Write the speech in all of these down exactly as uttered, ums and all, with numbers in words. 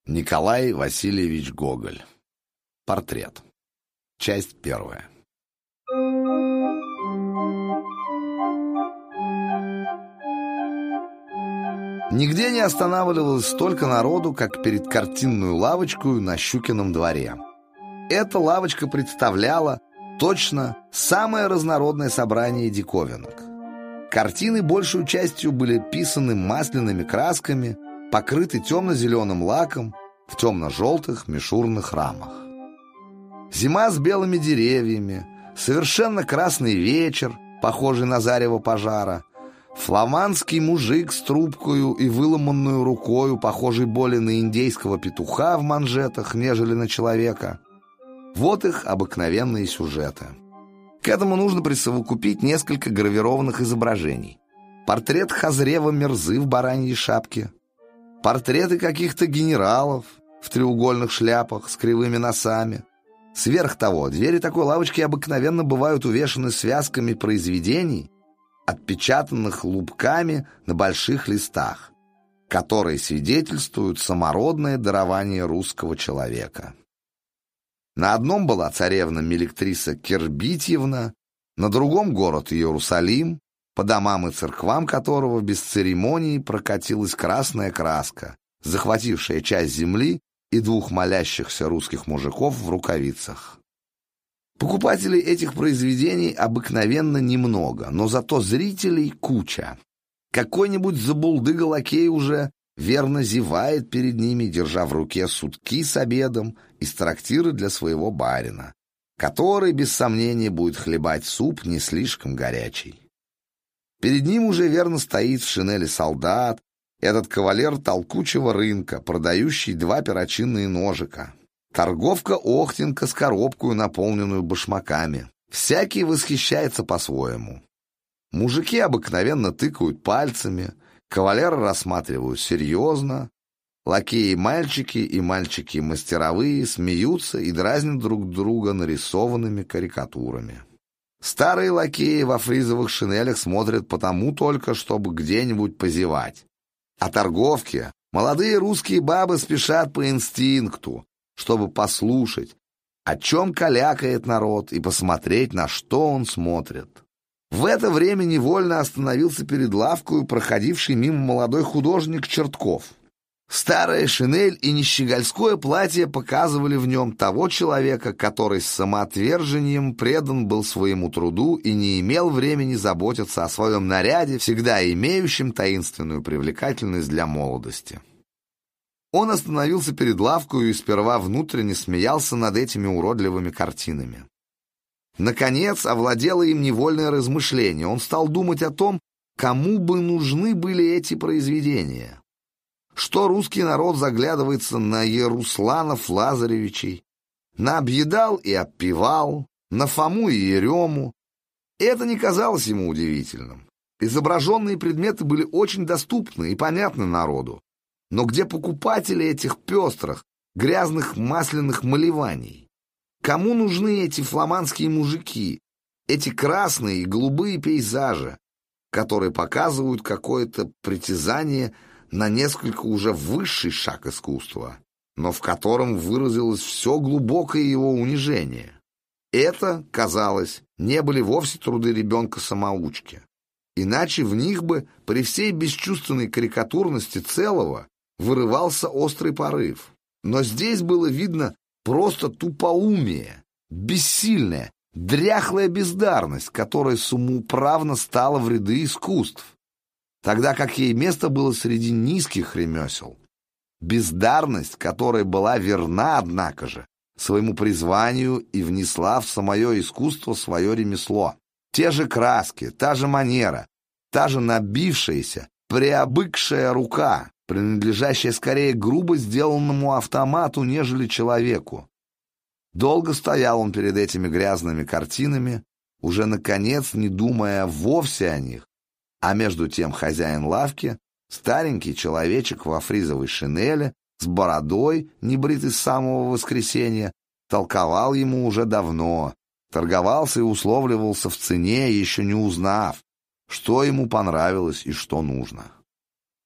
Николай Васильевич Гоголь. Портрет. Часть первая. Нигде не останавливалось столько народу, как перед картинную лавочкой на Щукином дворе. Эта лавочка представляла точно самое разнородное собрание диковинок. Картины большей частью были писаны масляными красками, покрыты темно-зеленым лаком в темно-желтых мишурных рамах. Зима с белыми деревьями, совершенно красный вечер, похожий на зарево пожара, фламандский мужик с трубкою и выломанную рукою, похожий более на индейского петуха в манжетах, нежели на человека. Вот их обыкновенные сюжеты. К этому нужно присовокупить несколько гравированных изображений. Портрет Хазрева Мирзы в бараньей шапке, портреты каких-то генералов в треугольных шляпах с кривыми носами. Сверх того, двери такой лавочки обыкновенно бывают увешаны связками произведений, отпечатанных лупками на больших листах, которые свидетельствуют самородное дарование русского человека. На одном была царевна Мелектриса Кербитьевна, на другом город Иерусалим, по домам и церквам которого без церемонии прокатилась красная краска, захватившая часть земли и двух молящихся русских мужиков в рукавицах. Покупателей этих произведений обыкновенно немного, но зато зрителей куча. Какой-нибудь забулдыга-лакей уже верно зевает перед ними, держа в руке сутки с обедом из трактира для своего барина, который, без сомнения, будет хлебать суп не слишком горячий. Перед ним уже верно стоит в шинели солдат этот кавалер толкучего рынка, продающий два перочинные ножика. Торговка-охтенка с коробкою, наполненную башмаками. Всякий восхищается по-своему. Мужики обыкновенно тыкают пальцами, кавалеры рассматривают серьезно, лакеи-мальчики и мальчики-мастеровые смеются и дразнят друг друга нарисованными карикатурами. Старые лакеи во фризовых шинелях смотрят потому только, чтобы где-нибудь позевать. А торговки, молодые русские бабы спешат по инстинкту, чтобы послушать, о чем калякает народ, и посмотреть, на что он смотрит. В это время невольно остановился перед лавкою проходивший мимо молодой художник Чертков. Старая шинель и нищегольское платье показывали в нем того человека, который с самоотвержением предан был своему труду и не имел времени заботиться о своем наряде, всегда имеющем таинственную привлекательность для молодости. Он остановился перед лавкою и сперва внутренне смеялся над этими уродливыми картинами. Наконец, овладело им невольное размышление. Он стал думать о том, кому бы нужны были эти произведения. Что русский народ заглядывается на Ярусланов Лазаревичей, на Объедал и Обпевал, на Фому и Ерему. Это не казалось ему удивительным. Изображенные предметы были очень доступны и понятны народу. Но где покупатели этих пестрых, грязных масляных малеваний? Кому нужны эти фламандские мужики, эти красные и голубые пейзажи, которые показывают какое-то притязание на несколько уже высший шаг искусства, но в котором выразилось все глубокое его унижение? Это, казалось, не были вовсе труды ребенка-самоучки. Иначе в них бы, при всей бесчувственной карикатурности целого, вырывался острый порыв. Но здесь было видно просто тупоумие, бессильная, дряхлая бездарность, которая самоуправно стала в ряды искусств, тогда как ей место было среди низких ремесел. Бездарность, которая была верна, однако же, своему призванию и внесла в самое искусство свое ремесло. Те же краски, та же манера, та же набившаяся, приобыкшая рука, принадлежащая скорее грубо сделанному автомату, нежели человеку. Долго стоял он перед этими грязными картинами, уже, наконец, не думая вовсе о них, а между тем хозяин лавки, старенький человечек во фризовой шинели, с бородой, небритый с самого воскресенья, толковал ему уже давно, торговался и условливался в цене, еще не узнав, что ему понравилось и что нужно.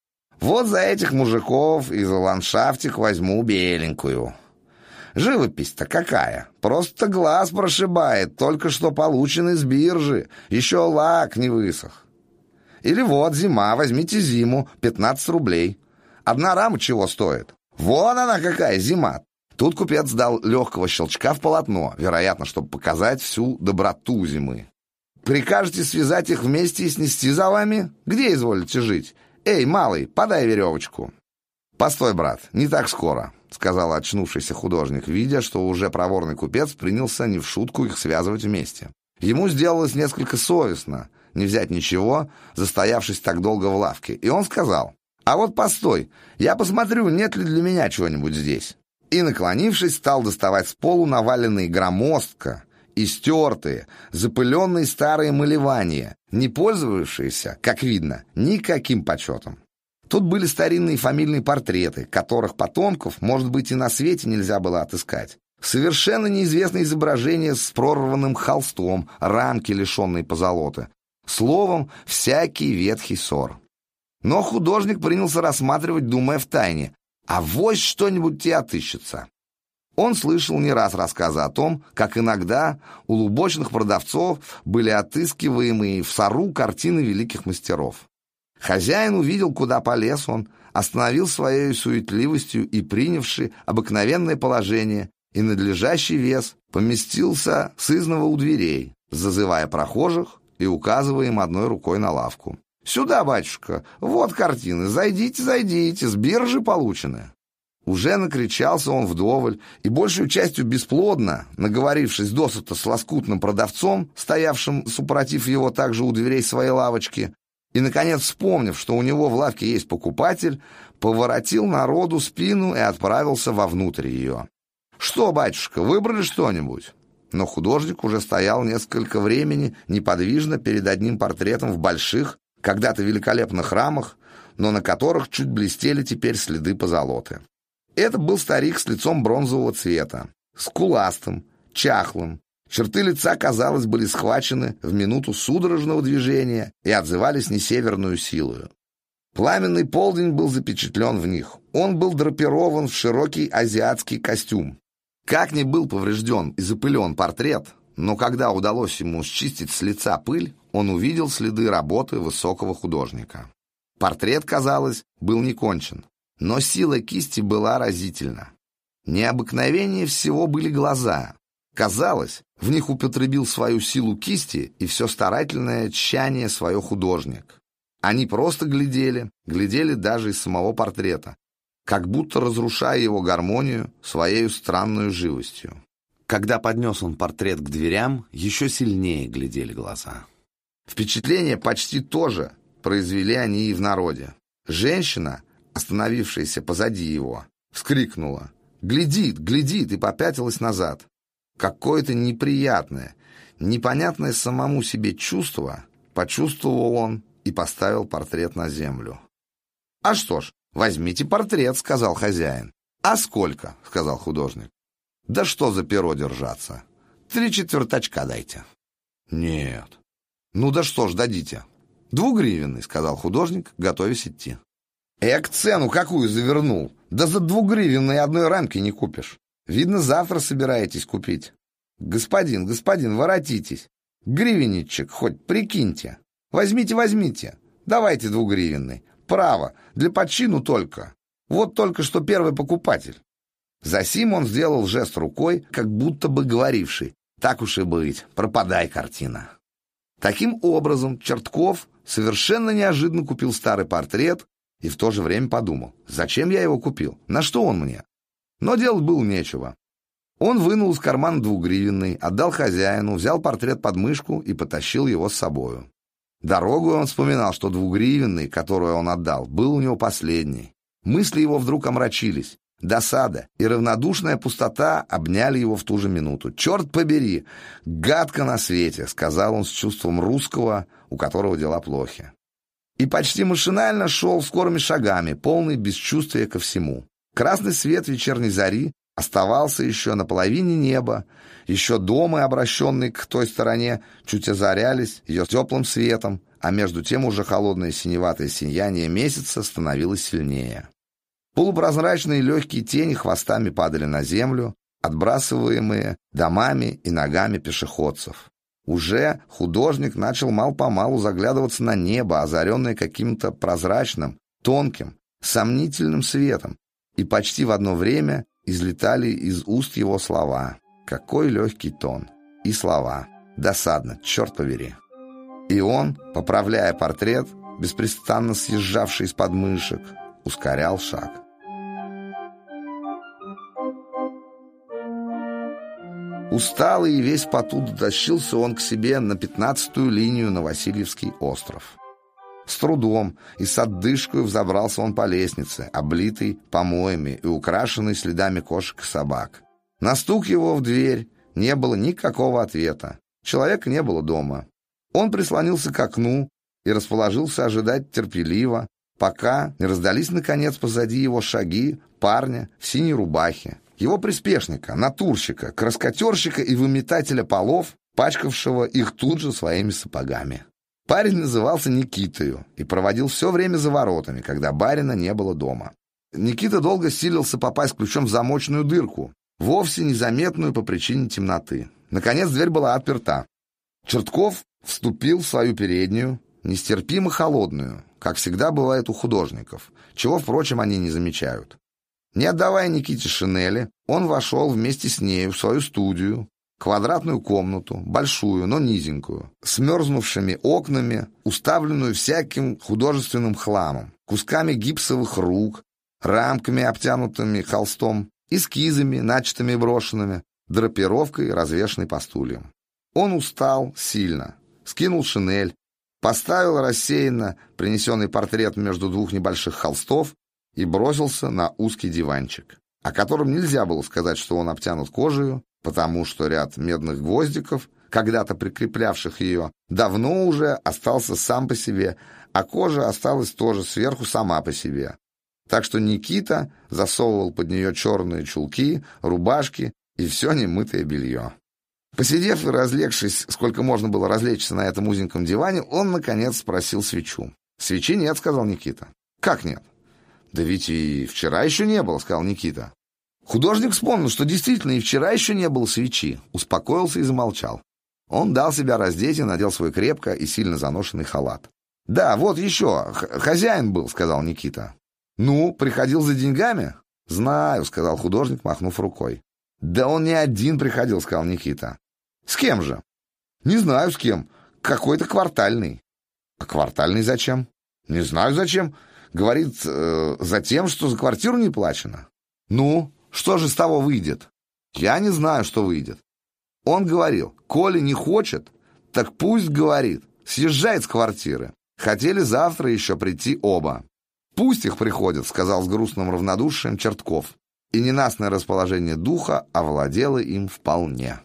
Вот за этих мужиков и за ландшафтик возьму беленькую. Живопись-то какая! Просто глаз прошибает, только что полученный с биржи, еще лак не высох. Или вот зима, возьмите зиму, пятнадцать рублей. Одна рама чего стоит? Вон она какая зима! Тут купец дал легкого щелчка в полотно, вероятно, чтобы показать всю доброту зимы. Прикажете связать их вместе и снести за вами? Где изволите жить? Эй, малый, подай веревочку. Постой, брат, не так скоро, сказал очнувшийся художник, видя, что уже проворный купец принялся не в шутку их связывать вместе. Ему сделалось несколько совестно не взять ничего, застоявшись так долго в лавке, и он сказал: «А вот постой, я посмотрю, нет ли для меня чего-нибудь здесь». И, наклонившись, стал доставать с полу наваленные громоздко и стертые, запыленные старые малевания, не пользовавшиеся, как видно, никаким почетом. Тут были старинные фамильные портреты, которых потомков, может быть, и на свете нельзя было отыскать. Совершенно неизвестные изображения с прорванным холстом, рамки, лишенные позолоты. Словом, всякий ветхий ссор. Но художник принялся рассматривать, думая втайне: авось что-нибудь и отыщется. Он слышал не раз рассказы о том, как иногда у лубочных продавцов были отыскиваемые в сору картины великих мастеров. Хозяин увидел, куда полез он, остановил своей суетливостью и, принявший обыкновенное положение и надлежащий вес, поместился сызнова у дверей, зазывая прохожих и указывая им одной рукой на лавку. «Сюда, батюшка, вот картины, зайдите, зайдите, с биржи получены». Уже накричался он вдоволь и большую частью бесплодно, наговорившись досыта с лоскутным продавцом, стоявшим супротив его также у дверей своей лавочки, и, наконец, вспомнив, что у него в лавке есть покупатель, поворотил народу спину и отправился вовнутрь ее. «Что, батюшка, выбрали что-нибудь?» Но художник уже стоял несколько времени неподвижно перед одним портретом в больших, когда-то великолепных рамах, но на которых чуть блестели теперь следы позолоты. Это был старик с лицом бронзового цвета, скуластым, чахлым. Черты лица, казалось, были схвачены в минуту судорожного движения и отзывались не северную силою. Пламенный полдень был запечатлен в них. Он был драпирован в широкий азиатский костюм. Как ни был поврежден и запылен портрет, но когда удалось ему счистить с лица пыль, он увидел следы работы высокого художника. Портрет, казалось, был не кончен, но сила кисти была разительна. Необыкновеннее всего были глаза. Казалось, в них употребил свою силу кисти и все старательное тщание свое художник. Они просто глядели, глядели даже из самого портрета, как будто разрушая его гармонию своей странной живостью. Когда поднес он портрет к дверям, еще сильнее глядели глаза. Впечатление почти то же произвели они и в народе. Женщина, остановившаяся позади его, вскрикнула: «Глядит, глядит!» и попятилась назад. Какое-то неприятное, непонятное самому себе чувство почувствовал он и поставил портрет на землю. «А что ж, возьмите портрет», — сказал хозяин. «А сколько?» — сказал художник. «Да что за перо держаться? Три четвертачка дайте». «Нет». «Ну да что ж, дадите». «Двугривенный», — сказал художник, готовясь идти. «Эк, цену какую завернул! Да за двугривенной одной рамки не купишь. Видно, завтра собираетесь купить. Господин, господин, воротитесь. Гривенничек хоть прикиньте. Возьмите, возьмите. Давайте двугривенный. Право, для почину только. Вот только что первый покупатель». Засим он сделал жест рукой, как будто бы говоривший: «Так уж и быть, пропадай, картина». Таким образом, Чертков совершенно неожиданно купил старый портрет и в то же время подумал: зачем я его купил? На что он мне? Но делать было нечего. Он вынул из кармана двугривенный, отдал хозяину, взял портрет под мышку и потащил его с собою. Дорогой он вспоминал, что двугривенный, который он отдал, был у него последний. Мысли его вдруг омрачились. Досада и равнодушная пустота обняли его в ту же минуту. «Черт побери! Гадко на свете!» — сказал он с чувством русского, у которого дела плохи. И почти машинально шел скорыми шагами, полный бесчувствия ко всему. Красный свет вечерней зари оставался еще на половине неба, еще дома, обращенные к той стороне, чуть озарялись ее теплым светом, а между тем уже холодное синеватое сияние месяца становилось сильнее. Полупрозрачные легкие тени хвостами падали на землю, отбрасываемые домами и ногами пешеходцев. Уже художник начал мал-помалу заглядываться на небо, озаренное каким-то прозрачным, тонким, сомнительным светом, и почти в одно время излетали из уст его слова. Какой легкий тон! И слова. Досадно, черт побери. И он, поправляя портрет, беспрестанно съезжавший из подмышек, ускорял шаг. Усталый и весь в поту дотащился он к себе на пятнадцатую линию на Васильевский остров. С трудом и с отдышкой взобрался он по лестнице, облитый помоями и украшенный следами кошек и собак. На стук его в дверь не было никакого ответа. Человека не было дома. Он прислонился к окну и расположился ожидать терпеливо, пока не раздались, наконец, позади его шаги парня в синей рубахе, его приспешника, натурщика, краскотерщика и выметателя полов, пачкавшего их тут же своими сапогами. Парень назывался Никитою и проводил все время за воротами, когда барина не было дома. Никита долго силился попасть ключом в замочную дырку, вовсе незаметную по причине темноты. Наконец дверь была отперта. Чертков вступил в свою переднюю, нестерпимо холодную, как всегда бывает у художников, чего, впрочем, они не замечают. Не отдавая Никите шинели, он вошел вместе с нею в свою студию, квадратную комнату, большую, но низенькую, с мерзнувшими окнами, уставленную всяким художественным хламом, кусками гипсовых рук, рамками, обтянутыми холстом, эскизами, начатыми и брошенными, драпировкой, развешанной по стульям. Он устал сильно, скинул шинель, поставил рассеянно принесенный портрет между двух небольших холстов и бросился на узкий диванчик, о котором нельзя было сказать, что он обтянут кожею, потому что ряд медных гвоздиков, когда-то прикреплявших ее, давно уже остался сам по себе, а кожа осталась тоже сверху сама по себе. Так что Никита засовывал под нее черные чулки, рубашки и все немытое белье. Посидев и разлегшись, сколько можно было разлечься на этом узеньком диване, он, наконец, спросил свечу. «Свечи нет», — сказал Никита. «Как нет?» «Да ведь и вчера еще не было», — сказал Никита. Художник вспомнил, что действительно и вчера еще не было свечи, успокоился и замолчал. Он дал себя раздеть и надел свой крепко и сильно заношенный халат. «Да, вот еще, хозяин был», — сказал Никита. «Ну, приходил за деньгами?» «Знаю», — сказал художник, махнув рукой. «Да он не один приходил», — сказал Никита. «С кем же?» «Не знаю, с кем. Какой-то квартальный». «А квартальный зачем?» «Не знаю, зачем. Говорит, э, за тем, что за квартиру не плачено». «Ну, что же с того выйдет?» «Я не знаю, что выйдет». Он говорил, коли не хочет, так пусть говорит, съезжает с квартиры. Хотели завтра еще прийти оба. «Пусть их приходят», — сказал с грустным равнодушием Чертков. И ненастное расположение духа овладело им вполне.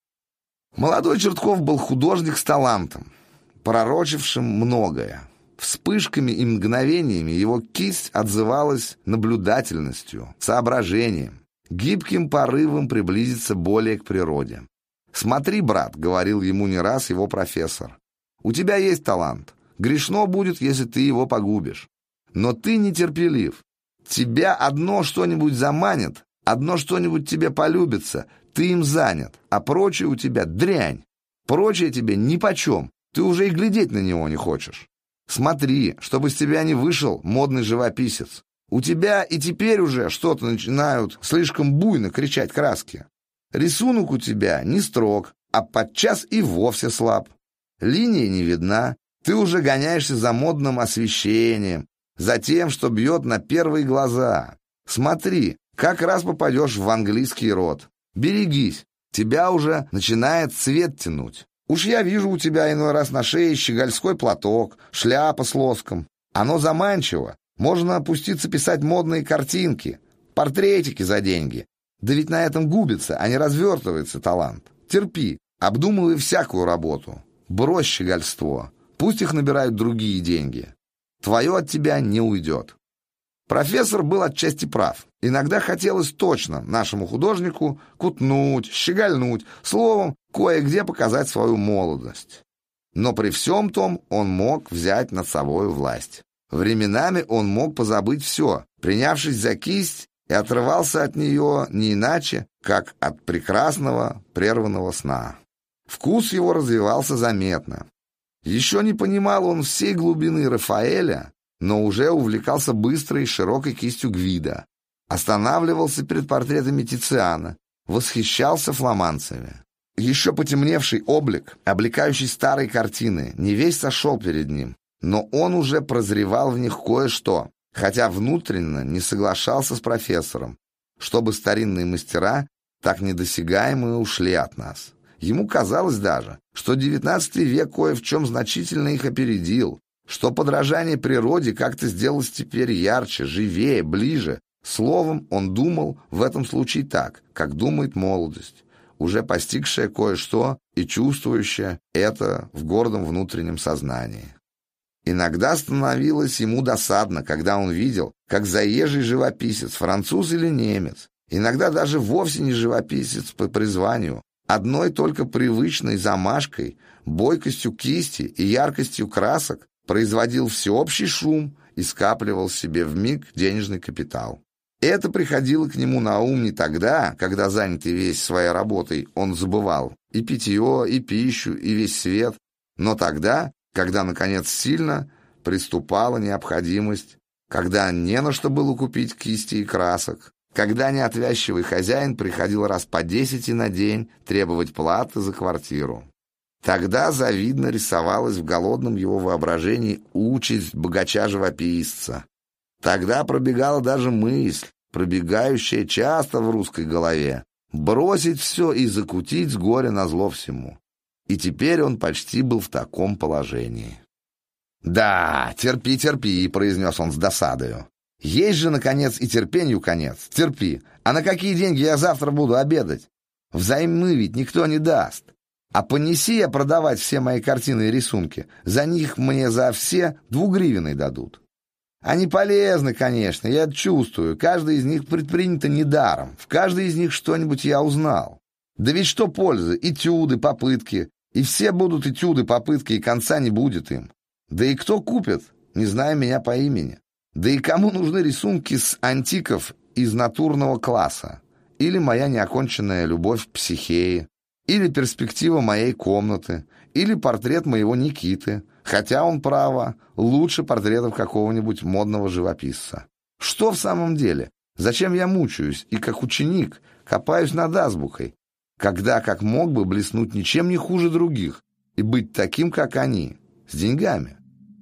Молодой Чертков был художник с талантом, пророчившим многое. Вспышками и мгновениями его кисть отзывалась наблюдательностью, соображением, гибким порывом приблизиться более к природе. «Смотри, брат», — говорил ему не раз его профессор, — «у тебя есть талант. Грешно будет, если ты его погубишь. Но ты нетерпелив. Тебя одно что-нибудь заманит, одно что-нибудь тебе полюбится, ты им занят, а прочее у тебя дрянь. Прочее тебе нипочем, ты уже и глядеть на него не хочешь. Смотри, чтобы с тебя не вышел модный живописец. У тебя и теперь уже что-то начинают слишком буйно кричать краски. Рисунок у тебя не строг, а подчас и вовсе слаб. Линия не видна, ты уже гоняешься за модным освещением, за тем, что бьет на первые глаза. Смотри, как раз попадешь в английский род. Берегись, тебя уже начинает цвет тянуть. Уж я вижу у тебя иной раз на шее щегольской платок, шляпа с лоском. Оно заманчиво. Можно опуститься писать модные картинки, портретики за деньги. Да ведь на этом губится, а не развертывается талант. Терпи, обдумывай всякую работу. Брось щегольство. Пусть их набирают другие деньги. Твое от тебя не уйдет». Профессор был отчасти прав. Иногда хотелось точно нашему художнику кутнуть, щегольнуть, словом, кое-где показать свою молодость. Но при всем том он мог взять над собой власть. Временами он мог позабыть все, принявшись за кисть, и отрывался от нее не иначе, как от прекрасного прерванного сна. Вкус его развивался заметно. Еще не понимал он всей глубины Рафаэля, но уже увлекался быстрой и широкой кистью Гвидо, останавливался перед портретами Тициана, восхищался фламандцами. Еще потемневший облик, облекающий старые картины, не весь сошел перед ним, но он уже прозревал в них кое-что, хотя внутренне не соглашался с профессором, чтобы старинные мастера, так недосягаемые, ушли от нас. Ему казалось даже, что девятнадцатый век кое в чем значительно их опередил, что подражание природе как-то сделалось теперь ярче, живее, ближе. Словом, он думал в этом случае так, как думает молодость, уже постигшая кое-что и чувствующая это в гордом внутреннем сознании. Иногда становилось ему досадно, когда он видел, как заезжий живописец, француз или немец, иногда даже вовсе не живописец по призванию, одной только привычной замашкой, бойкостью кисти и яркостью красок производил всеобщий шум и скапливал себе вмиг денежный капитал. Это приходило к нему на ум не тогда, когда, занятый весь своей работой, он забывал и питье, и пищу, и весь свет, но тогда, когда, наконец, сильно приступала необходимость, когда не на что было купить кисти и красок, когда неотвязчивый хозяин приходил раз по десяти на день требовать платы за квартиру. Тогда завидно рисовалась в голодном его воображении участь богача-живописца. Тогда пробегала даже мысль, пробегающая часто в русской голове, бросить все и закутить с горя назло всему. И теперь он почти был в таком положении. «Да, терпи, терпи», — произнес он с досадою. «Есть же, наконец, и терпенью конец. Терпи. А на какие деньги я завтра буду обедать? Взаймы ведь никто не даст. А понеси я продавать все мои картины и рисунки, за них мне за все двугривенный дадут. Они полезны, конечно, я чувствую, каждый из них предпринято недаром, в каждой из них что-нибудь я узнал. Да ведь что пользы, этюды, попытки, и все будут этюды, попытки, и конца не будет им. Да и кто купит, не зная меня по имени? Да и кому нужны рисунки с антиков из натурного класса? Или моя неоконченная любовь к Психее? Или перспектива моей комнаты? Или портрет моего Никиты? Хотя он, право, лучше портретов какого-нибудь модного живописца. Что в самом деле? Зачем я мучаюсь и, как ученик, копаюсь над азбукой, когда как мог бы блеснуть ничем не хуже других и быть таким, как они, с деньгами?»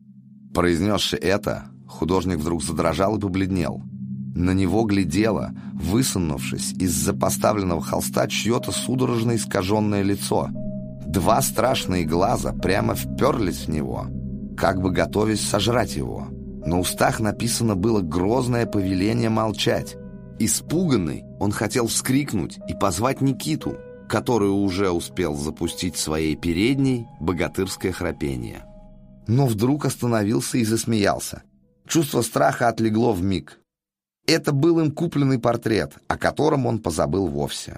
Произнесши это, художник вдруг задрожал и побледнел. На него глядело, высунувшись из-за поставленного холста, чье-то судорожно искаженное лицо. Два страшные глаза прямо вперлись в него, как бы готовясь сожрать его. На устах написано было грозное повеление молчать. Испуганный, он хотел вскрикнуть и позвать Никиту, который уже успел запустить своей передней богатырское храпение. Но вдруг остановился и засмеялся. Чувство страха отлегло вмиг. Это был им купленный портрет, о котором он позабыл вовсе.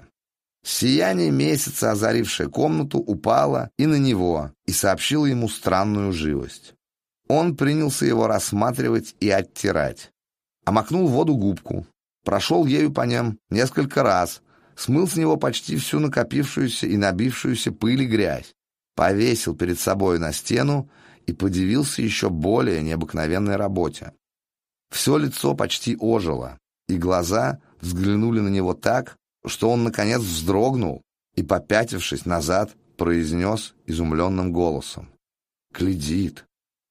Сияние месяца, озарившее комнату, упало и на него, и сообщило ему странную живость. Он принялся его рассматривать и оттирать. Омакнул в воду губку, прошел ею по нем несколько раз, смыл с него почти всю накопившуюся и набившуюся пыль и грязь, повесил перед собой на стену и подивился еще более необыкновенной работе. Все лицо почти ожило, и глаза взглянули на него так, что он, наконец, вздрогнул и, попятившись назад, произнес изумленным голосом: «Глядит,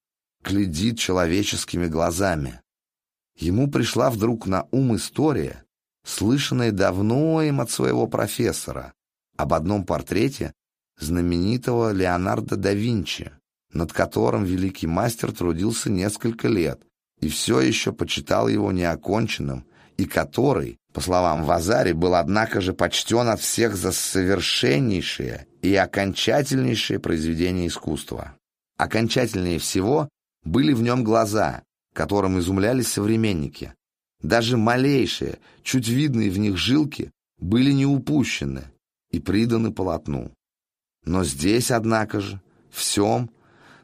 глядит человеческими глазами». Ему пришла вдруг на ум история, слышанная давно им от своего профессора, об одном портрете знаменитого Леонардо да Винчи, над которым великий мастер трудился несколько лет и все еще почитал его неоконченным, и который, по словам Вазари, был, однако же, почтен от всех за совершеннейшее и окончательнейшее произведение искусства. Окончательнее всего были в нем глаза, которым изумлялись современники. Даже малейшие, чуть видные в них жилки были не упущены и приданы полотну. Но здесь, однако же, всем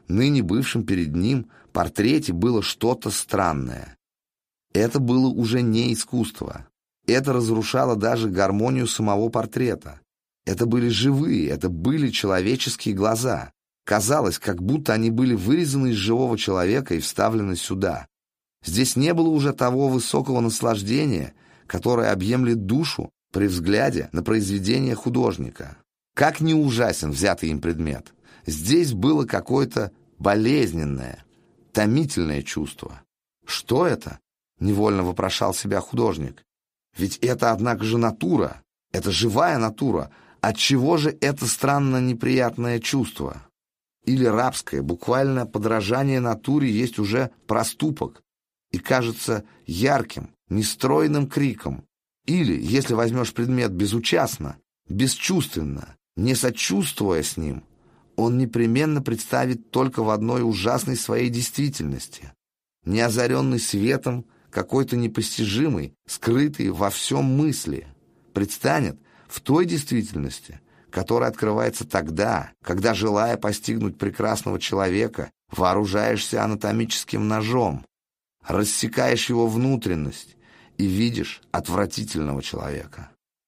ныне бывшем перед ним, портрете было что-то странное. Это было уже не искусство. Это разрушало даже гармонию самого портрета. Это были живые, это были человеческие глаза. Казалось, как будто они были вырезаны из живого человека и вставлены сюда. Здесь не было уже того высокого наслаждения, которое объемлет душу при взгляде на произведение художника. Как ни ужасен взятый им предмет, здесь было какое-то болезненное, томительное чувство. Что это? Невольно вопрошал себя художник. Ведь это, однако же, натура, это живая натура. Отчего же это странно неприятное чувство? Или рабское, буквально подражание натуре есть уже проступок и кажется ярким, нестройным криком. Или, если возьмешь предмет безучастно, бесчувственно, не сочувствуя с ним, он непременно представит только в одной ужасной своей действительности, не озаренный светом, какой-то непостижимый, скрытый во всем мысли, предстанет в той действительности, которая открывается тогда, когда, желая постигнуть прекрасного человека, вооружаешься анатомическим ножом, рассекаешь его внутренность и видишь отвратительного человека.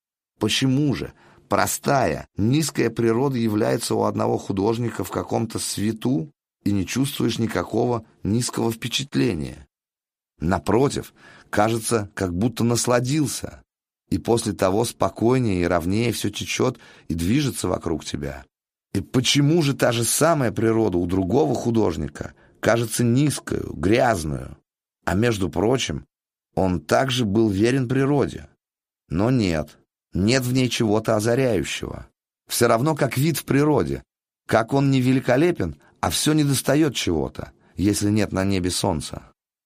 Почему же простая, низкая природа является у одного художника в каком-то свету, и не чувствуешь никакого низкого впечатления? Напротив, кажется, как будто насладился, и после того спокойнее и ровнее все течет и движется вокруг тебя. И почему же та же самая природа у другого художника кажется низкою, грязную? А между прочим, он также был верен природе. Но нет, нет в ней чего-то озаряющего. Все равно как вид в природе, как он не великолепен, а все недостает чего-то, если нет на небе солнца.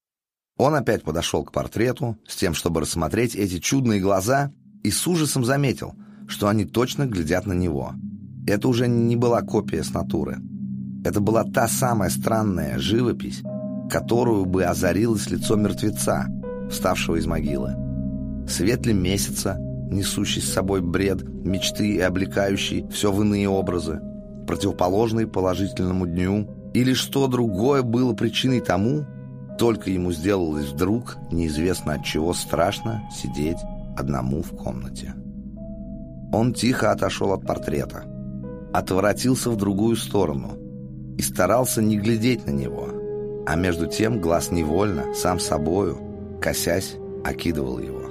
Он опять подошел к портрету с тем, чтобы рассмотреть эти чудные глаза, и с ужасом заметил, что они точно глядят на него. Это уже не была копия с натуры. Это была та самая странная живопись, которую бы озарилось лицо мертвеца, вставшего из могилы. Свет ли месяца, несущий с собой бред, мечты и облекающий все в иные образы, противоположные положительному дню, или что другое было причиной тому, только ему сделалось вдруг, неизвестно от чего, страшно сидеть одному в комнате. Он тихо отошел от портрета, отворотился в другую сторону и старался не глядеть на него, а между тем глаз невольно, сам собою, косясь, окидывал его.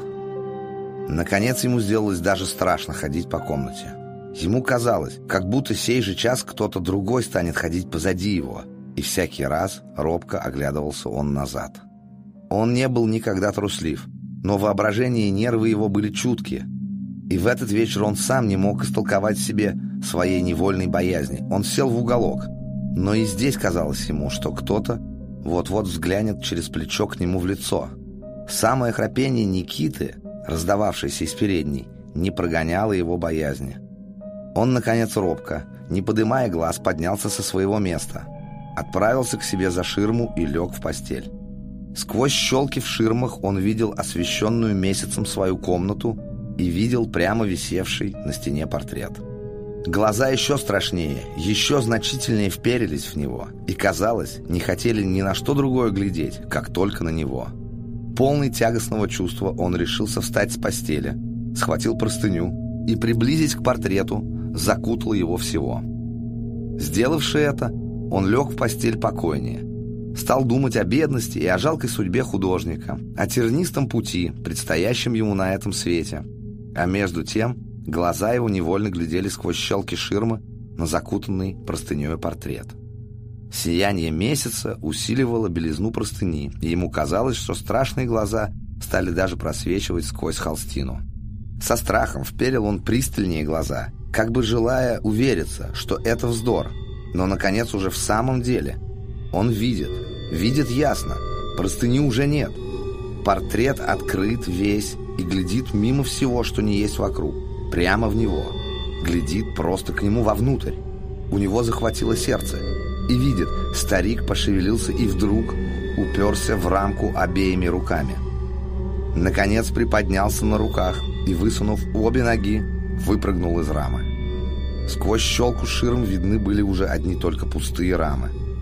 Наконец ему сделалось даже страшно ходить по комнате. Ему казалось, как будто сей же час кто-то другой станет ходить позади его, и всякий раз робко оглядывался он назад. Он не был никогда труслив, но воображение и нервы его были чутки, и в этот вечер он сам не мог истолковать себе своей невольной боязни. Он сел в уголок, но и здесь казалось ему, что кто-то вот-вот взглянет через плечо к нему в лицо. Самое храпение Никиты, раздававшееся из передней, не прогоняло его боязни. Он, наконец, робко, не подымая глаз, поднялся со своего места, отправился к себе за ширму и лег в постель. Сквозь щелки в ширмах он видел освещенную месяцем свою комнату и видел прямо висевший на стене портрет. Глаза еще страшнее, еще значительнее вперились в него и, казалось, не хотели ни на что другое глядеть, как только на него. Полный тягостного чувства, он решился встать с постели, схватил простыню и, приблизясь к портрету, закутал его всего. Сделавши это, он лег в постель покойнее, стал думать о бедности и о жалкой судьбе художника, о тернистом пути, предстоящем ему на этом свете. А между тем глаза его невольно глядели сквозь щелки ширмы на закутанный простыней портрет. Сияние месяца усиливало белизну простыни, и ему казалось, что страшные глаза стали даже просвечивать сквозь холстину. Со страхом вперил он пристальнее глаза, как бы желая увериться, что это вздор. Но, наконец, уже в самом деле он видит, видит ясно, простыни уже нет. Портрет открыт весь и глядит мимо всего, что не есть вокруг, прямо в него. Глядит просто к нему вовнутрь. У него захватило сердце. И видит, старик пошевелился и вдруг уперся в рамку обеими руками. Наконец приподнялся на руках и, высунув обе ноги, выпрыгнул из рамы. Сквозь щелку ширм видны были уже одни только пустые рамы.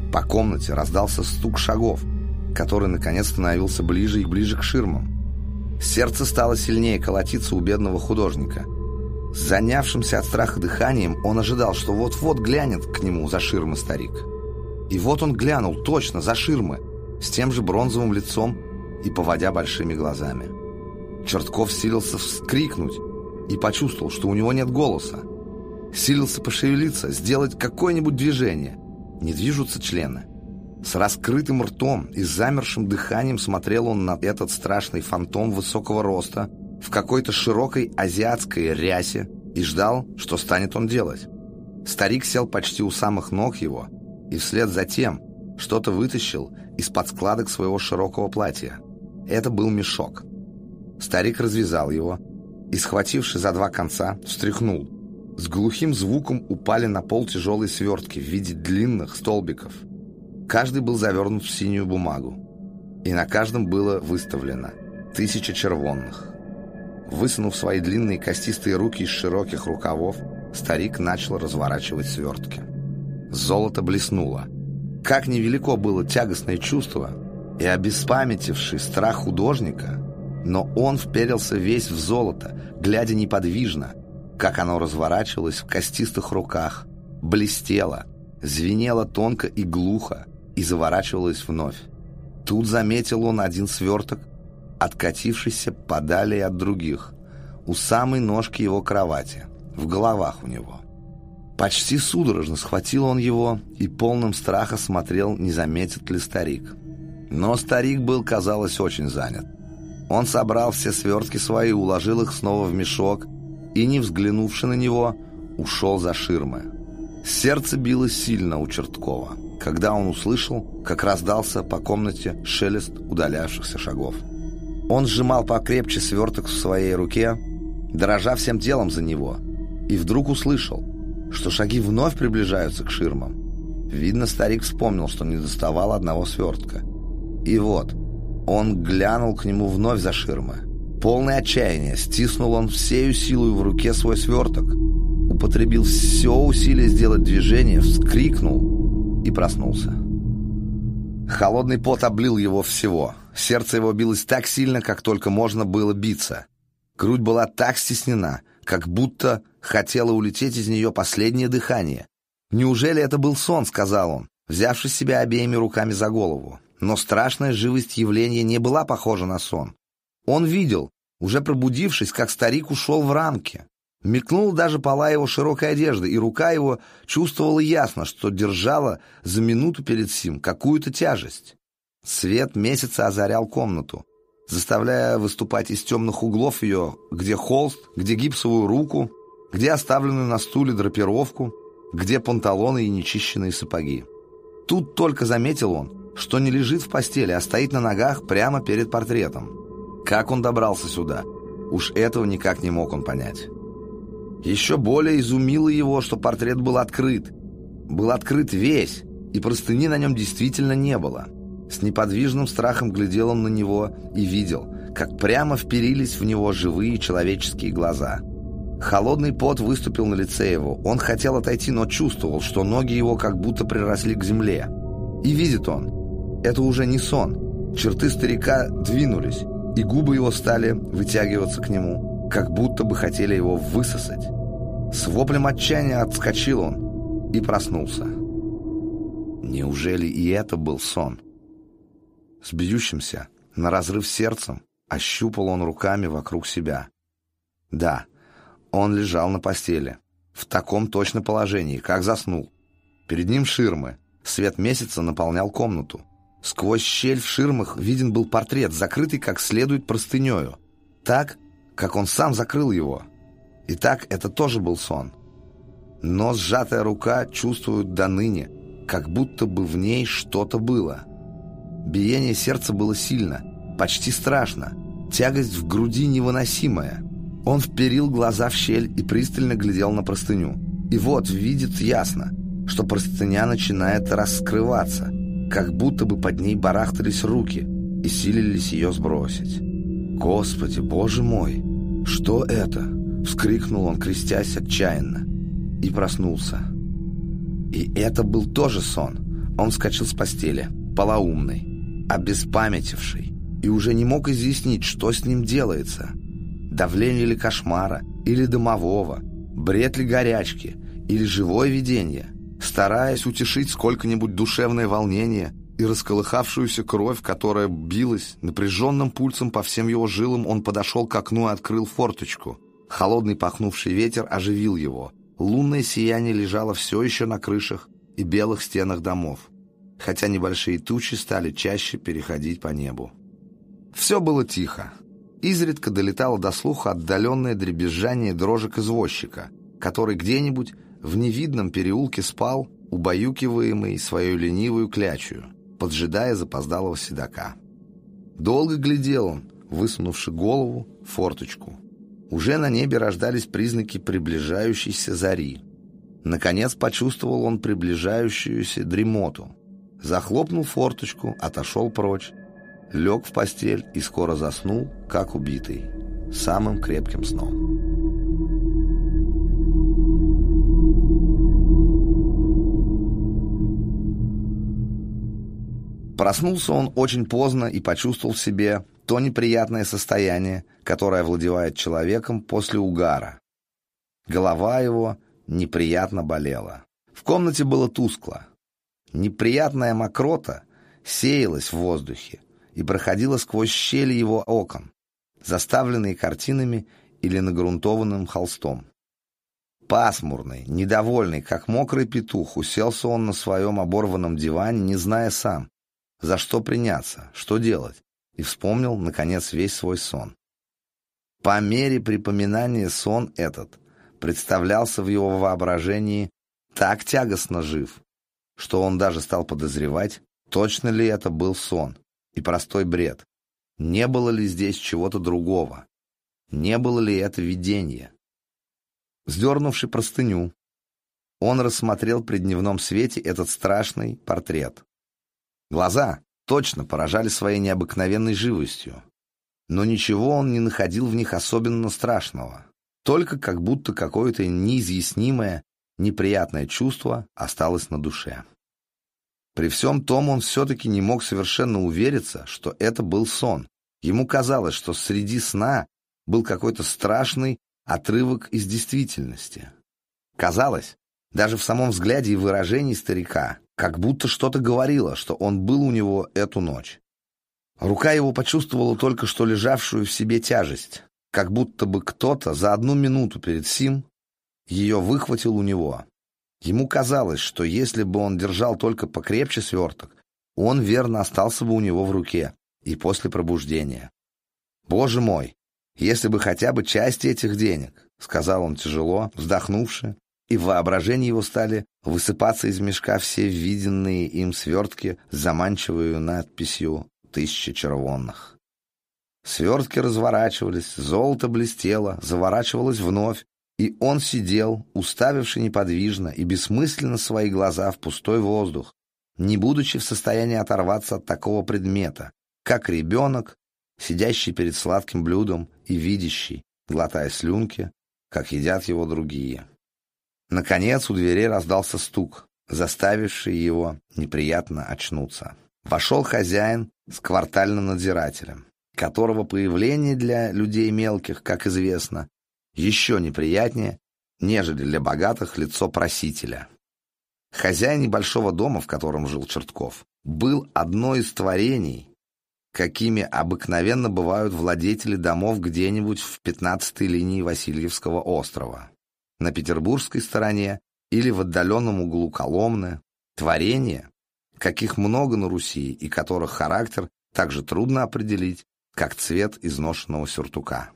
По комнате раздался стук шагов, который наконец становился ближе и ближе к ширмам. Сердце стало сильнее колотиться у бедного художника. С занявшимся от страха дыханием он ожидал, что вот-вот глянет к нему за ширмы старик. И вот он глянул точно за ширмы, с тем же бронзовым лицом и поводя большими глазами. Чертков силился вскрикнуть и почувствовал, что у него нет голоса. Силился пошевелиться, сделать какое-нибудь движение. Не движутся члены. С раскрытым ртом и замершим дыханием смотрел он на этот страшный фантом высокого роста в какой-то широкой азиатской рясе и ждал, что станет он делать. Старик сел почти у самых ног его и вслед за тем что-то вытащил из-под складок своего широкого платья. Это был мешок. Старик развязал его и, схвативши за два конца, встряхнул. С глухим звуком упали на пол тяжелые свертки в виде длинных столбиков. Каждый был завернут в синюю бумагу, и на каждом было выставлено тысяча червонных. Высунув свои длинные костистые руки из широких рукавов, старик начал разворачивать свертки. Золото блеснуло. Как невелико было тягостное чувство и обеспамятивший страх художника, но он вперился весь в золото, глядя неподвижно, как оно разворачивалось в костистых руках, блестело, звенело тонко и глухо и заворачивалось вновь. Тут заметил он один сверток, откатившийся подалее от других, у самой ножки его кровати, в головах у него. Почти судорожно схватил он его и полным страха смотрел, не заметит ли старик. Но старик был, казалось, очень занят. Он собрал все свертки свои, уложил их снова в мешок и, не взглянувши на него, ушел за ширмы. Сердце билось сильно у Черткова, когда он услышал, как раздался по комнате шелест удалявшихся шагов. Он сжимал покрепче сверток в своей руке, дрожа всем телом за него, и вдруг услышал, что шаги вновь приближаются к ширмам. Видно, старик вспомнил, что не доставал одного свертка. И вот, он глянул к нему вновь за ширмы. Полное отчаяние, стиснул он всею силой в руке свой сверток, употребил все усилие сделать движение, вскрикнул и проснулся. Холодный пот облил его всего. Сердце его билось так сильно, как только можно было биться. Грудь была так стеснена, как будто хотело улететь из нее последнее дыхание. «Неужели это был сон?» — сказал он, взявшись себя обеими руками за голову. Но страшная живость явления не была похожа на сон. Он видел, уже пробудившись, как старик ушел в рамки. Мелькнула даже пола его широкой одежды, и рука его чувствовала ясно, что держала за минуту перед сим какую-то тяжесть. Свет месяца озарял комнату, заставляя выступать из темных углов ее, где холст, где гипсовую руку, где оставленную на стуле драпировку, где панталоны и нечищенные сапоги. Тут только заметил он, что не лежит в постели, а стоит на ногах прямо перед портретом. Как он добрался сюда? Уж этого никак не мог он понять. Еще более изумило его, что портрет был открыт. Был открыт весь, и простыни на нем действительно не было. С неподвижным страхом глядел он на него и видел, как прямо вперились в него живые человеческие глаза. Холодный пот выступил на лице его. Он хотел отойти, но чувствовал, что ноги его как будто приросли к земле. И видит он, это уже не сон. Черты старика двинулись, и губы его стали вытягиваться к нему, как будто бы хотели его высосать. С воплем отчаяния отскочил он и проснулся. Неужели и это был сон? С бьющимся, на разрыв сердцем, ощупал он руками вокруг себя. Да, он лежал на постели, в таком точно положении, как заснул. Перед ним ширмы, свет месяца наполнял комнату. Сквозь щель в ширмах виден был портрет, закрытый как следует простынею, так, как он сам закрыл его. Итак, это тоже был сон. Но сжатая рука чувствует до ныне, как будто бы в ней что-то было. Биение сердца было сильно, почти страшно, тягость в груди невыносимая. Он вперил глаза в щель и пристально глядел на простыню. И вот видит ясно, что простыня начинает раскрываться, как будто бы под ней барахтались руки и силились ее сбросить. «Господи, Боже мой! Что это?» — вскрикнул он, крестясь отчаянно, и проснулся. И это был тоже сон. Он вскочил с постели, полоумный, обеспамятивший, и уже не мог изъяснить, что с ним делается. Давление ли кошмара, или домового, бред ли горячки, или живое видение. Стараясь утешить сколько-нибудь душевное волнение и расколыхавшуюся кровь, которая билась напряженным пульсом по всем его жилам, он подошел к окну и открыл форточку. Холодный пахнувший ветер оживил его. Лунное сияние лежало все еще на крышах и белых стенах домов, хотя небольшие тучи стали чаще переходить по небу. Все было тихо. Изредка долетало до слуха отдаленное дребезжание дрожек извозчика, который где-нибудь в невидном переулке спал, убаюкиваемый свою ленивую клячью, поджидая запоздалого седока. Долго глядел он, высунувши голову, в форточку. Уже на небе рождались признаки приближающейся зари. Наконец почувствовал он приближающуюся дремоту. Захлопнул форточку, отошел прочь, лег в постель и скоро заснул, как убитый, самым крепким сном. Проснулся он очень поздно и почувствовал в себе то неприятное состояние, которое овладевает человеком после угара. Голова его неприятно болела. В комнате было тускло. Неприятная мокрота сеялась в воздухе и проходила сквозь щели его окон, заставленные картинами или нагрунтованным холстом. Пасмурный, недовольный, как мокрый петух, уселся он на своем оборванном диване, не зная сам, за что приняться, что делать, и вспомнил, наконец, весь свой сон. По мере припоминания сон этот представлялся в его воображении так тягостно жив, что он даже стал подозревать, точно ли это был сон и простой бред, не было ли здесь чего-то другого, не было ли это видение. Сдернувши простыню, он рассмотрел при дневном свете этот страшный портрет. Глаза точно поражали своей необыкновенной живостью, но ничего он не находил в них особенно страшного, только как будто какое-то неизъяснимое, неприятное чувство осталось на душе. При всем том он все-таки не мог совершенно увериться, что это был сон. Ему казалось, что среди сна был какой-то страшный отрывок из действительности. Казалось, даже в самом взгляде и выражении старика, как будто что-то говорило, что он был у него эту ночь. Рука его почувствовала только что лежавшую в себе тяжесть, как будто бы кто-то за одну минуту перед сим ее выхватил у него. Ему казалось, что если бы он держал только покрепче сверток, он верно остался бы у него в руке и после пробуждения. «Боже мой, если бы хотя бы часть этих денег», — сказал он тяжело, вздохнувши, и в воображении его стали высыпаться из мешка все виденные им свертки с заманчивой надписью «Тысяча червонных». Свертки разворачивались, золото блестело, заворачивалось вновь, и он сидел, уставивший неподвижно и бессмысленно свои глаза в пустой воздух, не будучи в состоянии оторваться от такого предмета, как ребенок, сидящий перед сладким блюдом и видящий, глотая слюнки, как едят его другие. Наконец у дверей раздался стук, заставивший его неприятно очнуться. Вошел хозяин с квартальным надзирателем, которого появление для людей мелких, как известно, еще неприятнее, нежели для богатых лицо просителя. Хозяин небольшого дома, в котором жил Чертков, был одно из творений, какими обыкновенно бывают владетели домов где-нибудь в пятнадцатой линии Васильевского острова, на петербургской стороне или в отдаленном углу Коломны, творения, каких много на Руси и которых характер так же трудно определить, как цвет изношенного сюртука.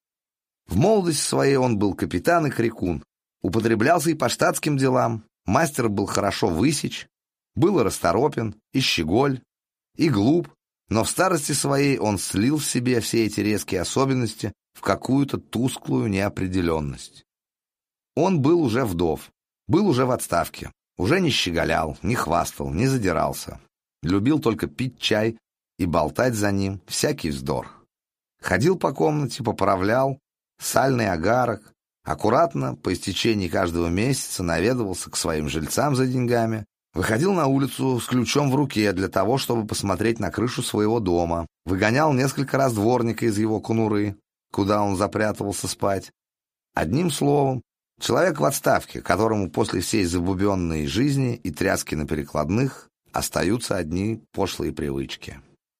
В молодости своей он был капитан и крикун, употреблялся и по штатским делам, мастер был хорошо высечь, был расторопен, и щеголь, и глуп, но в старости своей он слил в себе все эти резкие особенности в какую-то тусклую неопределенность. Он был уже вдов, был уже в отставке, уже не щеголял, не хвастал, не задирался, любил только пить чай и болтать за ним всякий вздор. Ходил по комнате, поправлял сальный агарок, аккуратно по истечении каждого месяца наведывался к своим жильцам за деньгами, Выходил на улицу с ключом в руке для того, чтобы посмотреть на крышу своего дома. Выгонял несколько раз дворника из его конуры, куда он запрятывался спать. Одним словом, человек в отставке, которому после всей забубенной жизни и тряски на перекладных остаются одни пошлые привычки.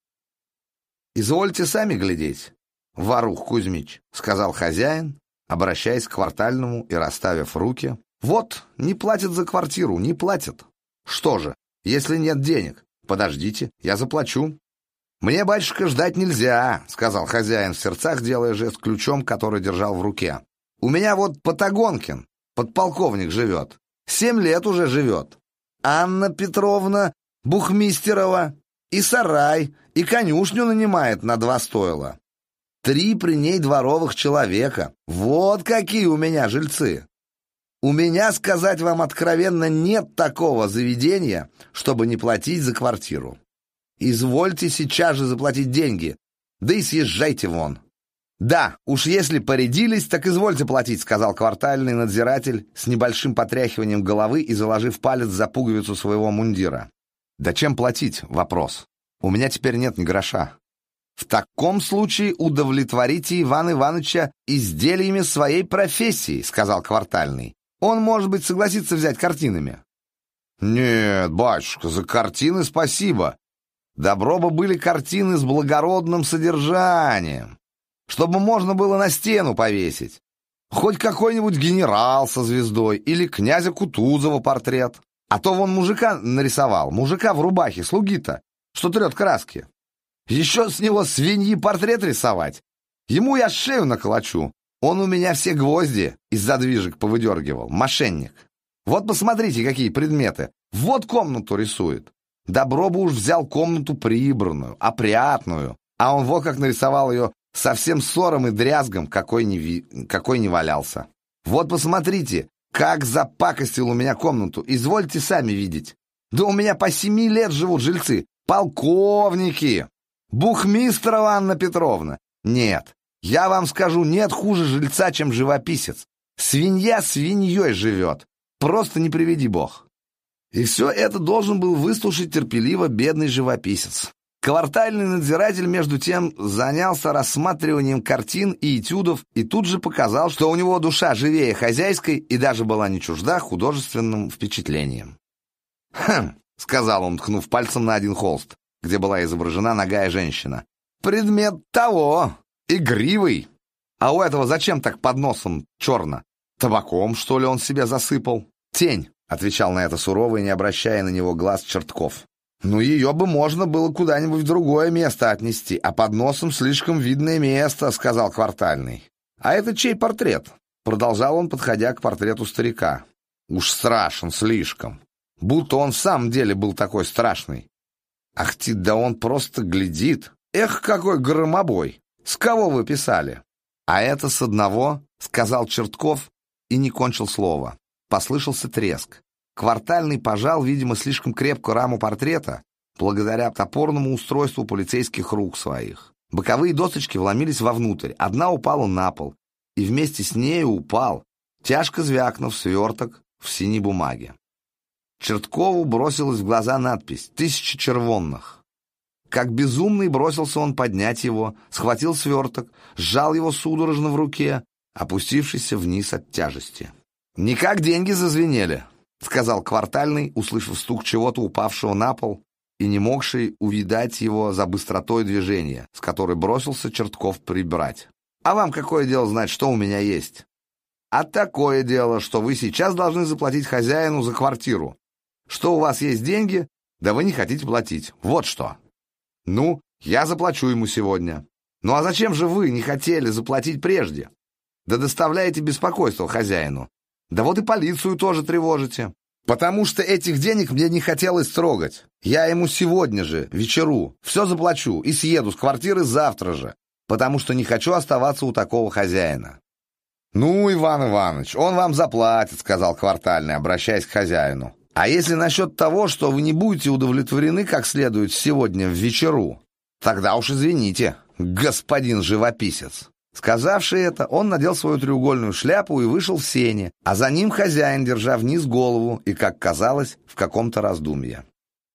«Извольте сами глядеть, Варух Кузьмич», — сказал хозяин, обращаясь к Квартальному и расставив руки. «Вот, не платят за квартиру, не платят. Что же, если нет денег? Подождите, я заплачу». «Мне, батюшка, ждать нельзя», — сказал хозяин в сердцах, делая жест ключом, который держал в руке. «У меня вот Потагонкин, подполковник, живет. Семь лет уже живет. Анна Петровна Бухмистерова и сарай, и конюшню нанимает на два стойла. Три при ней дворовых человека. Вот какие у меня жильцы. У меня, сказать вам откровенно, нет такого заведения, чтобы не платить за квартиру. Извольте сейчас же заплатить деньги, да и съезжайте вон». «Да, уж если порядились, так извольте платить», — сказал квартальный надзиратель с небольшим потряхиванием головы и заложив палец за пуговицу своего мундира. «Да чем платить? Вопрос. У меня теперь нет ни гроша». «В таком случае удовлетворите Ивана Ивановича изделиями своей профессии», — сказал квартальный. «Он, может быть, согласится взять картинами». «Нет, батюшка, за картины спасибо. Добро бы были картины с благородным содержанием, чтобы можно было на стену повесить. Хоть какой-нибудь генерал со звездой или князя Кутузова портрет. А то вон мужика нарисовал, мужика в рубахе, слуги-то, что трет краски. Еще с него свиньи портрет рисовать. Ему я шею наколочу. Он у меня все гвозди из задвижек повыдергивал, мошенник. Вот посмотрите, какие предметы. Вот комнату рисует. Добро бы уж взял комнату прибранную, опрятную. А он вот как нарисовал ее со всем ссором и дрязгом, какой не, ви... какой не валялся. Вот посмотрите, как запакостил у меня комнату. Извольте сами видеть. Да у меня по семи лет живут жильцы. Полковники. Бухмистерова Анна Петровна. Нет, я вам скажу, нет хуже жильца, чем живописец. Свинья свиньей живет. Просто не приведи бог. И все это должен был выслушать терпеливо бедный живописец. Квартальный надзиратель, между тем, занялся рассматриванием картин и этюдов и тут же показал, что у него душа живее хозяйской и даже была не чужда художественным впечатлением. «Хм», — сказал он, ткнув пальцем на один холст, где была изображена нагая женщина. «Предмет того, игривый. А у этого зачем так под носом черно? Табаком, что ли, он себе засыпал?» «Тень», — отвечал на это сурово и не обращая на него глаз Чертков. «Ну, ее бы можно было куда-нибудь в другое место отнести, а под носом слишком видное место», — сказал квартальный. «А это чей портрет?» — продолжал он, подходя к портрету старика. «Уж страшен слишком. Будто он в самом деле был такой страшный. Ах ты, да он просто глядит. Эх, какой громобой! С кого вы писали?» «А это с одного», — сказал Чертков и не кончил слова. Послышался треск. Квартальный пожал, видимо, слишком крепко раму портрета, благодаря топорному устройству полицейских рук своих. Боковые досочки вломились вовнутрь, одна упала на пол, и вместе с нею упал, тяжко звякнув, сверток в синей бумаге. Черткову бросилась в глаза надпись «Тысяча червонных». Как безумный бросился он поднять его, схватил сверток, сжал его судорожно в руке, опустившийся вниз от тяжести. «Никак деньги зазвенели», — сказал квартальный, услышав стук чего-то упавшего на пол и не могший увидать его за быстротой движения, с которой бросился Чертков прибрать. «А вам какое дело знать, что у меня есть?» «А такое дело, что вы сейчас должны заплатить хозяину за квартиру. Что у вас есть деньги, да вы не хотите платить. Вот что». «Ну, я заплачу ему сегодня». «Ну а зачем же вы не хотели заплатить прежде? Да доставляете беспокойство хозяину. Да вот и полицию тоже тревожите. Потому что этих денег мне не хотелось трогать. Я ему сегодня же, вечеру, все заплачу и съеду с квартиры завтра же, потому что не хочу оставаться у такого хозяина». «Ну, Иван Иванович, он вам заплатит», — сказал квартальный, обращаясь к хозяину. «А если насчет того, что вы не будете удовлетворены как следует сегодня в вечеру, тогда уж извините, господин живописец. Сказавши это, он надел свою треугольную шляпу и вышел в сени, а за ним хозяин, держа вниз голову и, как казалось, в каком-то раздумье.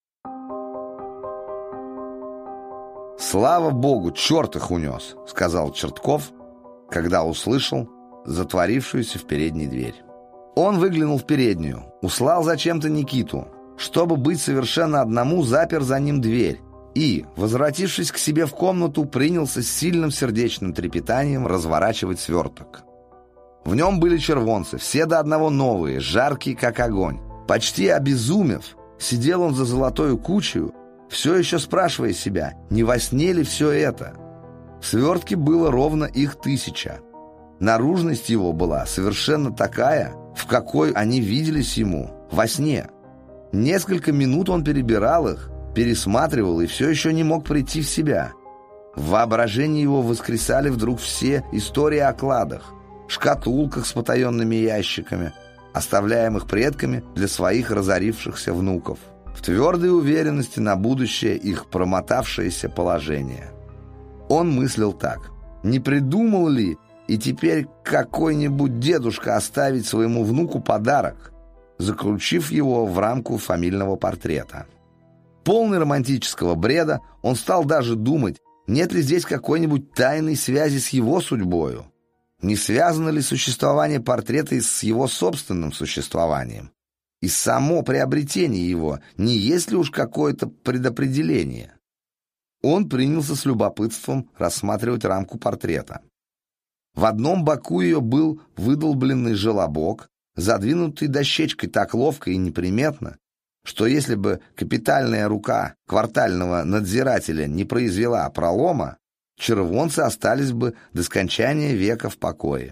«Слава Богу, черт их унес», — сказал Чертков, когда услышал затворившуюся в передней дверь. Он выглянул в переднюю, услал зачем-то Никиту, чтобы быть совершенно одному, запер за ним дверь и, возвратившись к себе в комнату, принялся с сильным сердечным трепетанием разворачивать сверток. В нем были червонцы, все до одного новые, жаркие, как огонь. Почти обезумев, сидел он за золотою кучей, все еще спрашивая себя, не во сне ли все это. В свертке было ровно их тысяча. Наружность его была совершенно такая, в какой они виделись ему во сне. Несколько минут он перебирал их, пересматривал и все еще не мог прийти в себя. В воображении его воскресали вдруг все истории о кладах, шкатулках с потаенными ящиками, оставляемых предками для своих разорившихся внуков, в твердой уверенности на будущее их промотавшееся положение. Он мыслил так: не придумал ли и теперь какой-нибудь дедушка оставить своему внуку подарок, заключив его в рамку фамильного портрета? Полный романтического бреда, он стал даже думать, нет ли здесь какой-нибудь тайной связи с его судьбою, не связано ли существование портрета с его собственным существованием, и само приобретение его, не есть ли уж какое-то предопределение. Он принялся с любопытством рассматривать рамку портрета. В одном боку ее был выдолбленный желобок, задвинутый дощечкой так ловко и неприметно, что если бы капитальная рука квартального надзирателя не произвела пролома, червонцы остались бы до скончания века в покое.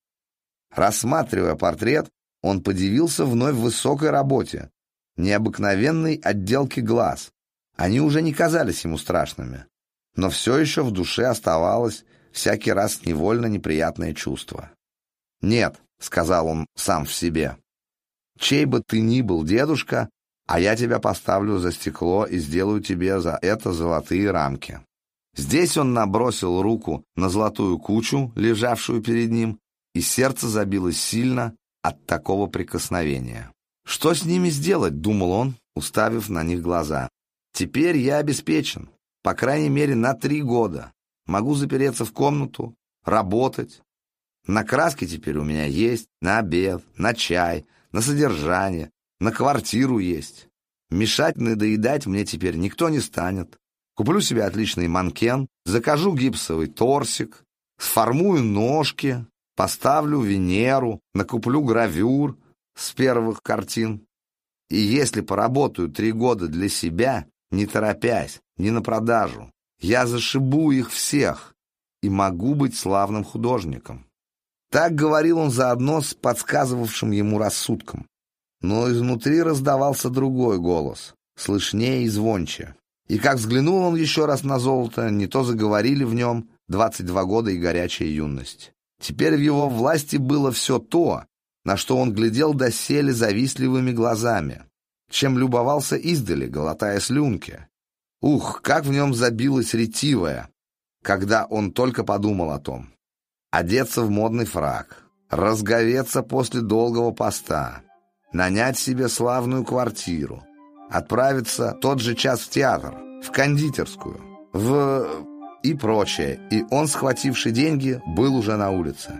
Рассматривая портрет, он подивился вновь высокой работе, необыкновенной отделке глаз. Они уже не казались ему страшными, но все еще в душе оставалось всякий раз невольно неприятное чувство. «Нет», — сказал он сам в себе, — «чей бы ты ни был, дедушка, а я тебя поставлю за стекло и сделаю тебе за это золотые рамки». Здесь он набросил руку на золотую кучу, лежавшую перед ним, и сердце забилось сильно от такого прикосновения. «Что с ними сделать?» — думал он, уставив на них глаза. «Теперь я обеспечен, по крайней мере, на три года. Могу запереться в комнату, работать. На краски теперь у меня есть, на обед, на чай, на содержание, на квартиру есть. Мешать надоедать мне теперь никто не станет. Куплю себе отличный манекен, закажу гипсовый торсик, сформую ножки, поставлю Венеру, накуплю гравюр с первых картин. И если поработаю три года для себя, не торопясь, не на продажу, я зашибу их всех и могу быть славным художником». Так говорил он заодно с подсказывавшим ему рассудком. Но изнутри раздавался другой голос, слышнее и звонче. И как взглянул он еще раз на золото, не то заговорили в нем двадцать два года и горячая юность. Теперь в его власти было все то, на что он глядел доселе завистливыми глазами, чем любовался издали, глотая слюнки. Ух, как в нем забилось ретивое, когда он только подумал о том. Одеться в модный фрак, разговеться после долгого поста, нанять себе славную квартиру, отправиться тот же час в театр, в кондитерскую, в... и прочее. И он, схвативший деньги, был уже на улице.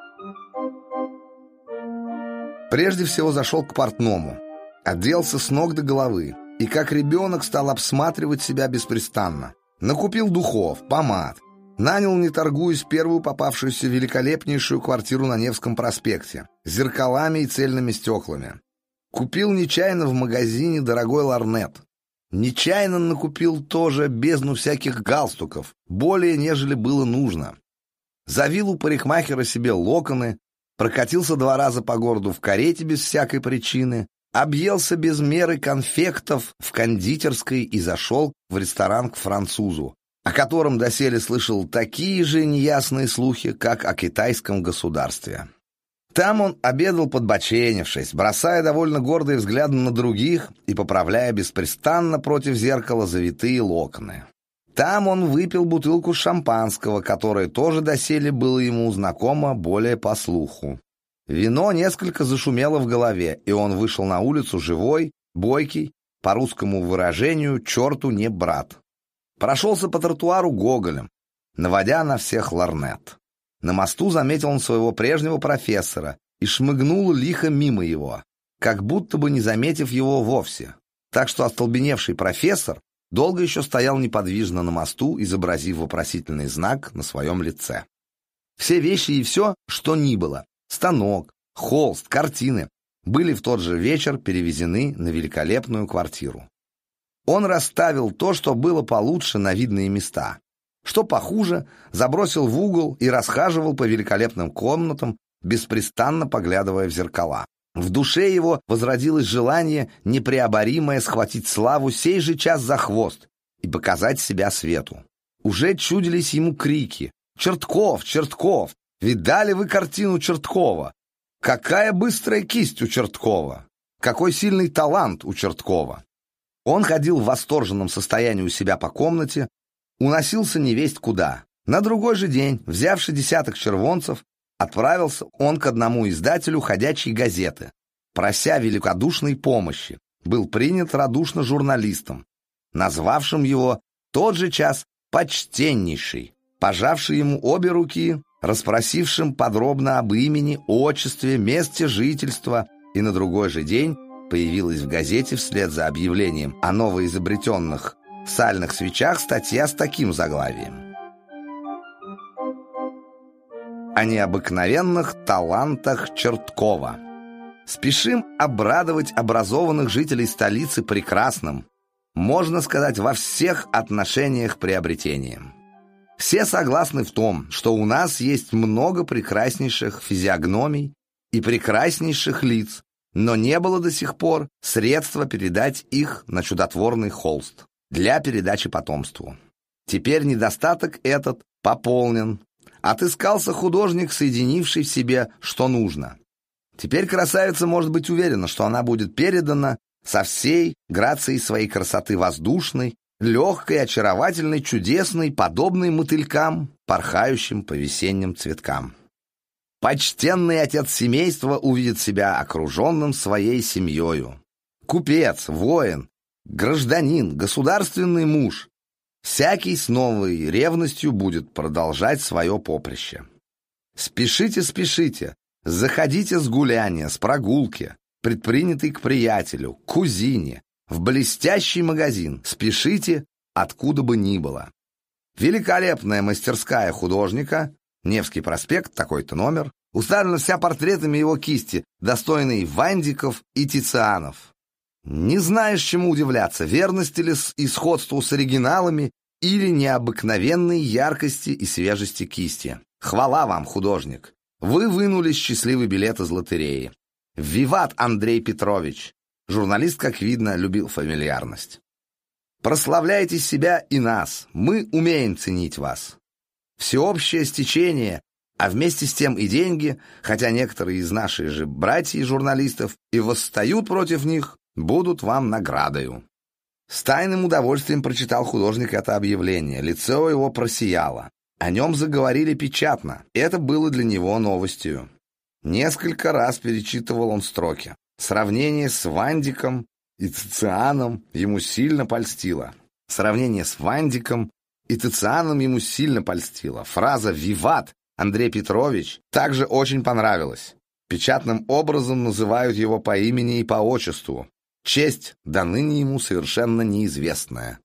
Прежде всего зашел к портному, оделся с ног до головы и, как ребенок, стал обсматривать себя беспрестанно. Накупил духов, помад, нанял, не торгуясь, первую попавшуюся великолепнейшую квартиру на Невском проспекте с зеркалами и цельными стеклами. Купил нечаянно в магазине дорогой лорнет. Нечаянно накупил тоже бездну всяких галстуков, более, нежели было нужно. Завил у парикмахера себе локоны, прокатился два раза по городу в карете без всякой причины, объелся без меры конфектов в кондитерской и зашел в ресторан к французу, о котором доселе слышал такие же неясные слухи, как о китайском государстве. Там он обедал подбоченившись, бросая довольно гордые взгляды на других и поправляя беспрестанно против зеркала завитые локоны. Там он выпил бутылку шампанского, которое тоже доселе было ему знакомо более по слуху. Вино несколько зашумело в голове, и он вышел на улицу живой, бойкий, по русскому выражению «черту не брат». Прошелся по тротуару гоголем, наводя на всех лорнет. На мосту заметил он своего прежнего профессора и шмыгнул лихо мимо его, как будто бы не заметив его вовсе. Так что остолбеневший профессор долго еще стоял неподвижно на мосту, изобразив вопросительный знак на своем лице. Все вещи и все, что ни было, станок, холст, картины, были в тот же вечер перевезены на великолепную квартиру. Он расставил то, что было получше, на видные места, что похуже, забросил в угол и расхаживал по великолепным комнатам, беспрестанно поглядывая в зеркала. В душе его возродилось желание непреоборимое схватить славу сей же час за хвост и показать себя свету. Уже чудились ему крики: «Чертков! Чертков! Видали вы картину Черткова? Какая быстрая кисть у Черткова! Какой сильный талант у Черткова!» Он ходил в восторженном состоянии у себя по комнате, уносился невесть куда. На другой же день, взявши десяток червонцев, отправился он к одному издателю ходячей газеты, прося великодушной помощи. Был принят радушно журналистом, назвавшим его тот же час почтеннейший, пожавший ему обе руки, расспросившим подробно об имени, отчестве, месте жительства, и на другой же день появилась в газете вслед за объявлением о новоизобретенных сальных свечах статья с таким заглавием: «О необыкновенных талантах Черткова. Спешим обрадовать образованных жителей столицы прекрасным, можно сказать, во всех отношениях приобретением. Все согласны в том, что у нас есть много прекраснейших физиогномий и прекраснейших лиц, но не было до сих пор средства передать их на чудотворный холст для передачи потомству. Теперь недостаток этот пополнен. Отыскался художник, соединивший в себе, что нужно. Теперь красавица может быть уверена, что она будет передана со всей грацией своей красоты воздушной, легкой, очаровательной, чудесной, подобной мотылькам, порхающим по весенним цветкам. Почтенный отец семейства увидит себя окруженным своей семьей. Купец, воин, гражданин, государственный муж. Всякий с новой ревностью будет продолжать свое поприще. Спешите, спешите, заходите с гуляния, с прогулки, предпринятый к приятелю, к кузине, в блестящий магазин, спешите, откуда бы ни было. Великолепная мастерская художника, Невский проспект, такой-то номер, уставлена вся портретами его кисти, достойной Вандиков и Тицианов. Не знаешь, чему удивляться, верности ли и сходству с оригиналами или необыкновенной яркости и свежести кисти. Хвала вам, художник! Вы вынули счастливый билет из лотереи. Виват, Андрей Петрович! Журналист, как видно, любил фамильярность. Прославляйте себя и нас, мы умеем ценить вас. Всеобщее стечение, а вместе с тем и деньги, хотя некоторые из наших же братьев и журналистов и восстают против них, будут вам наградою. С тайным удовольствием прочитал художник это объявление. Лицо его просияло. О нем заговорили печатно. Это было для него новостью. Несколько раз перечитывал он строки. Сравнение с Вандиком и Тицианом ему сильно польстило. Сравнение с Вандиком и Тицианом ему сильно польстило. Фраза «Виват, Андрей Петрович» также очень понравилась. Печатным образом называют его по имени и по отчеству. Честь до ныне ему совершенно неизвестная.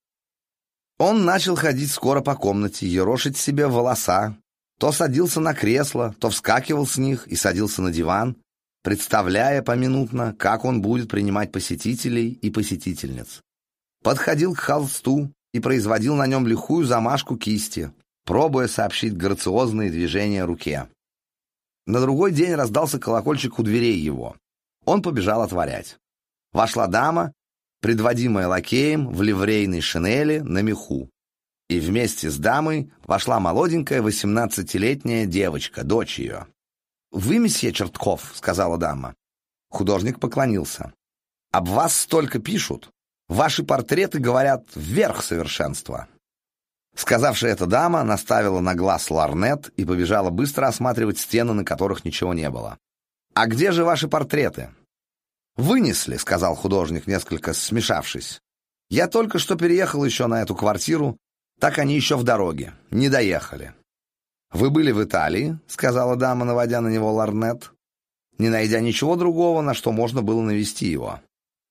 Он начал ходить скоро по комнате, ерошить себе волоса, то садился на кресло, то вскакивал с них и садился на диван, представляя поминутно, как он будет принимать посетителей и посетительниц. Подходил к холсту и производил на нем лихую замашку кисти, пробуя сообщить грациозные движения руке. На другой день раздался колокольчик у дверей его. Он побежал отворять. Вошла дама, предводимая лакеем в ливрейной шинели на меху. И вместе с дамой вошла молоденькая восемнадцатилетняя девочка, дочь ее. «Вы, месье Чертков», — сказала дама. Художник поклонился. «Об вас столько пишут. Ваши портреты, говорят, вверх совершенства». Сказавшая это дама наставила на глаз ларнет и побежала быстро осматривать стены, на которых ничего не было. «А где же ваши портреты?» «Вынесли», — сказал художник, несколько смешавшись. «Я только что переехал еще на эту квартиру, так они еще в дороге, не доехали». «Вы были в Италии?» — сказала дама, наводя на него ларнет, не найдя ничего другого, на что можно было навести его.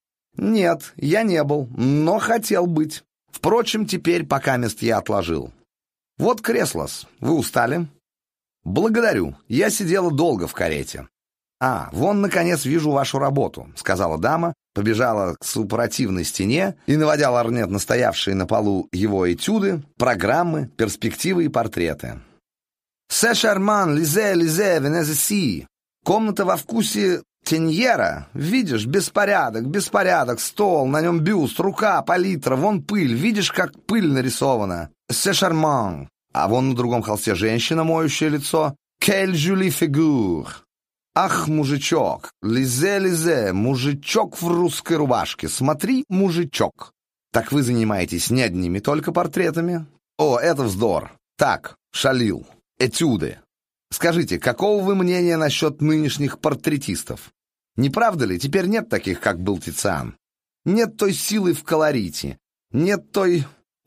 «Нет, я не был, но хотел быть. Впрочем, теперь пока мест я отложил. Вот кресло-с. Вы устали?» «Благодарю. Я сидела долго в карете». «А, вон, наконец, вижу вашу работу», — сказала дама, побежала к суппаративной стене и, наводя ларнет на стоявшие на полу его этюды, программы, перспективы и портреты. «Се шарман, лизе, лизе, венезеси». Комната во вкусе Теньера. Видишь, беспорядок, беспорядок, стол, на нем бюст, рука, палитра, вон пыль. Видишь, как пыль нарисована. «Се шарман». А вон на другом холсте женщина, моющая лицо. «Quelle jolie figure». «Ах, мужичок, лизе-лизе, мужичок в русской рубашке, смотри, мужичок». «Так вы занимаетесь не одними только портретами?» «О, это вздор. Так, шалил. Этюды. Скажите, какого вы мнения насчет нынешних портретистов? Не правда ли, теперь нет таких, как был Тициан? Нет той силы в колорите, нет той...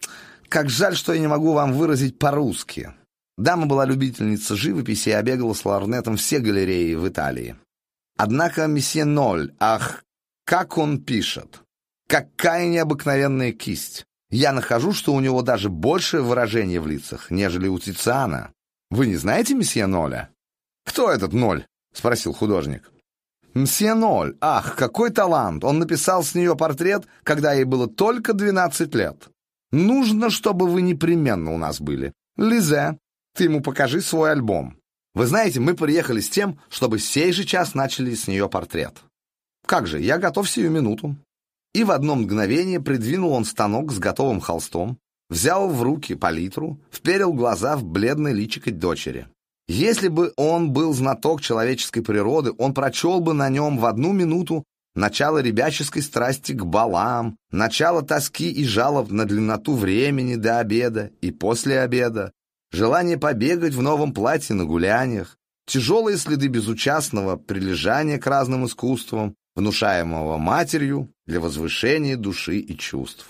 Как жаль, что я не могу вам выразить по-русски». Дама была любительница живописи и обегала с ларнетом все галереи в Италии. Однако месье Ноль, ах, как он пишет! Какая необыкновенная кисть! Я нахожу, что у него даже большее выражение в лицах, нежели у Тициана. Вы не знаете месье Ноля? «Кто этот Ноль?» — спросил художник. «Мсье Ноль, ах, какой талант! Он написал с нее портрет, когда ей было только двенадцать лет. Нужно, чтобы вы непременно у нас были. Лизе, ты ему покажи свой альбом. Вы знаете, мы приехали с тем, чтобы сей же час начали с нее портрет. Как же, я готов сию минуту». И в одно мгновение придвинул он станок с готовым холстом, взял в руки палитру, вперил глаза в бледное личико дочери. Если бы он был знаток человеческой природы, он прочел бы на нем в одну минуту начало ребяческой страсти к балам, начало тоски и жалоб на длинноту времени до обеда и после обеда, желание побегать в новом платье на гуляниях, тяжелые следы безучастного прилежания к разным искусствам, внушаемого матерью для возвышения души и чувств.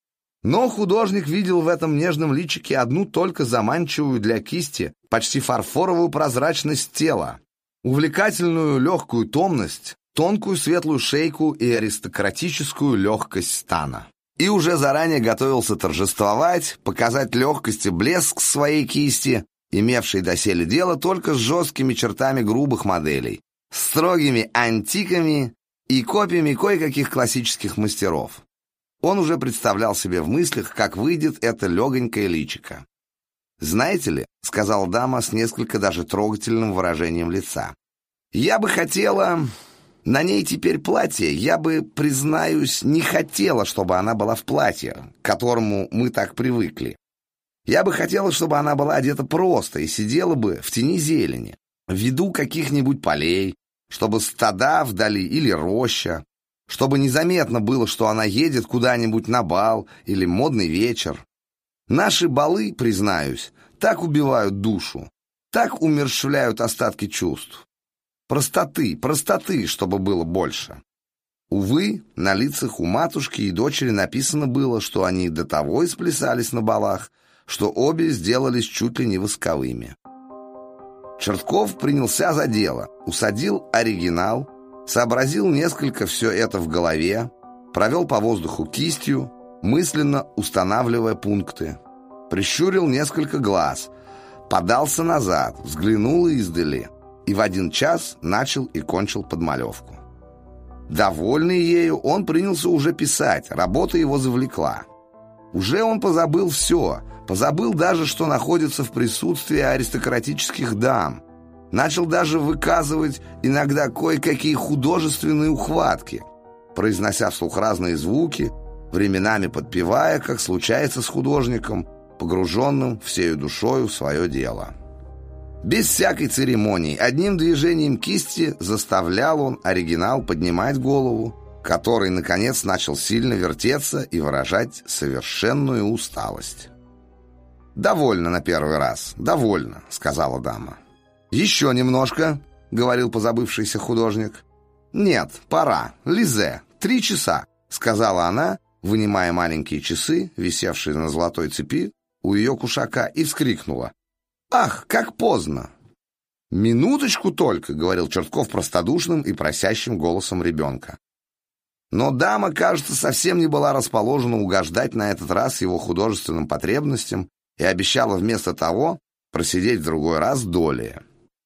Но художник видел в этом нежном личике одну только заманчивую для кисти, почти фарфоровую прозрачность тела, увлекательную легкую томность, тонкую светлую шейку и аристократическую легкость стана. И уже заранее готовился торжествовать, показать легкость и блеск своей кисти, имевшей доселе дело только с жесткими чертами грубых моделей, строгими антиками и копиями кое-каких классических мастеров. Он уже представлял себе в мыслях, как выйдет это легонькое личико. «Знаете ли», — сказала дама с несколько даже трогательным выражением лица, «я бы хотела... На ней теперь платье, я бы, признаюсь, не хотела, чтобы она была в платье, к которому мы так привыкли. Я бы хотела, чтобы она была одета просто и сидела бы в тени зелени, в виду каких-нибудь полей, чтобы стада вдали или роща, чтобы незаметно было, что она едет куда-нибудь на бал или модный вечер. Наши балы, признаюсь, так убивают душу, так умерщвляют остатки чувств. Простоты, простоты, чтобы было больше». Увы, на лицах у матушки и дочери написано было, что они до того исплясались на балах, что обе сделались чуть ли не восковыми. Чертков принялся за дело, усадил оригинал, сообразил несколько все это в голове, провел по воздуху кистью, мысленно устанавливая пункты, прищурил несколько глаз, подался назад, взглянул издали и в один час начал и кончил подмалевку. Довольный ею, он принялся уже писать, работа его завлекла. Уже он позабыл все, позабыл даже, что находится в присутствии аристократических дам, начал даже выказывать иногда кое-какие художественные ухватки, произнося вслух разные звуки, временами подпевая, как случается с художником, погруженным всею душою в свое дело. Без всякой церемонии, одним движением кисти заставлял он оригинал поднимать голову, который, наконец, начал сильно вертеться и выражать совершенную усталость. «Довольно на первый раз, довольно», — сказала дама. «Еще немножко», — говорил позабывшийся художник. «Нет, пора. Лизе. Три часа», — сказала она, вынимая маленькие часы, висевшие на золотой цепи у ее кушака, и вскрикнула: «Ах, как поздно!» «Минуточку только», — говорил Чертков простодушным и просящим голосом ребенка. Но дама, кажется, совсем не была расположена угождать на этот раз его художественным потребностям и обещала вместо того просидеть в другой раз долее.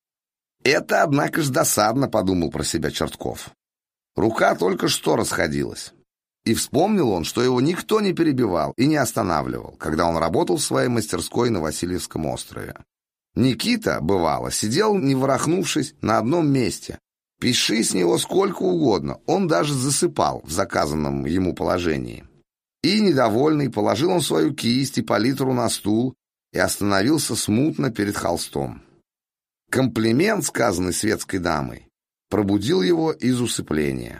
«Это, однако ж, досадно», — подумал про себя Чертков. Рука только что расходилась. И вспомнил он, что его никто не перебивал и не останавливал, когда он работал в своей мастерской на Васильевском острове. Никита, бывало, сидел, не ворохнувшись, на одном месте. Пиши с него сколько угодно, он даже засыпал в заказанном ему положении. И, недовольный, положил он свою кисть и палитру на стул и остановился смутно перед холстом. Комплимент, сказанный светской дамой, пробудил его из усыпления.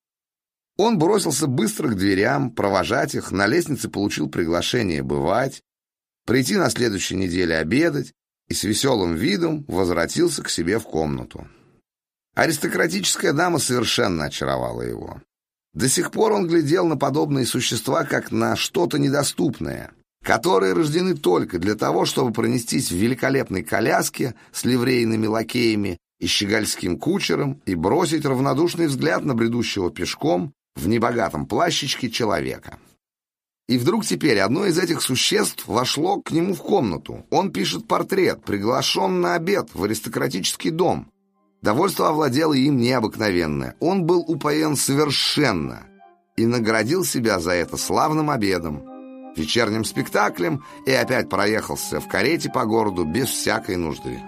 Он бросился быстро к дверям, провожать их, на лестнице получил приглашение бывать, прийти на следующей неделе обедать и с веселым видом возвратился к себе в комнату. Аристократическая дама совершенно очаровала его. До сих пор он глядел на подобные существа как на что-то недоступное, которые рождены только для того, чтобы пронестись в великолепной коляске с ливрейными лакеями и щегольским кучером и бросить равнодушный взгляд на бредущего пешком в небогатом плащичке человека. И вдруг теперь одно из этих существ вошло к нему в комнату. Он пишет портрет, приглашен на обед в аристократический дом. Довольство овладело им необыкновенное. Он был упоен совершенно и наградил себя за это славным обедом, вечерним спектаклем и опять проехался в карете по городу без всякой нужды.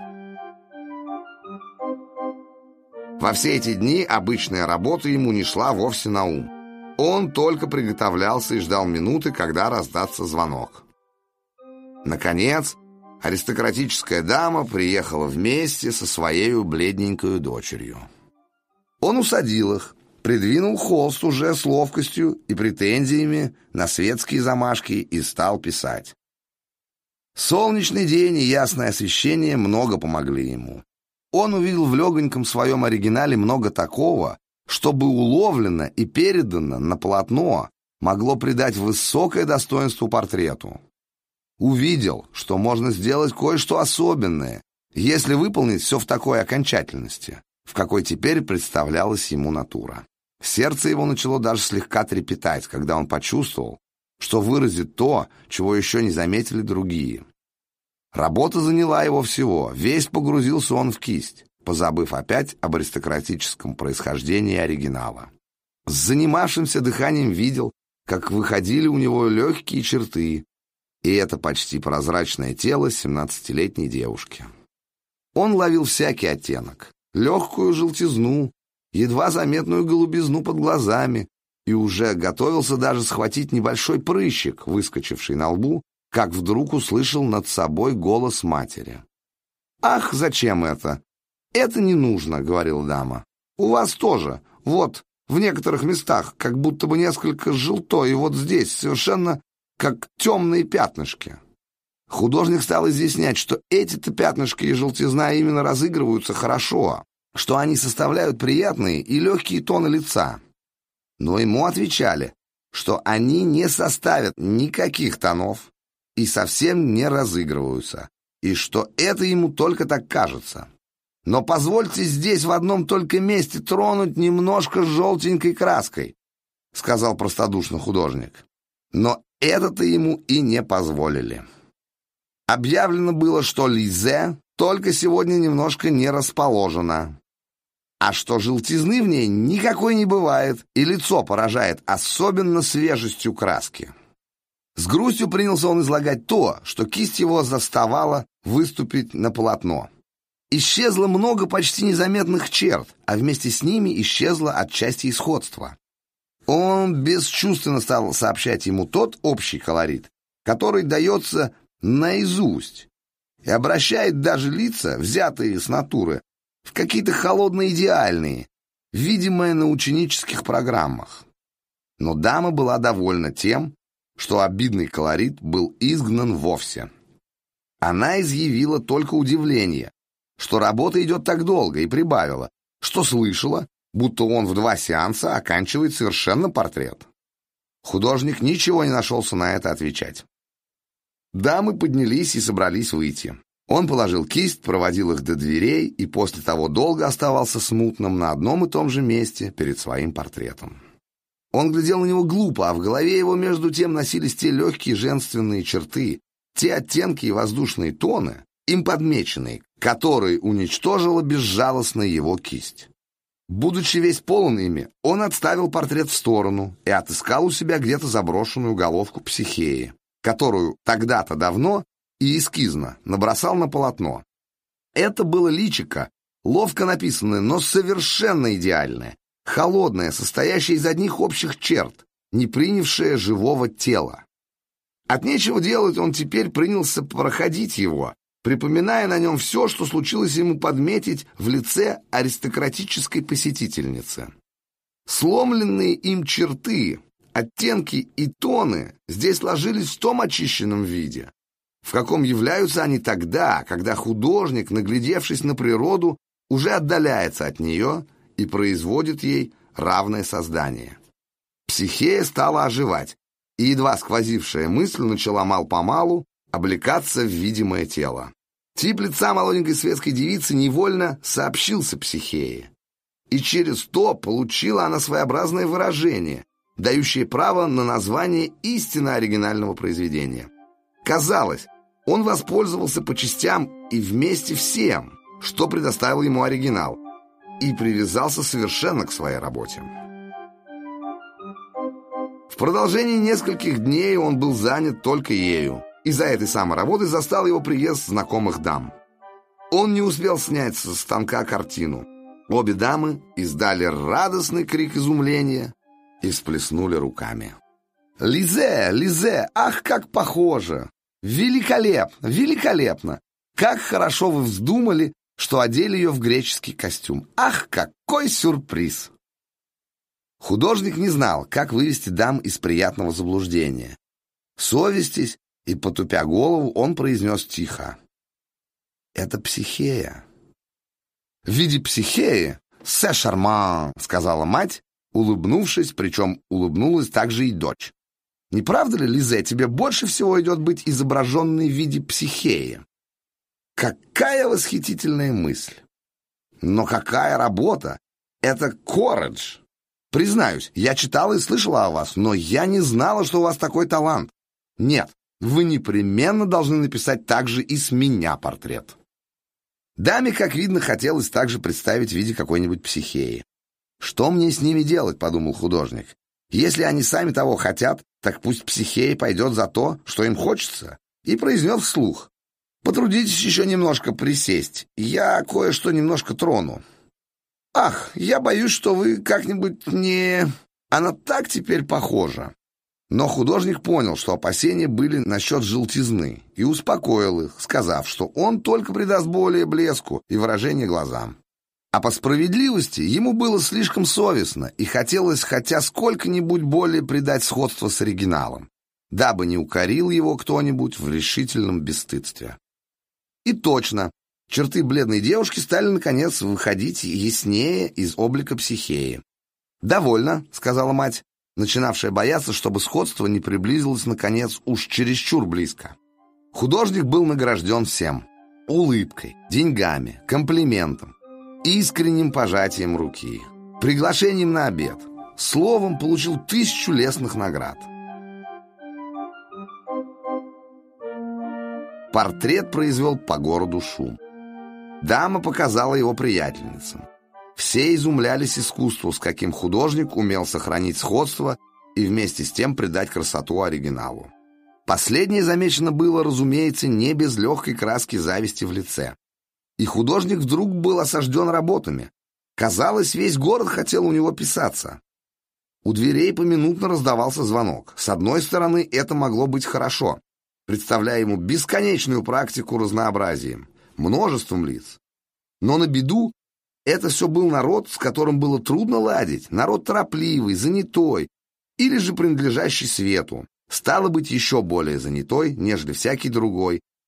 Во все эти дни обычная работа ему не шла вовсе на ум. Он только приготовлялся и ждал минуты, когда раздастся звонок. Наконец, аристократическая дама приехала вместе со своей бледненькой дочерью. Он усадил их, придвинул холст уже с ловкостью и претензиями на светские замашки и стал писать. Солнечный день и ясное освещение много помогли ему. Он увидел в легоньком своем оригинале много такого, что бы уловлено и передано на полотно могло придать высокое достоинство портрету. Увидел, что можно сделать кое-что особенное, если выполнить все в такой окончательности, в какой теперь представлялась ему натура. Сердце его начало даже слегка трепетать, когда он почувствовал, что выразит то, чего еще не заметили другие. Работа заняла его всего, весь погрузился он в кисть, позабыв опять об аристократическом происхождении оригинала. С занимавшимся дыханием видел, как выходили у него легкие черты, и это почти прозрачное тело семнадцатилетней девушки. Он ловил всякий оттенок, легкую желтизну, едва заметную голубизну под глазами, и уже готовился даже схватить небольшой прыщик, выскочивший на лбу, как вдруг услышал над собой голос матери. «Ах, зачем это? Это не нужно», — говорила дама. «У вас тоже. Вот, в некоторых местах, как будто бы несколько желто, и вот здесь совершенно как темные пятнышки». Художник стал изъяснять, что эти-то пятнышки и желтизна именно разыгрываются хорошо, что они составляют приятные и легкие тоны лица. Но ему отвечали, что они не составят никаких тонов и совсем не разыгрываются, и что это ему только так кажется. «Но позвольте здесь в одном только месте тронуть немножко желтенькой краской», — сказал простодушно художник. Но это-то ему и не позволили. Объявлено было, что Лизе только сегодня немножко не расположена, а что желтизны в ней никакой не бывает, и лицо поражает особенно свежестью краски. С грустью принялся он излагать то, что кисть его заставала выступить на полотно. Исчезло много почти незаметных черт, а вместе с ними исчезло отчасти и сходство. Он бесчувственно стал сообщать ему тот общий колорит, который дается наизусть, и обращает даже лица, взятые с натуры, в какие-то холодно-идеальные, видимые на ученических программах. Но дама была довольна тем, что обидный колорит был изгнан вовсе. Она изъявила только удивление, что работа идет так долго, и прибавила, что слышала, будто он в два сеанса оканчивает совершенно портрет. Художник ничего не нашелся на это отвечать. Дамы поднялись и собрались выйти. Он положил кисть, проводил их до дверей и после того долго оставался смутным на одном и том же месте перед своим портретом. Он глядел на него глупо, а в голове его между тем носились те легкие женственные черты, те оттенки и воздушные тоны, им подмеченные, которые уничтожила безжалостно его кисть. Будучи весь полон ими, он отставил портрет в сторону и отыскал у себя где-то заброшенную головку Психеи, которую тогда-то давно и эскизно набросал на полотно. Это было личико, ловко написанное, но совершенно идеальное, холодное, состоящее из одних общих черт, не принявшее живого тела. От нечего делать он теперь принялся проходить его, припоминая на нем все, что случилось ему подметить в лице аристократической посетительницы. Сломленные им черты, оттенки и тоны здесь ложились в том очищенном виде, в каком являются они тогда, когда художник, наглядевшись на природу, уже отдаляется от нее и производит ей равное создание. Психея стала оживать, и едва сквозившая мысль начала мал-помалу облекаться в видимое тело. Тип лица молоденькой светской девицы невольно сообщился Психее, и через то получила она своеобразное выражение, дающее право на название истинно оригинального произведения. Казалось, он воспользовался по частям и вместе всем, что предоставил ему оригинал, и привязался совершенно к своей работе. В продолжении нескольких дней он был занят только ею, и за этой самой работой застал его приезд знакомых дам. Он не успел снять со станка картину. Обе дамы издали радостный крик изумления и всплеснули руками. «Лизе, Лизе, ах, как похоже! Великолепно, великолепно! Как хорошо вы вздумали, что одели ее в греческий костюм! Ах, какой сюрприз!» Художник не знал, как вывести дам из приятного заблуждения. Совестясь и потупя голову, он произнес тихо: «Это Психея». «В виде Психеи? Се шарман», — сказала мать, улыбнувшись, причем улыбнулась также и дочь. «Не правда ли, Лизе, тебе больше всего идет быть изображенной в виде Психеи?» Какая восхитительная мысль! Но какая работа! Это Корредж! Признаюсь, я читала и слышала о вас, но я не знала, что у вас такой талант. Нет, вы непременно должны написать также и с меня портрет. Даме, как видно, хотелось также представить в виде какой-нибудь Психеи. «Что мне с ними делать?» — подумал художник. «Если они сами того хотят, так пусть Психея пойдет за то, что им хочется», и произнес вслух: «Потрудитесь еще немножко присесть, я кое-что немножко трону». «Ах, я боюсь, что вы как-нибудь не... Она так теперь похожа». Но художник понял, что опасения были насчет желтизны, и успокоил их, сказав, что он только придаст более блеску и выражение глазам. А по справедливости ему было слишком совестно, и хотелось хотя сколько-нибудь более придать сходство с оригиналом, дабы не укорил его кто-нибудь в решительном бесстыдстве. И точно, черты бледной девушки стали, наконец, выходить яснее из облика Психеи. «Довольно», — сказала мать, начинавшая бояться, чтобы сходство не приблизилось, наконец, уж чересчур близко. Художник был награжден всем: улыбкой, деньгами, комплиментом, искренним пожатием руки, приглашением на обед, словом, получил тысячу лестных наград. Портрет произвел по городу шум. Дама показала его приятельницам. Все изумлялись искусству, с каким художник умел сохранить сходство и вместе с тем придать красоту оригиналу. Последнее замечено было, разумеется, не без легкой краски зависти в лице. И художник вдруг был осажден работами. Казалось, весь город хотел у него писаться. У дверей поминутно раздавался звонок. С одной стороны, это могло быть хорошо, представляя ему бесконечную практику разнообразием, множеством лиц. Но на беду это все был народ, с которым было трудно ладить, народ торопливый, занятой, или же принадлежащий свету, стало быть, еще более занятой, нежели всякий другой,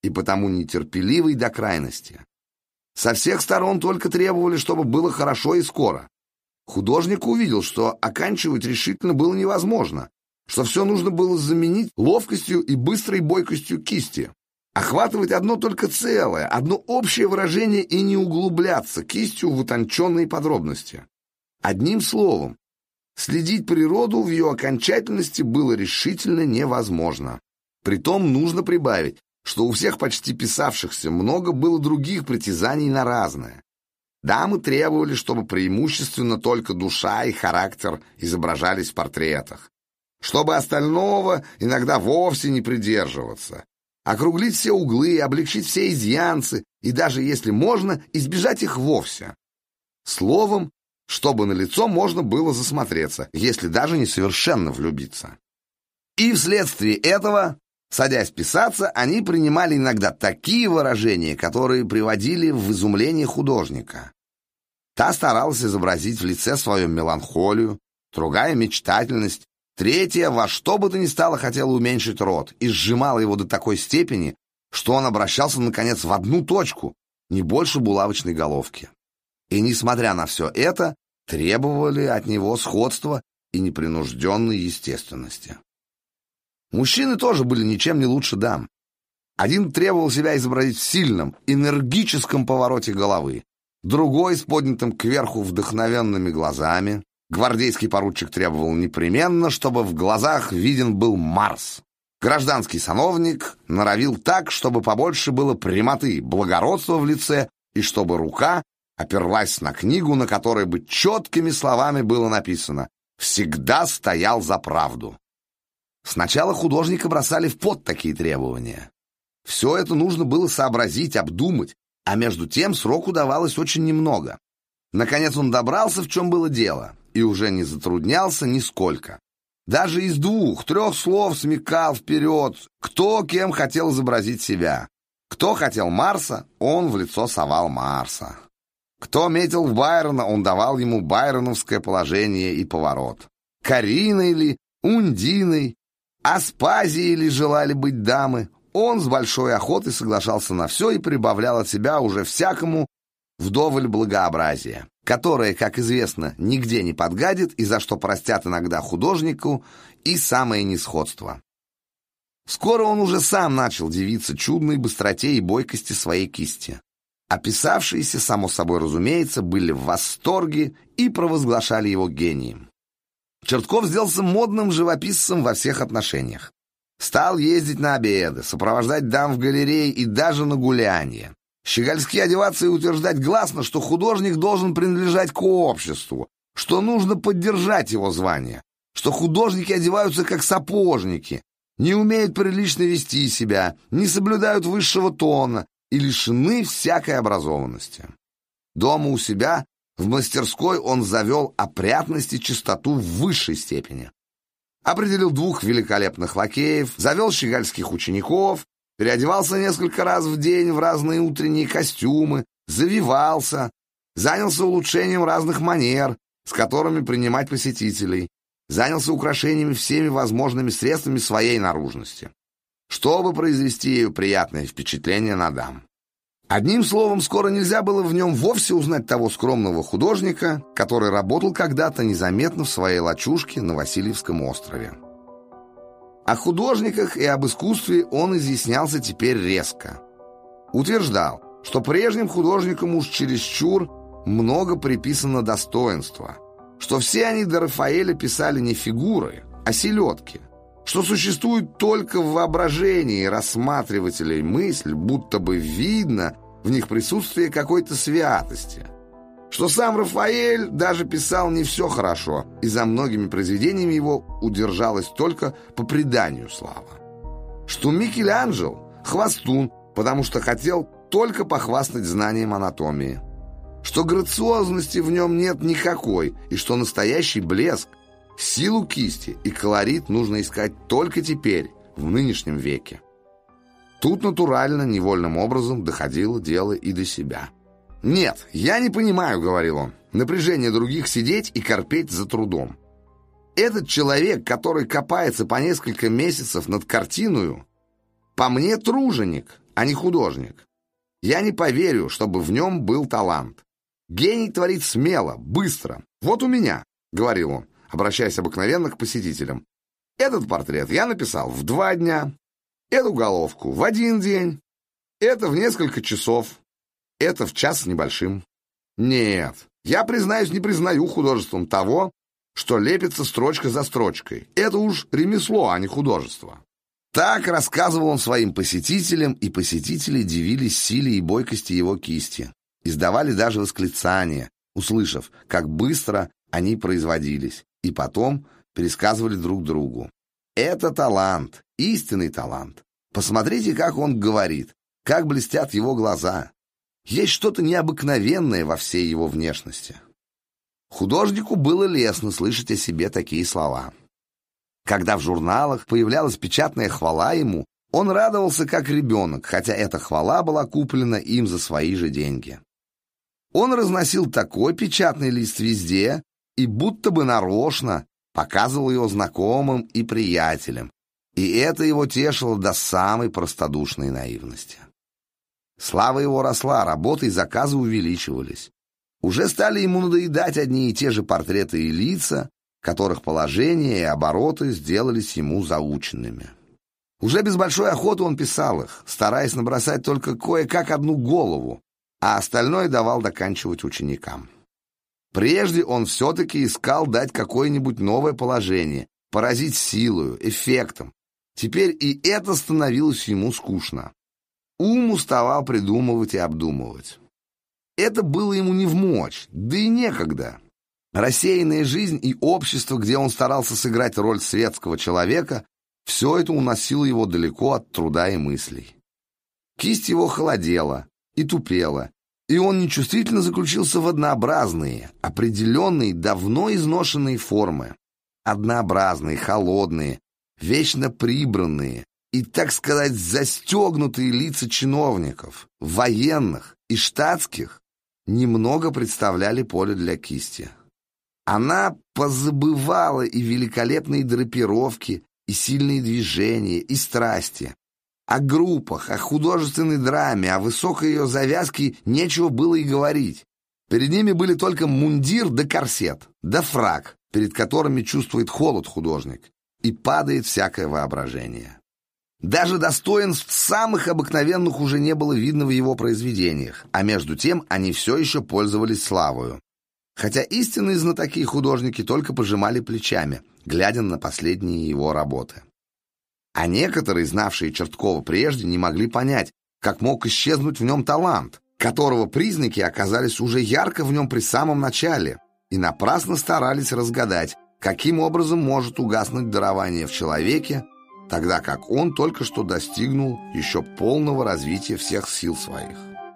и потому нетерпеливый до крайности. Со всех сторон только требовали, чтобы было хорошо и скоро. Художник увидел, что оканчивать решительно было невозможно, что все нужно было заменить ловкостью и быстрой бойкостью кисти, охватывать одно только целое, одно общее выражение и не углубляться кистью в утонченные подробности. Одним словом, следить природу в ее окончательности было решительно невозможно. Притом нужно прибавить, что у всех почти писавшихся много было других притязаний на разное. Дамы требовали, чтобы преимущественно только душа и характер изображались в портретах, чтобы остального иногда вовсе не придерживаться, округлить все углы, облегчить все изъянцы и даже, если можно, избежать их вовсе. Словом, чтобы на лицо можно было засмотреться, если даже не совершенно влюбиться. И вследствие этого, садясь писаться, они принимали иногда такие выражения, которые приводили в изумление художника. Та старалась изобразить в лице своем меланхолию, другая — мечтательность, третья во что бы то ни стало хотела уменьшить рот и сжимала его до такой степени, что он обращался, наконец, в одну точку, не больше булавочной головки. И, несмотря на все это, требовали от него сходства и непринужденной естественности. Мужчины тоже были ничем не лучше дам. Один требовал себя изобразить в сильном, энергическом повороте головы, другой с поднятым кверху вдохновенными глазами. Гвардейский поручик требовал непременно, чтобы в глазах виден был Марс. Гражданский сановник норовил так, чтобы побольше было прямоты, благородства в лице, и чтобы рука оперлась на книгу, на которой бы четкими словами было написано «Всегда стоял за правду». Сначала художника бросали в пот такие требования. Все это нужно было сообразить, обдумать, а между тем сроку давалось очень немного. Наконец он добрался, в чем было дело, и уже не затруднялся нисколько. Даже из двух-трех слов смекал вперед, кто кем хотел изобразить себя. Кто хотел Марса, он в лицо совал Марса. Кто метил в Байрона, он давал ему байроновское положение и поворот. Кариной ли, Ундиной, Аспазией ли желали быть дамы, он с большой охотой соглашался на все и прибавлял от себя уже всякому вдоволь благообразия, которое, как известно, нигде не подгадит и за что простят иногда художнику и самое несходство. Скоро он уже сам начал дивиться чудной быстроте и бойкости своей кисти. Описавшиеся, само собой разумеется, были в восторге и провозглашали его гением. Чертков сделался модным живописцем во всех отношениях. Стал ездить на обеды, сопровождать дам в галерее и даже на гулянье. Щегольски одеваться и утверждать гласно, что художник должен принадлежать к обществу, что нужно поддержать его звание, что художники одеваются как сапожники, не умеют прилично вести себя, не соблюдают высшего тона и лишены всякой образованности. Дома у себя, в мастерской, он завел опрятность и чистоту в высшей степени. Определил двух великолепных лакеев, завел щегольских учеников, переодевался несколько раз в день в разные утренние костюмы, завивался, занялся улучшением разных манер, с которыми принимать посетителей, занялся украшениями всеми возможными средствами своей наружности, чтобы произвести ею приятное впечатление на дам. Одним словом, скоро нельзя было в нем вовсе узнать того скромного художника, который работал когда-то незаметно в своей лачужке на Васильевском острове. О художниках и об искусстве он изъяснялся теперь резко. Утверждал, что прежним художникам уж чересчур много приписано достоинства, что все они до Рафаэля писали не фигуры, а селедки, что существует только в воображении рассматривателей мысль, будто бы видно в них присутствие какой-то святости, что сам Рафаэль даже писал не все хорошо, и за многими произведениями его удержалась только по преданию слава, что Микеланджело — хвастун, потому что хотел только похвастать знанием анатомии, что грациозности в нем нет никакой, и что настоящий блеск, силу кисти и колорит нужно искать только теперь, в нынешнем веке. Тут натурально, невольным образом доходило дело и до себя. «Нет, я не понимаю, — говорил он, — напряжение других сидеть и корпеть за трудом. Этот человек, который копается по несколько месяцев над картиною, по мне труженик, а не художник. Я не поверю, чтобы в нем был талант. Гений творит смело, быстро. Вот у меня, — говорил он, обращаясь обыкновенно к посетителям. Этот портрет я написал в два дня, эту головку в один день, это в несколько часов, это в час с небольшим. Нет, я, признаюсь, не признаю художеством того, что лепится строчка за строчкой. Это уж ремесло, а не художество. Так рассказывал он своим посетителям, и посетители дивились силе и бойкости его кисти. Издавали даже восклицания, услышав, как быстро они производились, и потом пересказывали друг другу. Это талант, истинный талант. Посмотрите, как он говорит, как блестят его глаза. Есть что-то необыкновенное во всей его внешности. Художнику было лестно слышать о себе такие слова. Когда в журналах появлялась печатная хвала ему, он радовался как ребенок, хотя эта хвала была куплена им за свои же деньги. Он разносил такой печатный лист везде и будто бы нарочно показывал его знакомым и приятелям, и это его тешило до самой простодушной наивности. Слава его росла, работы и заказы увеличивались. Уже стали ему надоедать одни и те же портреты и лица, которых положение и обороты сделались ему заученными. Уже без большой охоты он писал их, стараясь набросать только кое-как одну голову, а остальное давал доканчивать ученикам. Прежде он все-таки искал дать какое-нибудь новое положение, поразить силою, эффектом. Теперь и это становилось ему скучно. Ум уставал придумывать и обдумывать. Это было ему не вмочь, да и некогда. Рассеянная жизнь и общество, где он старался сыграть роль светского человека, все это уносило его далеко от труда и мыслей. Кисть его холодела и тупела, и он нечувствительно заключился в однообразные, определенные, давно изношенные формы. Однообразные, холодные, вечно прибранные и, так сказать, застегнутые лица чиновников, военных и штатских немного представляли поле для кисти. Она позабывала и великолепные драпировки, и сильные движения, и страсти. О группах, о художественной драме, о высокой ее завязке нечего было и говорить. Перед ними были только мундир да корсет, да фрак, перед которыми чувствует холод художник, и падает всякое воображение. Даже достоинств самых обыкновенных уже не было видно в его произведениях, а между тем они все еще пользовались славою. Хотя истинные знатоки и художники только пожимали плечами, глядя на последние его работы. А некоторые, знавшие Черткова прежде, не могли понять, как мог исчезнуть в нем талант, которого признаки оказались уже ярко в нем при самом начале, и напрасно старались разгадать, каким образом может угаснуть дарование в человеке, тогда как он только что достигнул еще полного развития всех сил своих.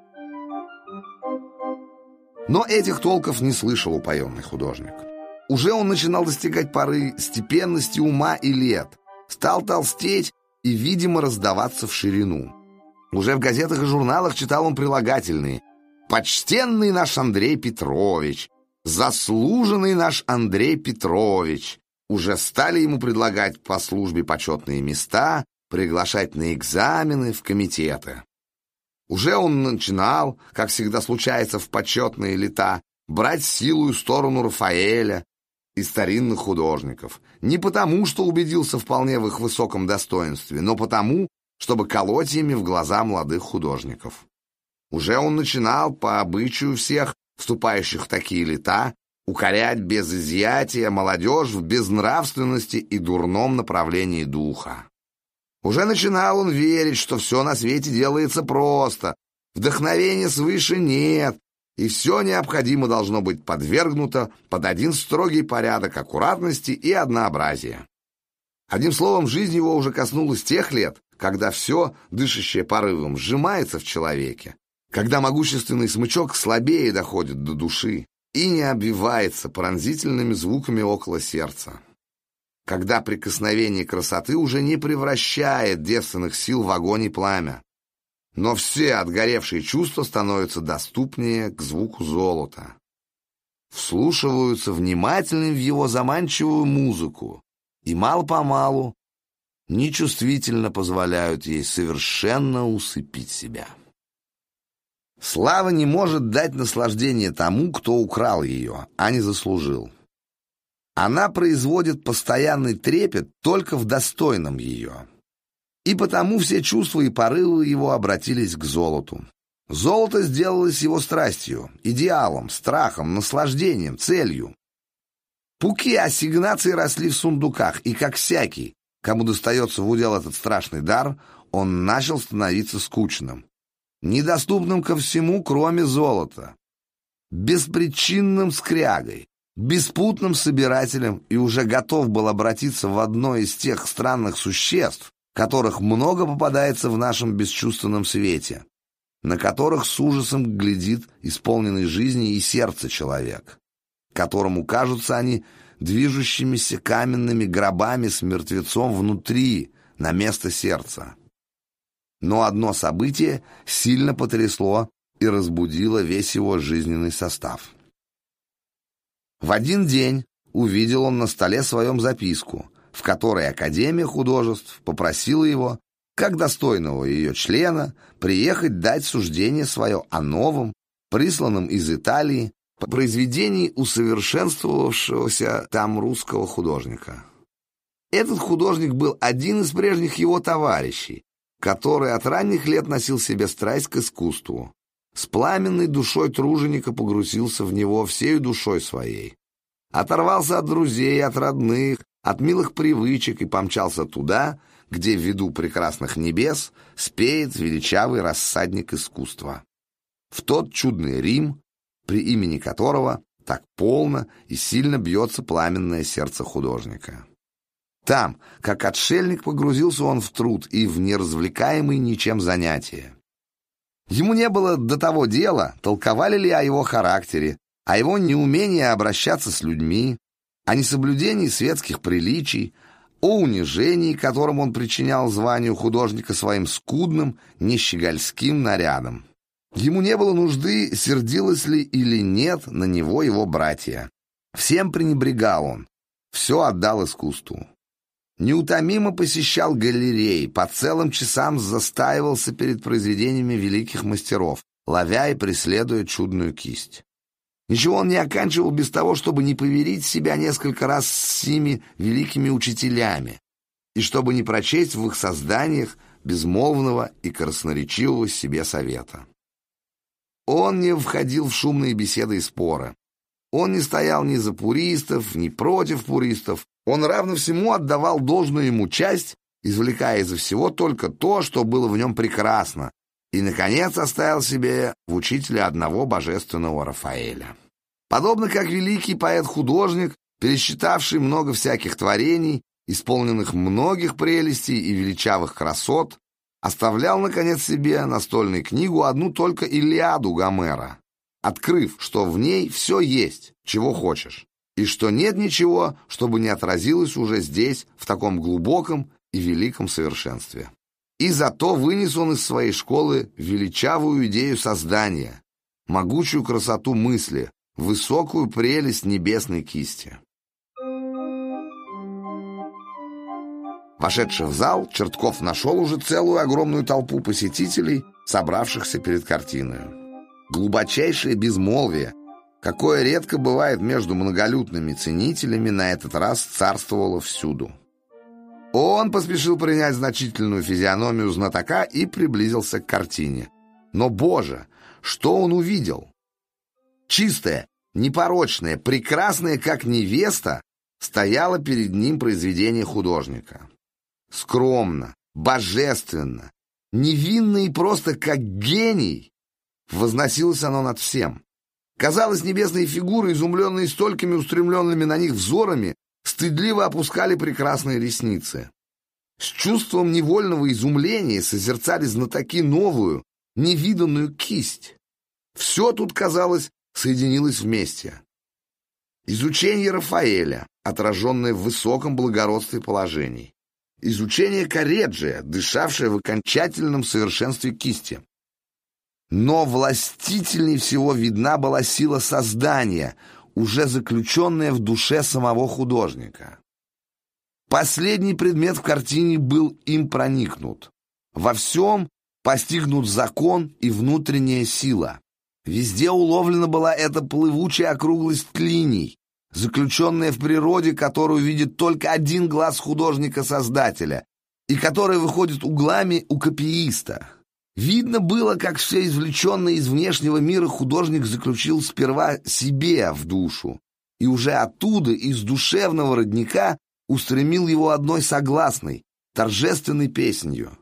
Но этих толков не слышал упоенный художник. Уже он начинал достигать поры степенности ума и лет, стал толстеть и, видимо, раздаваться в ширину. Уже в газетах и журналах читал он прилагательные: «Почтенный наш Андрей Петрович», «Заслуженный наш Андрей Петрович». Уже стали ему предлагать по службе почетные места, приглашать на экзамены, в комитеты. Уже он начинал, как всегда случается в почетные лета, брать силу и сторону Рафаэля и старинных художников. Не потому, что убедился вполне в их высоком достоинстве, но потому, чтобы колоть ими в глаза молодых художников. Уже он начинал, по обычаю всех, вступающих в такие лета, укорять без изъятия молодежь в безнравственности и дурном направлении духа. Уже начинал он верить, что все на свете делается просто, вдохновения свыше нет, и все необходимо должно быть подвергнуто под один строгий порядок аккуратности и однообразия. Одним словом, жизнь его уже коснулась тех лет, когда все, дышащее порывом, сжимается в человеке, когда могущественный смычок слабее доходит до души и не обвивается пронзительными звуками около сердца, когда прикосновение красоты уже не превращает девственных сил в огонь и пламя, но все отгоревшие чувства становятся доступнее к звуку золота, вслушиваются внимательно в его заманчивую музыку, и мало-помалу нечувствительно позволяют ей совершенно усыпить себя. Слава не может дать наслаждение тому, кто украл ее, а не заслужил. Она производит постоянный трепет только в достойном ее. И потому все чувства и порывы его обратились к золоту. Золото сделалось его страстью, идеалом, страхом, наслаждением, целью. Пуки ассигнаций росли в сундуках, и как всякий, кому достается в удел этот страшный дар, он начал становиться скучным, недоступным ко всему, кроме золота, беспричинным скрягой, беспутным собирателем, и уже готов был обратиться в одно из тех странных существ, которых много попадается в нашем бесчувственном свете, на которых с ужасом глядит исполненный жизни и сердце человек, которому кажутся они движущимися каменными гробами с мертвецом внутри, на место сердца. Но одно событие сильно потрясло и разбудило весь его жизненный состав. В один день увидел он на столе своем записку, в которой Академия художеств попросила его, как достойного ее члена, приехать дать суждение свое о новом, присланном из Италии, произведении усовершенствовавшегося там русского художника. Этот художник был один из прежних его товарищей, который от ранних лет носил в себе страсть к искусству. С пламенной душой труженика погрузился в него всею душой своей. Оторвался от друзей, от родных, от милых привычек и помчался туда, где в виду прекрасных небес спеет величавый рассадник искусства. В тот чудный Рим, при имени которого так полно и сильно бьется пламенное сердце художника. Там, как отшельник, погрузился он в труд и в неразвлекаемые ничем занятия. Ему не было до того дела, толковали ли о его характере, о его неумении обращаться с людьми, о несоблюдении светских приличий, о унижении, которым он причинял званию художника своим скудным, нещегольским нарядом. Ему не было нужды, сердилось ли или нет на него его братья. Всем пренебрегал он, все отдал искусству. Неутомимо посещал галереи, по целым часам застаивался перед произведениями великих мастеров, ловя и преследуя чудную кисть. Ничего он не оканчивал без того, чтобы не поверить себя несколько раз с сими великими учителями, и чтобы не прочесть в их созданиях безмолвного и красноречивого себе совета. Он не входил в шумные беседы и споры. Он не стоял ни за пуристов, ни против пуристов. Он равно всему отдавал должную ему часть, извлекая из всего только то, что было в нем прекрасно, и, наконец, оставил себе в учителе одного божественного Рафаэля. Подобно как великий поэт-художник, пересчитавший много всяких творений, исполненных многих прелестей и величавых красот, оставлял, наконец, себе настольную книгу одну только Илиаду Гомера, открыв, что в ней все есть, чего хочешь, и что нет ничего, чтобы не отразилось уже здесь, в таком глубоком и великом совершенстве. И зато вынес он из своей школы величавую идею создания, могучую красоту мысли, высокую прелесть небесной кисти. Вошедший в зал, Чертков нашел уже целую огромную толпу посетителей, собравшихся перед картиной. Глубочайшее безмолвие, какое редко бывает между многолюдными ценителями, на этот раз царствовало всюду. Он поспешил принять значительную физиономию знатока и приблизился к картине. Но, Боже, что он увидел? Чистая, непорочная, прекрасная, как невеста, стояло перед ним произведение художника. Скромно, божественно, невинно и просто как гений возносилось оно над всем. Казалось, небесные фигуры, изумленные столькими устремленными на них взорами, стыдливо опускали прекрасные ресницы. С чувством невольного изумления созерцали знатоки новую, невиданную кисть. Все тут, казалось, соединилось вместе. Изучение Рафаэля, отраженное в высоком благородстве положений. Изучение Корреджио, дышавшее в окончательном совершенстве кисти. Но властительней всего видна была сила создания, уже заключенная в душе самого художника. Последний предмет в картине был им проникнут. Во всем постигнут закон и внутренняя сила. Везде уловлена была эта плывучая округлость линий, заключенная в природе, которую видит только один глаз художника-создателя и которая выходит углами у копииста. Видно было, как все извлеченное из внешнего мира художник заключил сперва себе в душу, и уже оттуда, из душевного родника, устремил его одной согласной, торжественной песнью.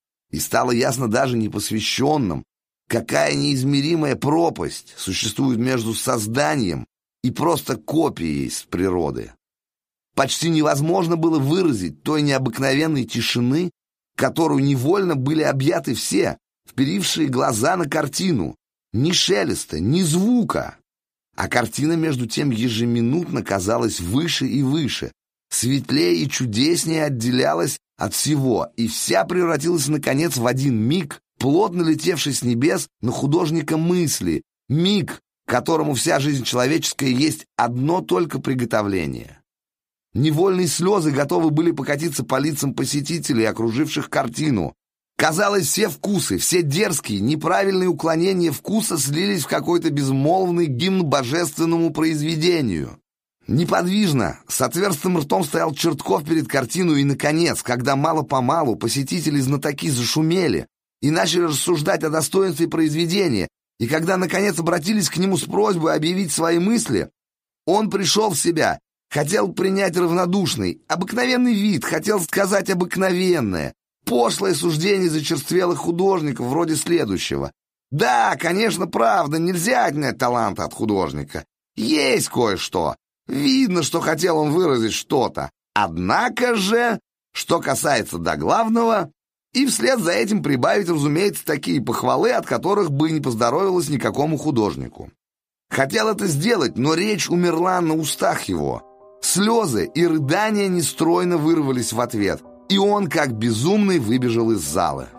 И стало ясно даже непосвященным, какая неизмеримая пропасть существует между созданием и просто копией с природы. Почти невозможно было выразить той необыкновенной тишины, которую невольно были объяты все, вперившие глаза на картину. Ни шелеста, ни звука. А картина, между тем, ежеминутно казалась выше и выше, светлее и чудеснее отделялась от всего, и вся превратилась, наконец, в один миг, плотно летевший с небес на художника мысли, миг, которому вся жизнь человеческая есть одно только приготовление. Невольные слезы готовы были покатиться по лицам посетителей, окруживших картину. Казалось, все вкусы, все дерзкие, неправильные уклонения вкуса слились в какой-то безмолвный гимн божественному произведению. Неподвижно, с отверстым ртом стоял Чертков перед картиной, и, наконец, когда мало-помалу посетители-знатоки зашумели и начали рассуждать о достоинстве произведения, и когда, наконец, обратились к нему с просьбой объявить свои мысли, он пришел в себя. Хотел принять равнодушный, обыкновенный вид, хотел сказать обыкновенное, пошлое суждение зачерствелых художников вроде следующего. Да, конечно, правда, нельзя отнять таланта от художника. Есть кое-что. Видно, что хотел он выразить что-то. Однако же, что касается до главного, и вслед за этим прибавить, разумеется, такие похвалы, от которых бы не поздоровилось никакому художнику. Хотел это сделать, но речь умерла на устах его. Слезы и рыдания нестройно вырвались в ответ, и он, как безумный, выбежал из зала.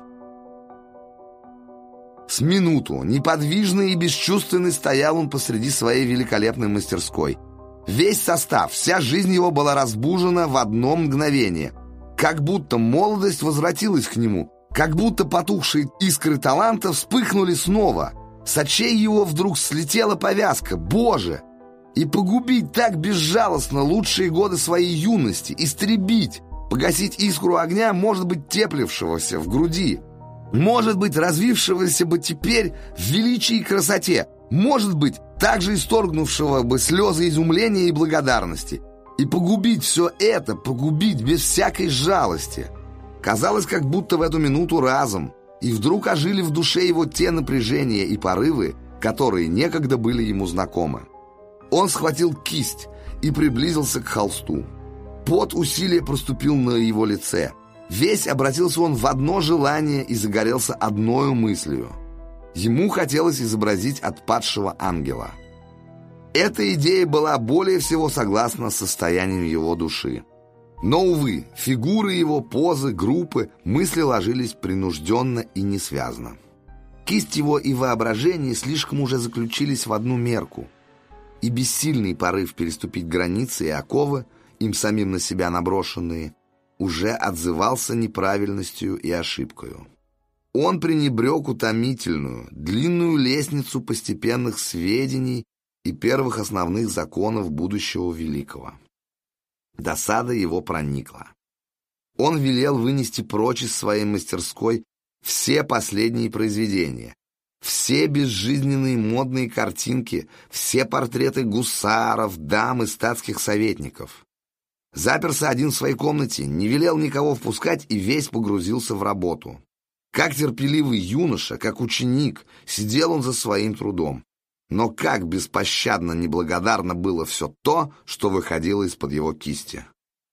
С минуту, неподвижный и бесчувственный, стоял он посреди своей великолепной мастерской. Весь состав, вся жизнь его была разбужена в одно мгновение. Как будто молодость возвратилась к нему, как будто потухшие искры таланта вспыхнули снова. С очей его вдруг слетела повязка. Боже! И погубить так безжалостно лучшие годы своей юности, истребить, погасить искру огня, может быть, теплившегося в груди, может быть, развившегося бы теперь в величии и красоте, может быть, также исторгнувшего бы слезы изумления и благодарности. И погубить все это, погубить без всякой жалости. Казалось, как будто в эту минуту разом, и вдруг ожили в душе его те напряжения и порывы, которые некогда были ему знакомы. Он схватил кисть и приблизился к холсту. Пот усилия проступил на его лице. Весь обратился он в одно желание и загорелся одною мыслью. Ему хотелось изобразить отпадшего ангела. Эта идея была более всего согласна с состоянием его души. Но, увы, фигуры его, позы, группы, мысли ложились принужденно и несвязно. Кисть его и воображение слишком уже заключились в одну мерку, и бессильный порыв переступить границы и оковы, им самим на себя наброшенные, уже отзывался неправильностью и ошибкою. Он пренебрег утомительную, длинную лестницу постепенных сведений и первых основных законов будущего великого. Досада его проникла. Он велел вынести прочь из своей мастерской все последние произведения, все безжизненные модные картинки, все портреты гусаров, дам и статских советников. Заперся один в своей комнате, не велел никого впускать и весь погрузился в работу. Как терпеливый юноша, как ученик, сидел он за своим трудом. Но как беспощадно неблагодарно было все то, что выходило из-под его кисти.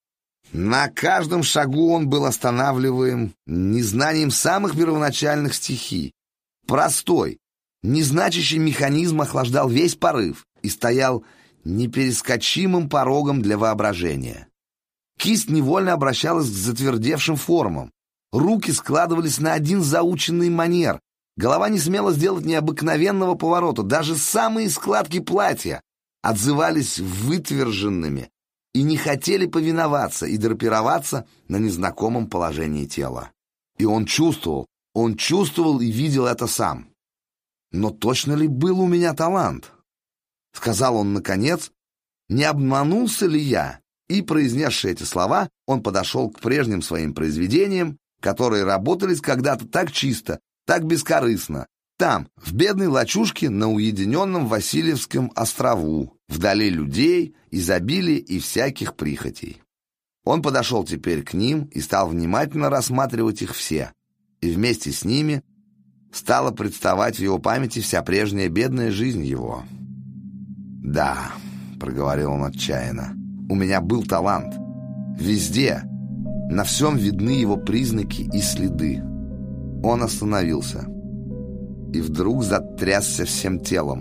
На каждом шагу он был останавливаем незнанием самых первоначальных стихий. Простой, незначащий механизм охлаждал весь порыв и стоял неперескочимым порогом для воображения. Кисть невольно обращалась к затвердевшим формам. Руки складывались на один заученный манер. Голова не смела сделать необыкновенного поворота. Даже самые складки платья отзывались вытверженными, и не хотели повиноваться и драпироваться на незнакомом положении тела. И он чувствовал, он чувствовал и видел это сам. «Но точно ли был у меня талант?» — сказал он наконец. «Не обманулся ли я?» И, произнесши эти слова, он подошел к прежним своим произведениям, которые работались когда-то так чисто, так бескорыстно, там, в бедной лачушке на уединенном Васильевском острову, вдали людей, изобилия и всяких прихотей. Он подошел теперь к ним и стал внимательно рассматривать их все, и вместе с ними стала представать в его памяти вся прежняя бедная жизнь его. «Да», — проговорил он отчаянно, — «у меня был талант. Везде, на всем видны его признаки и следы». Он остановился и вдруг затрясся всем телом.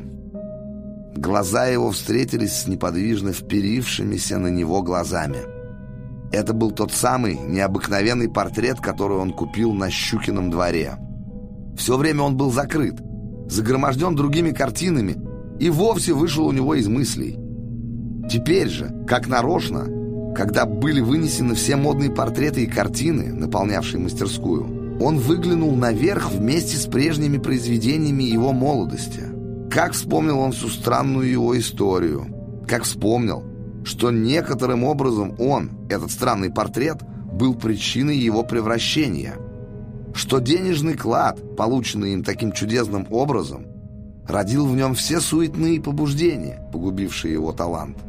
Глаза его встретились с неподвижно вперившимися на него глазами. Это был тот самый необыкновенный портрет, который он купил на Щукином дворе. Все время он был закрыт, загроможден другими картинами и вовсе вышел у него из мыслей. Теперь же, как нарочно, когда были вынесены все модные портреты и картины, наполнявшие мастерскую, он выглянул наверх вместе с прежними произведениями его молодости. Как вспомнил он всю странную его историю, как вспомнил, что некоторым образом он, этот странный портрет, был причиной его превращения, что денежный клад, полученный им таким чудесным образом, родил в нем все суетные побуждения, погубившие его талант.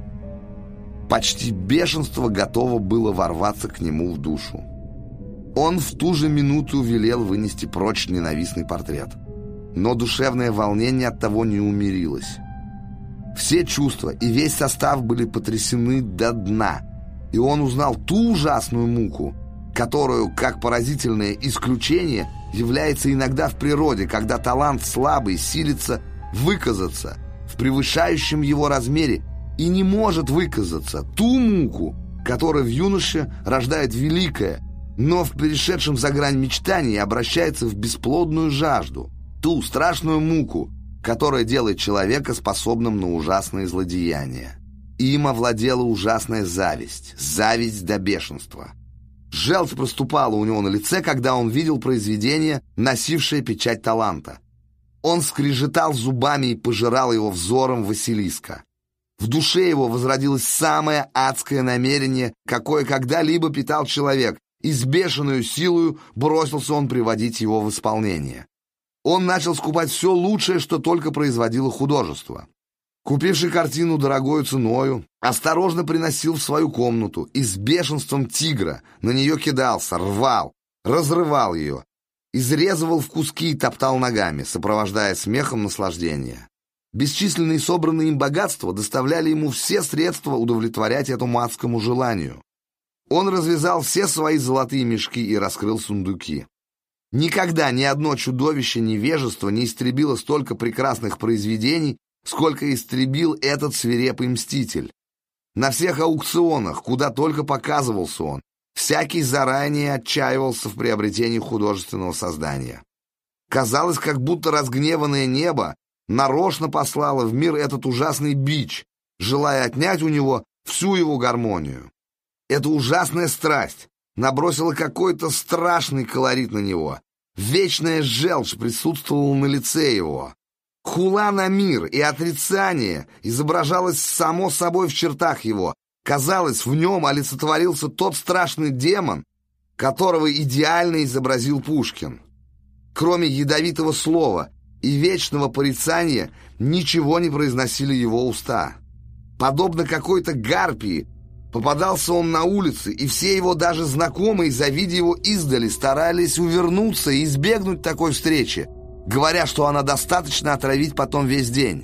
Почти бешенство готово было ворваться к нему в душу. Он в ту же минуту велел вынести прочь ненавистный портрет. Но душевное волнение от того не умерилось. Все чувства и весь состав были потрясены до дна, и он узнал ту ужасную муку, которую, как поразительное исключение, является иногда в природе, когда талант слабый силится выказаться в превышающем его размере и не может выказаться, ту муку, которая в юноше рождает великое, но в перешедшем за грань мечтания обращается в бесплодную жажду, ту страшную муку, которая делает человека способным на ужасные злодеяния. Им овладела ужасная зависть, зависть до бешенства. Желчь проступала у него на лице, когда он видел произведение, носившее печать таланта. Он скрежетал зубами и пожирал его взором Василиска. В душе его возродилось самое адское намерение, какое когда-либо питал человек, и с бешеную силою бросился он приводить его в исполнение. Он начал скупать все лучшее, что только производило художество. Купивший картину дорогою ценою, осторожно приносил в свою комнату и с бешенством тигра на нее кидался, рвал, разрывал ее, изрезывал в куски и топтал ногами, сопровождая смехом наслаждения. Бесчисленные собранные им богатства доставляли ему все средства удовлетворять этому адскому желанию. Он развязал все свои золотые мешки и раскрыл сундуки. Никогда ни одно чудовище невежества не истребило столько прекрасных произведений, сколько истребил этот свирепый мститель. На всех аукционах, куда только показывался он, всякий заранее отчаивался в приобретении художественного создания. Казалось, как будто разгневанное небо нарочно послало в мир этот ужасный бич, желая отнять у него всю его гармонию. Эта ужасная страсть набросила какой-то страшный колорит на него. Вечная желчь присутствовала на лице его. Хула на мир и отрицание изображалось само собой в чертах его. Казалось, в нем олицетворился тот страшный демон, которого идеально изобразил Пушкин. Кроме ядовитого слова и вечного порицания, ничего не произносили его уста. Подобно какой-то гарпии, попадался он на улице, и все его даже знакомые, завидя его издали, старались увернуться и избегнуть такой встречи, говоря, что она достаточно отравить потом весь день.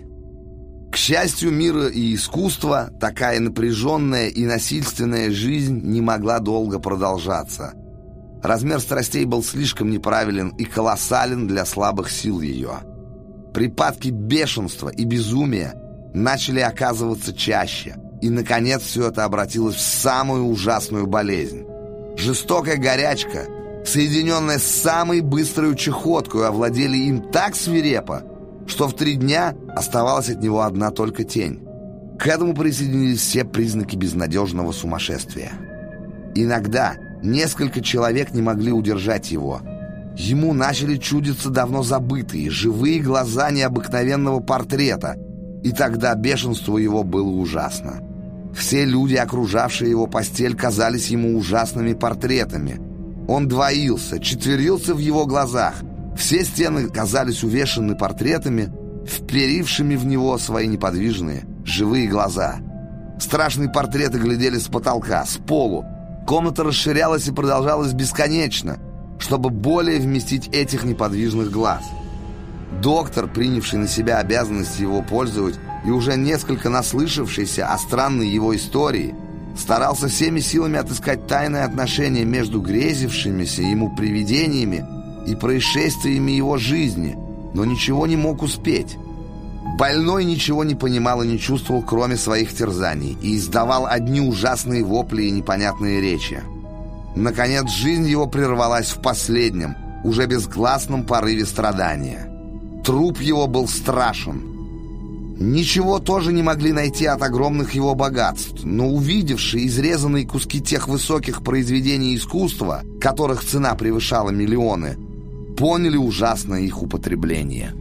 К счастью мира и искусства, такая напряженная и насильственная жизнь не могла долго продолжаться. Размер страстей был слишком неправилен и колоссален для слабых сил ее. Припадки бешенства и безумия начали оказываться чаще, и, наконец, все это обратилось в самую ужасную болезнь. Жестокая горячка, соединенная с самой быстрой чехоткой, овладели им так свирепо, что в три дня оставалась от него одна только тень. К этому присоединились все признаки безнадежного сумасшествия. Иногда несколько человек не могли удержать его. Ему начали чудиться давно забытые, живые глаза необыкновенного портрета, и тогда бешенство его было ужасно. Все люди, окружавшие его постель, казались ему ужасными портретами. Он двоился, четверился в его глазах. Все стены казались увешаны портретами, вперившими в него свои неподвижные, живые глаза. Страшные портреты глядели с потолка, с полу. Комната расширялась и продолжалась бесконечно, чтобы более вместить этих неподвижных глаз. Доктор, принявший на себя обязанности его пользовать и уже несколько наслышавшийся о странной его истории, старался всеми силами отыскать тайное отношение между грезившимися ему привидениями и происшествиями его жизни, но ничего не мог успеть. Больной ничего не понимал и не чувствовал, кроме своих терзаний, и издавал одни ужасные вопли и непонятные речи. Наконец, жизнь его прервалась в последнем, уже безгласном порыве страдания. Труп его был страшен. Ничего тоже не могли найти от огромных его богатств, но увидевшие изрезанные куски тех высоких произведений искусства, которых цена превышала миллионы, поняли ужасное их употребление.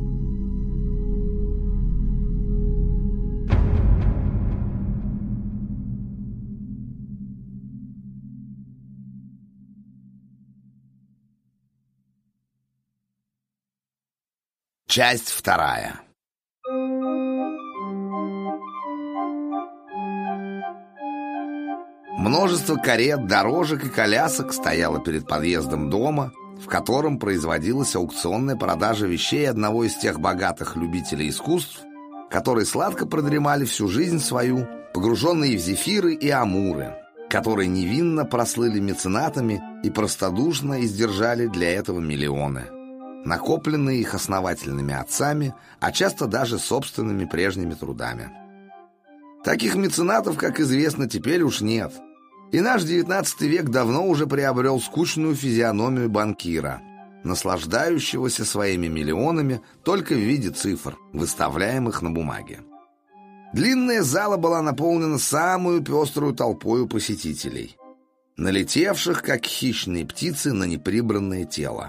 Часть вторая. Множество карет, дорожек и колясок стояло перед подъездом дома, в котором производилась аукционная продажа вещей одного из тех богатых любителей искусств, которые сладко продремали всю жизнь свою, погруженные в зефиры и амуры, которые невинно прослыли меценатами и простодушно издержали для этого миллионы, накопленные их основательными отцами, а часто даже собственными прежними трудами. Таких меценатов, как известно, теперь уж нет. И наш девятнадцатый век давно уже приобрел скучную физиономию банкира, наслаждающегося своими миллионами только в виде цифр, выставляемых на бумаге. Длинная зала была наполнена самую пеструю толпою посетителей, налетевших, как хищные птицы, на неприбранное тело.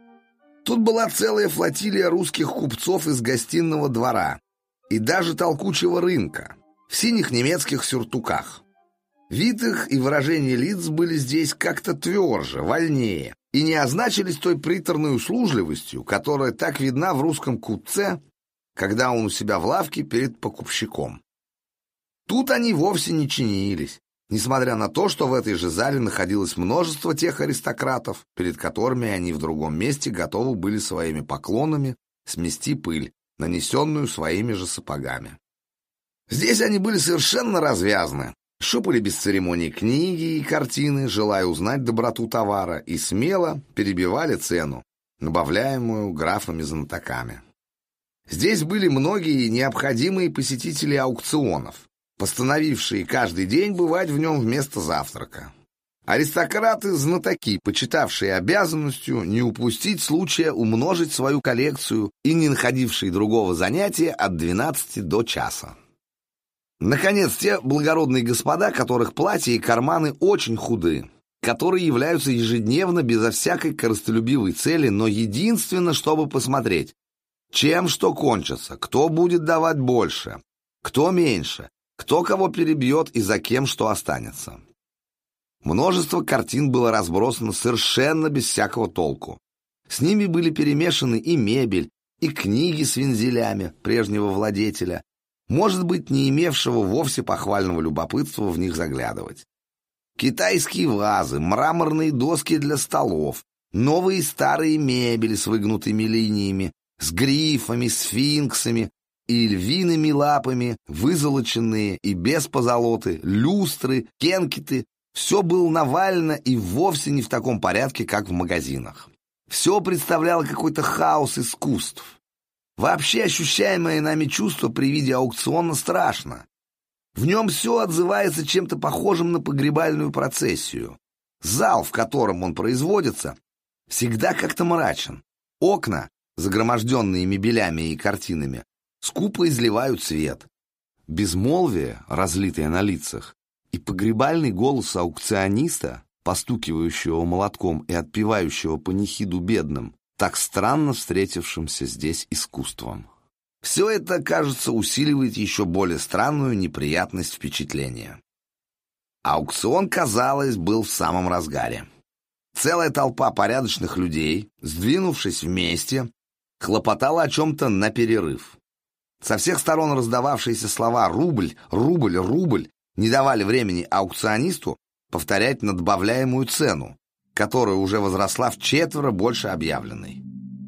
Тут была целая флотилия русских купцов из гостиного двора и даже толкучего рынка в синих немецких сюртуках. Вид их и выражение лиц были здесь как-то тверже, вольнее и не означились той приторной услужливостью, которая так видна в русском купце, когда он у себя в лавке перед покупщиком. Тут они вовсе не чинились, несмотря на то, что в этой же зале находилось множество тех аристократов, перед которыми они в другом месте готовы были своими поклонами смести пыль, нанесенную своими же сапогами. Здесь они были совершенно развязны, шупали без церемоний книги и картины, желая узнать доброту товара, и смело перебивали цену, набавляемую графами-знатоками. Здесь были многие необходимые посетители аукционов, постановившие каждый день бывать в нем вместо завтрака. Аристократы-знатоки, почитавшие обязанностью не упустить случая умножить свою коллекцию и не находившие другого занятия от двенадцати до часа. Наконец, те благородные господа, которых платья и карманы очень худы, которые являются ежедневно безо всякой корыстолюбивой цели, но единственно, чтобы посмотреть, чем что кончится, кто будет давать больше, кто меньше, кто кого перебьет и за кем что останется. Множество картин было разбросано совершенно без всякого толку. С ними были перемешаны и мебель, и книги с вензелями прежнего владетеля, может быть, не имевшего вовсе похвального любопытства в них заглядывать. Китайские вазы, мраморные доски для столов, новые и старые мебели с выгнутыми линиями, с грифами, сфинксами и львиными лапами, вызолоченные и без позолоты, люстры, кенкеты — все было навалено и вовсе не в таком порядке, как в магазинах. Все представляло какой-то хаос искусств. Вообще ощущаемое нами чувство при виде аукциона страшно. В нем все отзывается чем-то похожим на погребальную процессию. Зал, в котором он производится, всегда как-то мрачен. Окна, загроможденные мебелями и картинами, скупо изливают свет. безмолвие, разлитое на лицах, и погребальный голос аукциониста, постукивающего молотком и отпевающего панихиду бедным, так странно встретившимся здесь искусством. Все это, кажется, усиливает еще более странную неприятность впечатления. Аукцион, казалось, был в самом разгаре. Целая толпа порядочных людей, сдвинувшись вместе, хлопотала о чем-то на перерыв. Со всех сторон раздававшиеся слова «рубль», «рубль», «рубль» не давали времени аукционисту повторять надбавляемую цену, которая уже возросла в четверо больше объявленной.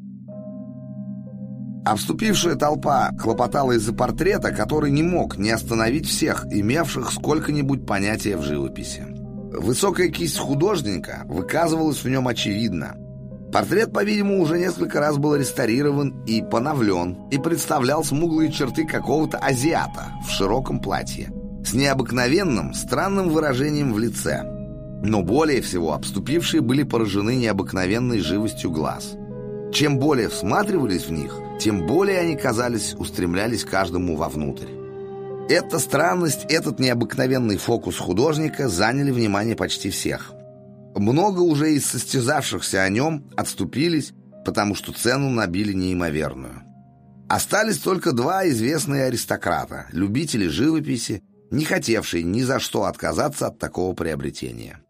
Обступившая толпа хлопотала из-за портрета, который не мог не остановить всех, имевших сколько-нибудь понятия в живописи. Высокая кисть художника выказывалась в нем очевидно. Портрет, по-видимому, уже несколько раз был реставрирован и поновлен, и представлял смуглые черты какого-то азиата в широком платье, с необыкновенным, странным выражением в лице. Но более всего обступившие были поражены необыкновенной живостью глаз. Чем более всматривались в них, тем более они, казались, устремлялись каждому вовнутрь. Эта странность, этот необыкновенный фокус художника заняли внимание почти всех. Много уже из состязавшихся о нем отступились, потому что цену набили неимоверную. Остались только два известные аристократа, любители живописи, не хотевшие ни за что отказаться от такого приобретения.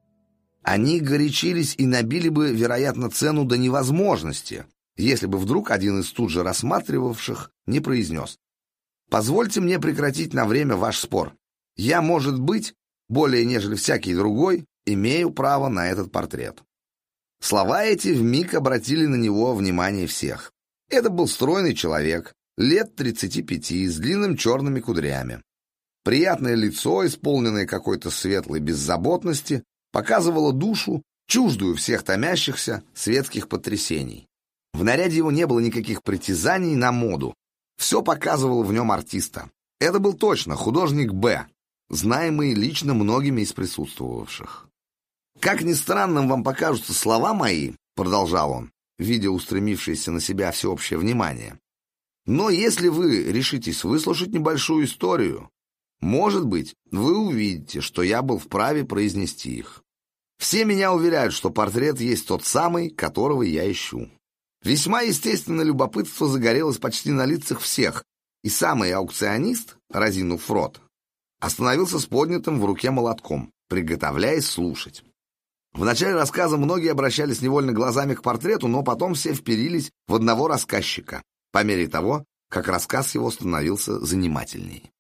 Они горячились и набили бы, вероятно, цену до невозможности, если бы вдруг один из тут же рассматривавших не произнес: «Позвольте мне прекратить на время ваш спор. Я, может быть, более нежели всякий другой, имею право на этот портрет». Слова эти вмиг обратили на него внимание всех. Это был стройный человек, лет тридцати пяти, с длинными черными кудрями. Приятное лицо, исполненное какой-то светлой беззаботности, показывало душу, чуждую всех томящихся светских потрясений. В наряде его не было никаких притязаний на моду. Все показывало в нем артиста. Это был точно художник Б, знаемый лично многими из присутствовавших. «Как ни странным вам покажутся слова мои», — продолжал он, видя устремившееся на себя всеобщее внимание, «но если вы решитесь выслушать небольшую историю, может быть, вы увидите, что я был вправе произнести их. Все меня уверяют, что портрет есть тот самый, которого я ищу». Весьма естественно любопытство загорелось почти на лицах всех, и самый аукционист, разинув рот, остановился с поднятым в руке молотком, приготовляясь слушать. В начале рассказа многие обращались невольно глазами к портрету, но потом все вперились в одного рассказчика, по мере того, как рассказ его становился занимательней.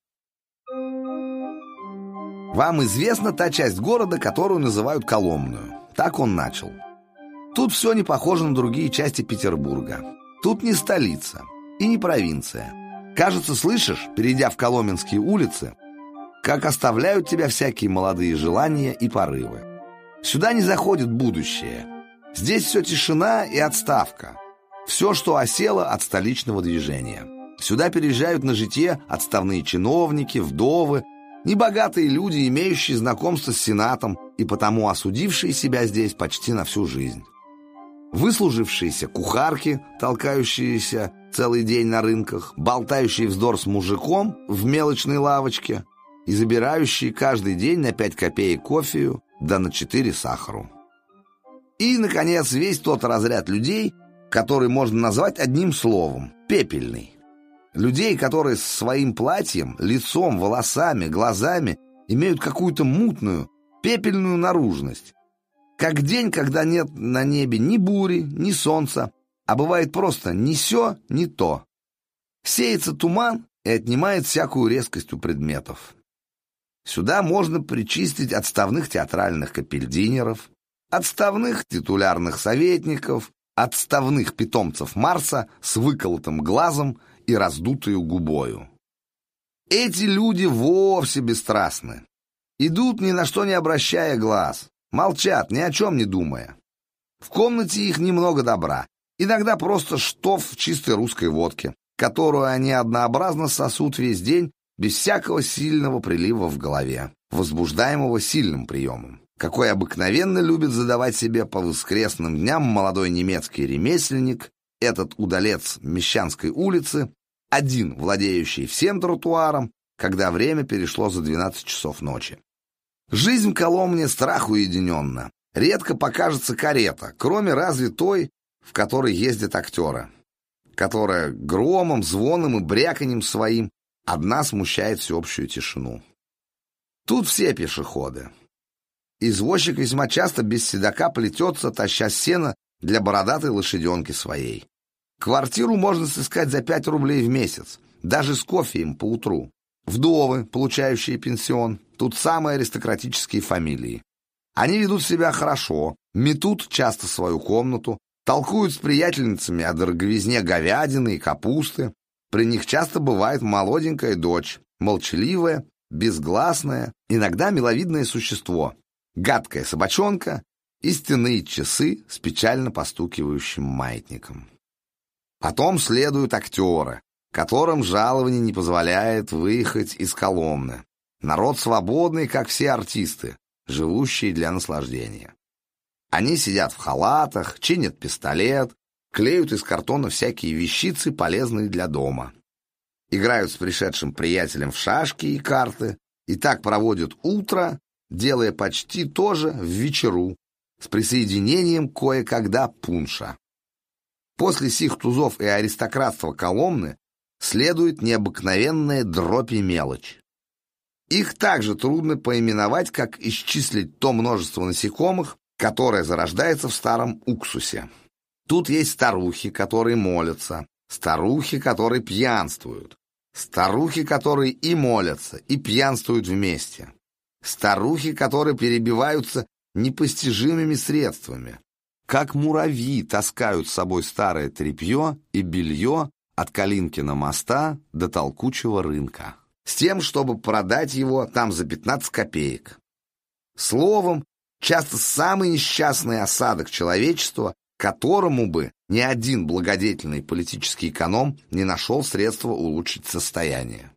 Вам известна та часть города, которую называют Коломную. Так он начал. Тут все не похоже на другие части Петербурга. Тут не столица и не провинция. Кажется, слышишь, перейдя в Коломенские улицы, как оставляют тебя всякие молодые желания и порывы. Сюда не заходит будущее. Здесь все тишина и отставка. Все, что осело от столичного движения. Сюда переезжают на житье отставные чиновники, вдовы, небогатые люди, имеющие знакомство с сенатом и потому осудившие себя здесь почти на всю жизнь. Выслужившиеся кухарки, толкающиеся целый день на рынках, болтающие вздор с мужиком в мелочной лавочке и забирающие каждый день на пять копеек кофею, да на четыре сахару. И, наконец, весь тот разряд людей, который можно назвать одним словом – пепельный. Людей, которые с своим платьем, лицом, волосами, глазами имеют какую-то мутную, пепельную наружность. Как день, когда нет на небе ни бури, ни солнца, а бывает просто ни сё, ни то. Сеется туман и отнимает всякую резкость у предметов. Сюда можно причислить отставных театральных капельдинеров, отставных титулярных советников, отставных питомцев Марса с выколотым глазом и раздутую губою. Эти люди вовсе бесстрастны. Идут, ни на что не обращая глаз, молчат, ни о чем не думая. В комнате их немного добра, иногда просто штоф чистой русской водки, которую они однообразно сосут весь день без всякого сильного прилива в голове, возбуждаемого сильным приемом, какой обыкновенно любит задавать себе по воскресным дням молодой немецкий ремесленник, этот удалец Мещанской улицы, один владеющий всем тротуаром, когда время перешло за двенадцать часов ночи. Жизнь в Коломне страх уединенна. Редко покажется карета, кроме разве той, в которой ездят актеры, которая громом, звоном и бряканьем своим одна смущает всеобщую тишину. Тут все пешеходы. Извозчик весьма часто без седока плетется, таща сено для бородатой лошаденки своей. Квартиру можно сыскать за пять рублей в месяц, даже с кофеем поутру. Вдовы, получающие пенсион, тут самые аристократические фамилии. Они ведут себя хорошо, метут часто свою комнату, толкуют с приятельницами о дороговизне говядины и капусты. При них часто бывает молоденькая дочь, молчаливая, безгласное, иногда миловидное существо, гадкая собачонка и стенные часы с печально постукивающим маятником. Потом следуют актеры, которым жалование не позволяет выехать из Коломны. Народ свободный, как все артисты, живущие для наслаждения. Они сидят в халатах, чинят пистолет, клеют из картона всякие вещицы, полезные для дома. Играют с пришедшим приятелем в шашки и карты, и так проводят утро, делая почти то же в вечеру, с присоединением кое-когда пунша. После сих тузов и аристократства Коломны следует необыкновенная дробь и мелочь. Их также трудно поименовать, как исчислить то множество насекомых, которое зарождается в старом уксусе. Тут есть старухи, которые молятся, старухи, которые пьянствуют, старухи, которые и молятся, и пьянствуют вместе, старухи, которые перебиваются непостижимыми средствами, как муравьи таскают с собой старое тряпье и белье от Калинкина моста до Толкучего рынка, с тем, чтобы продать его там за пятнадцать копеек. Словом, часто самый несчастный осадок человечества, которому бы ни один благодетельный политический эконом не нашел средства улучшить состояние.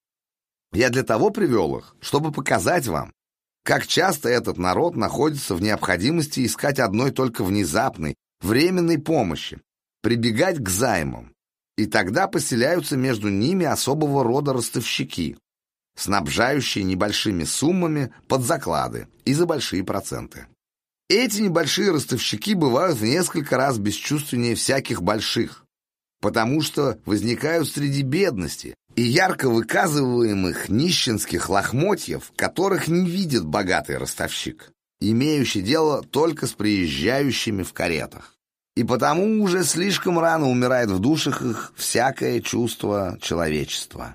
Я для того привел их, чтобы показать вам, как часто этот народ находится в необходимости искать одной только внезапной, временной помощи, прибегать к займам, и тогда поселяются между ними особого рода ростовщики, снабжающие небольшими суммами под заклады и за большие проценты. Эти небольшие ростовщики бывают в несколько раз бесчувственнее всяких больших, потому что возникают среди бедности и ярко выказываемых нищенских лохмотьев, которых не видит богатый ростовщик, имеющий дело только с приезжающими в каретах. И потому уже слишком рано умирает в душах их всякое чувство человечества.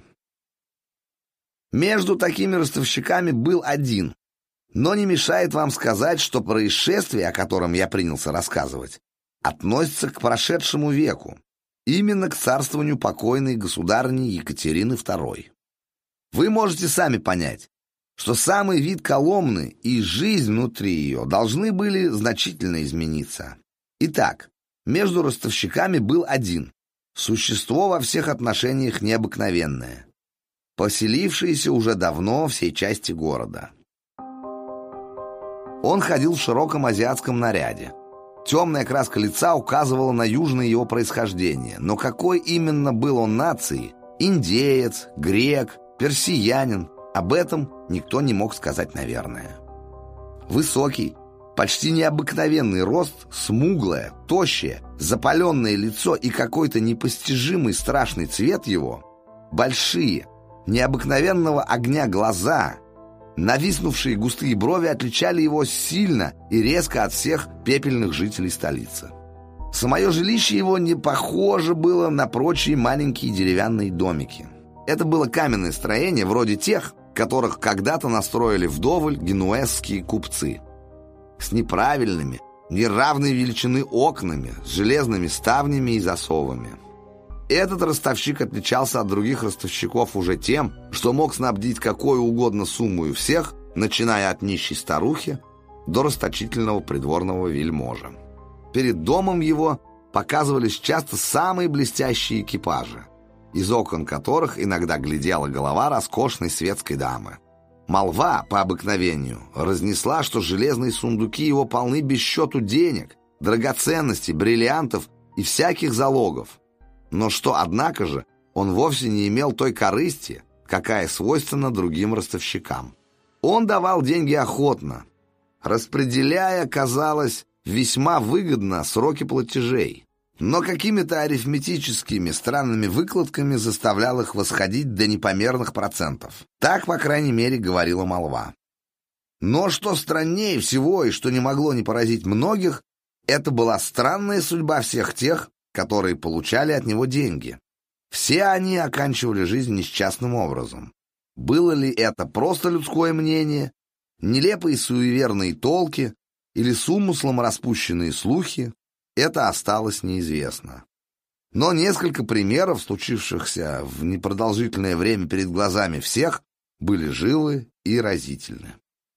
Между такими ростовщиками был один, но не мешает вам сказать, что происшествие, о котором я принялся рассказывать, относится к прошедшему веку, именно к царствованию покойной государыни Екатерины второй. Вы можете сами понять, что самый вид Коломны и жизнь внутри ее должны были значительно измениться. Итак, между ростовщиками был один, существо во всех отношениях необыкновенное, поселившееся уже давно в сей части города. Он ходил в широком азиатском наряде. Темная краска лица указывала на южное его происхождение, но какой именно был он нации – индеец, грек, персиянин – об этом никто не мог сказать, наверное. Высокий, почти необыкновенный рост, смуглое, тощее, запаленное лицо и какой-то непостижимый страшный цвет его, большие, необыкновенного огня глаза, нависнувшие густые брови отличали его сильно и резко от всех пепельных жителей столицы. Самое жилище его не похоже было на прочие маленькие деревянные домики. Это было каменное строение, вроде тех, которых когда-то настроили вдоволь генуэзские купцы, с неправильными, неравной величины окнами, с железными ставнями и засовами. Этот ростовщик отличался от других ростовщиков уже тем, что мог снабдить какой угодно сумму всех, начиная от нищей старухи до расточительного придворного вельможа. Перед домом его показывались часто самые блестящие экипажи, из окон которых иногда глядела голова роскошной светской дамы. Молва, по обыкновению, разнесла, что железные сундуки его полны без счету денег, драгоценностей, бриллиантов и всяких залогов, но что, однако же, он вовсе не имел той корысти, какая свойственна другим ростовщикам. Он давал деньги охотно, распределяя, казалось, весьма выгодно сроки платежей, но какими-то арифметическими странными выкладками заставлял их восходить до непомерных процентов. Так, по крайней мере, говорила молва. Но что страннее всего и что не могло не поразить многих, это была странная судьба всех тех, которые получали от него деньги. Все они оканчивали жизнь несчастным образом. Было ли это просто людское мнение, нелепые суеверные толки или с умыслом распущенные слухи, это осталось неизвестно. Но несколько примеров, случившихся в непродолжительное время перед глазами всех, были живы и разительны.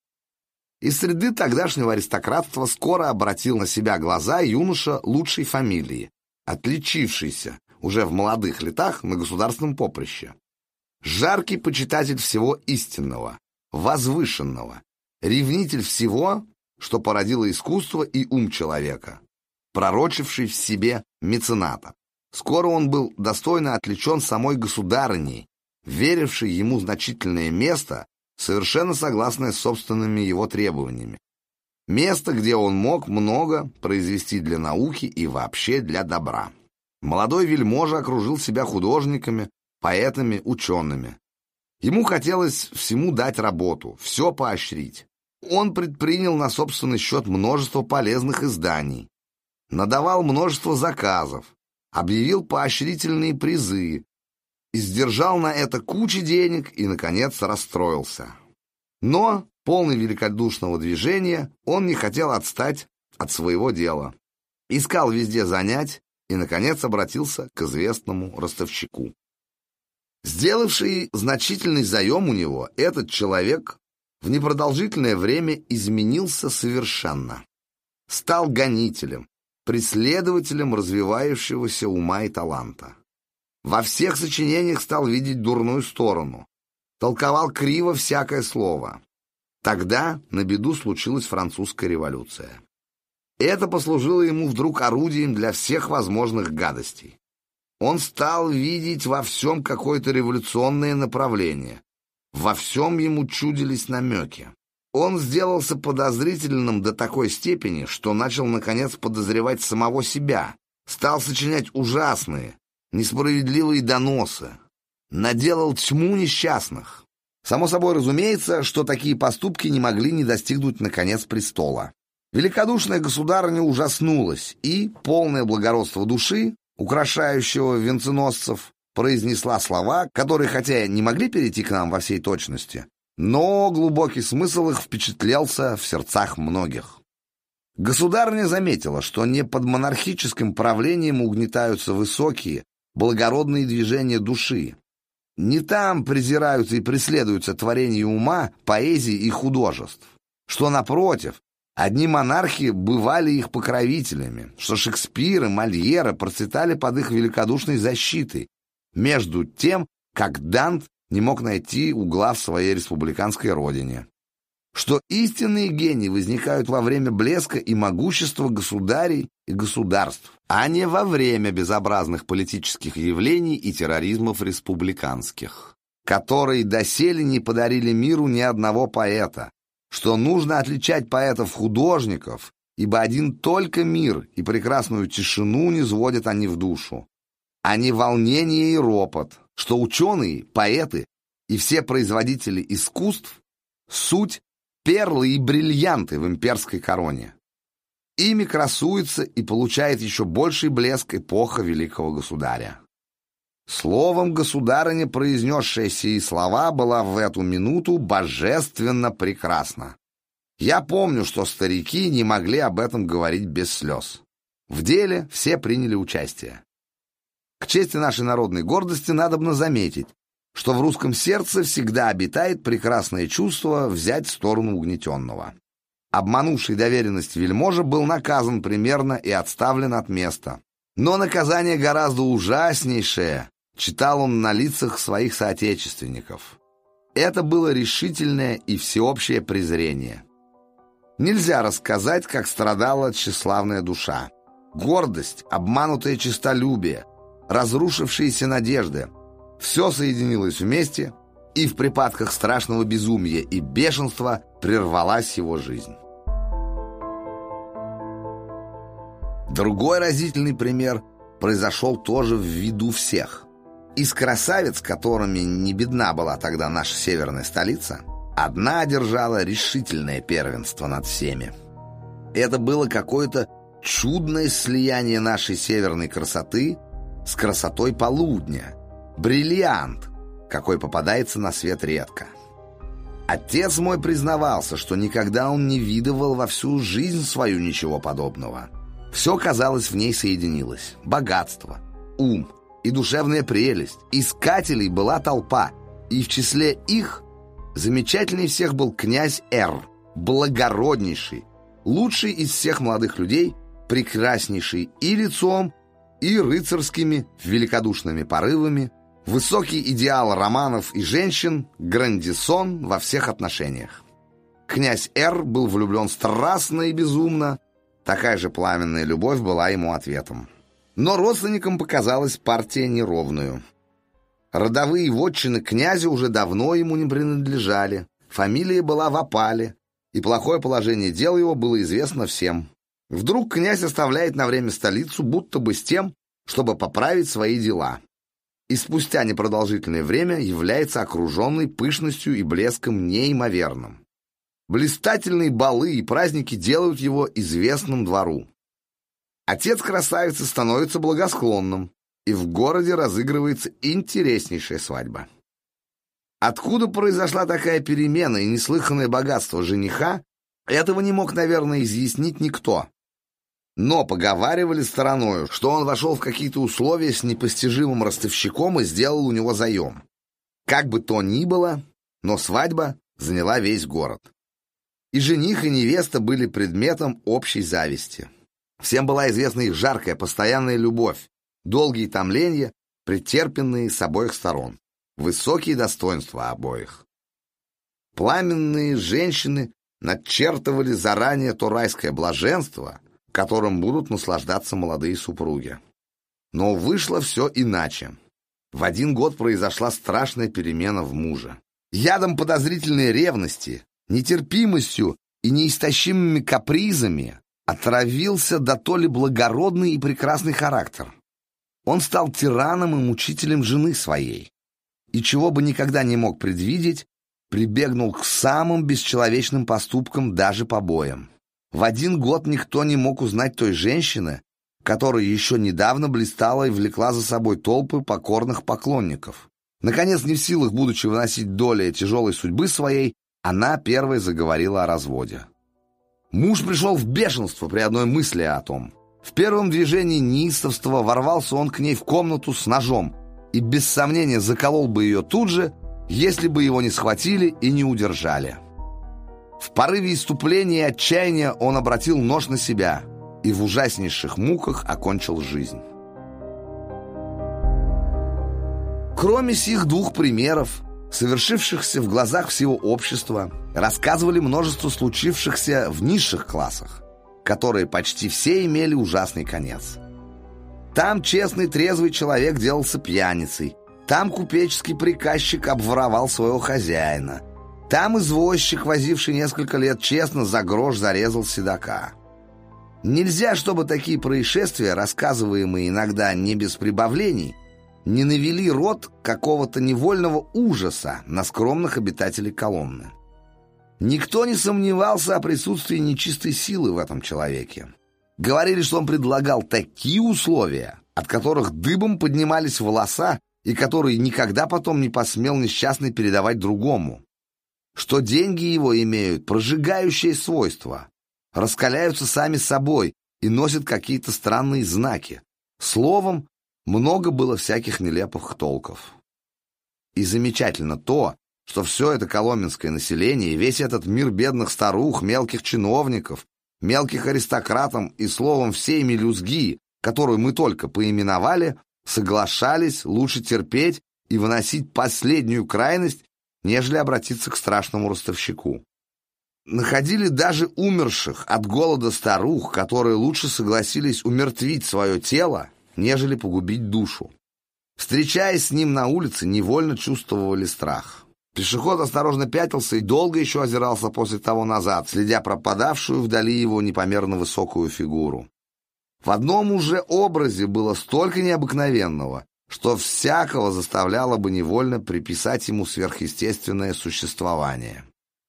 Из среды тогдашнего аристократства скоро обратил на себя глаза юноша лучшей фамилии, отличившийся уже в молодых летах на государственном поприще. Жаркий почитатель всего истинного, возвышенного, ревнитель всего, что породило искусство и ум человека, пророчивший в себе мецената. Скоро он был достойно отличен самой государыней, верившей ему значительное место, совершенно согласное с собственными его требованиями. Место, где он мог много произвести для науки и вообще для добра. Молодой вельможа окружил себя художниками, поэтами, учеными. Ему хотелось всему дать работу, все поощрить. Он предпринял на собственный счет множество полезных изданий, надавал множество заказов, объявил поощрительные призы, и сдержал на это кучу денег и, наконец, расстроился. Но, полный великодушного движения, он не хотел отстать от своего дела. Искал везде занять и, наконец, обратился к известному ростовщику. Сделавший значительный заем у него, этот человек в непродолжительное время изменился совершенно. Стал гонителем, преследователем развивающегося ума и таланта. Во всех сочинениях стал видеть дурную сторону, толковал криво всякое слово. Тогда на беду случилась французская революция. Это послужило ему вдруг орудием для всех возможных гадостей. Он стал видеть во всем какое-то революционное направление. Во всем ему чудились намеки. Он сделался подозрительным до такой степени, что начал, наконец, подозревать самого себя, стал сочинять ужасные, несправедливые доносы, наделал тьму несчастных. Само собой разумеется, что такие поступки не могли не достигнуть, наконец, престола. Великодушная государыня ужаснулась и, полное благородство души, украшающего венценосцев, произнесла слова, которые, хотя не могли перейти к нам во всей точности, но глубокий смысл их впечатлялся в сердцах многих. Государыня заметила, что не под монархическим правлением угнетаются высокие, благородные движения души. Не там презираются и преследуются творения ума, поэзии и художеств. Что, напротив, одни монархи бывали их покровителями, что Шекспир и Мольера процветали под их великодушной защитой, между тем, как Дант не мог найти угла в своей республиканской родине. Что истинные гении возникают во время блеска и могущества государей и государств, а не во время безобразных политических явлений и терроризмов республиканских, которые доселе не подарили миру ни одного поэта, что нужно отличать поэтов-художников, ибо один только мир и прекрасную тишину низводят они в душу, а не волнение и ропот, что ученые, поэты и все производители искусств — суть перлы и бриллианты в имперской короне. Ими красуется и получает еще больший блеск эпоха великого государя. Словом, государыня, произнесшая сии слова, была в эту минуту божественно прекрасна. Я помню, что старики не могли об этом говорить без слез. В деле все приняли участие. К чести нашей народной гордости надобно заметить, что в русском сердце всегда обитает прекрасное чувство взять сторону угнетенного. Обманувший доверенность вельможа был наказан примерно и отставлен от места. Но наказание гораздо ужаснейшее читал он на лицах своих соотечественников. Это было решительное и всеобщее презрение. Нельзя рассказать, как страдала тщеславная душа. Гордость, обманутое честолюбие, разрушившиеся надежды — все соединилось вместе и в припадках страшного безумия и бешенства прервалась его жизнь. Другой разительный пример произошел тоже в виду всех. Из красавиц, которыми не бедна была тогда наша северная столица, одна одержала решительное первенство над всеми. Это было какое-то чудное слияние нашей северной красоты с красотой полудня. Бриллиант, какой попадается на свет редко. Отец мой признавался, что никогда он не видывал во всю жизнь свою ничего подобного. Все, казалось, в ней соединилось. Богатство, ум и душевная прелесть. Искателей была толпа, и в числе их замечательней всех был князь Р, благороднейший, лучший из всех молодых людей, прекраснейший и лицом, и рыцарскими великодушными порывами, высокий идеал романов и женщин, грандисон во всех отношениях. Князь Р был влюблен страстно и безумно, такая же пламенная любовь была ему ответом. Но родственникам показалась партия неровную. Родовые вотчины князя уже давно ему не принадлежали, фамилия была в опале, и плохое положение дел его было известно всем. Вдруг князь оставляет на время столицу, будто бы с тем, чтобы поправить свои дела. И спустя непродолжительное время является окруженный пышностью и блеском неимоверным. Блистательные балы и праздники делают его известным двору. Отец красавицы становится благосклонным, и в городе разыгрывается интереснейшая свадьба. Откуда произошла такая перемена и неслыханное богатство жениха, этого не мог, наверное, изъяснить никто. Но поговаривали стороною, что он вошел в какие-то условия с непостижимым ростовщиком и сделал у него заем. Как бы то ни было, но свадьба заняла весь город. И жених, и невеста были предметом общей зависти. Всем была известна их жаркая, постоянная любовь, долгие томления, претерпенные с обоих сторон, высокие достоинства обоих. Пламенные женщины начертывали заранее то райское блаженство, которым будут наслаждаться молодые супруги. Но вышло все иначе. В один год произошла страшная перемена в муже. Ядом подозрительной ревности, нетерпимостью и неистощимыми капризами отравился да то ли благородный и прекрасный характер. Он стал тираном и мучителем жены своей, и чего бы никогда не мог предвидеть, прибегнул к самым бесчеловечным поступкам, даже побоям. В один год никто не мог узнать той женщины, которая еще недавно блистала и влекла за собой толпы покорных поклонников. Наконец, не в силах, будучи выносить доли тяжелой судьбы своей, она первой заговорила о разводе. Муж пришел в бешенство при одной мысли о том. В первом движении неистовства ворвался он к ней в комнату с ножом и без сомнения заколол бы ее тут же, если бы его не схватили и не удержали. В порыве исступления и отчаяния он обратил нож на себя и в ужаснейших муках окончил жизнь. Кроме сих двух примеров, совершившихся в глазах всего общества, рассказывали множество случившихся в низших классах, которые почти все имели ужасный конец. Там честный трезвый человек делался пьяницей, там купеческий приказчик обворовал своего хозяина, там извозчик, возивший несколько лет, честно за грош зарезал седока. Нельзя, чтобы такие происшествия, рассказываемые иногда не без прибавлений, не навели род какого-то невольного ужаса на скромных обитателей Коломны. Никто не сомневался о присутствии нечистой силы в этом человеке. Говорили, что он предлагал такие условия, от которых дыбом поднимались волоса и которые никогда потом не посмел несчастный передавать другому. Что деньги его имеют прожигающее свойство, раскаляются сами собой и носят какие-то странные знаки. Словом, много было всяких нелепых толков. И замечательно то, что все это коломенское население и весь этот мир бедных старух, мелких чиновников, мелких аристократов и, словом, всей мелюзги, которую мы только поименовали, соглашались лучше терпеть и выносить последнюю крайность, нежели обратиться к страшному ростовщику. Находили даже умерших от голода старух, которые лучше согласились умертвить свое тело, нежели погубить душу. Встречаясь с ним на улице, невольно чувствовали страх. Пешеход осторожно пятился и долго еще озирался после того назад, следя пропадавшую вдали его непомерно высокую фигуру. В одном уже образе было столько необыкновенного, что всякого заставляло бы невольно приписать ему сверхъестественное существование.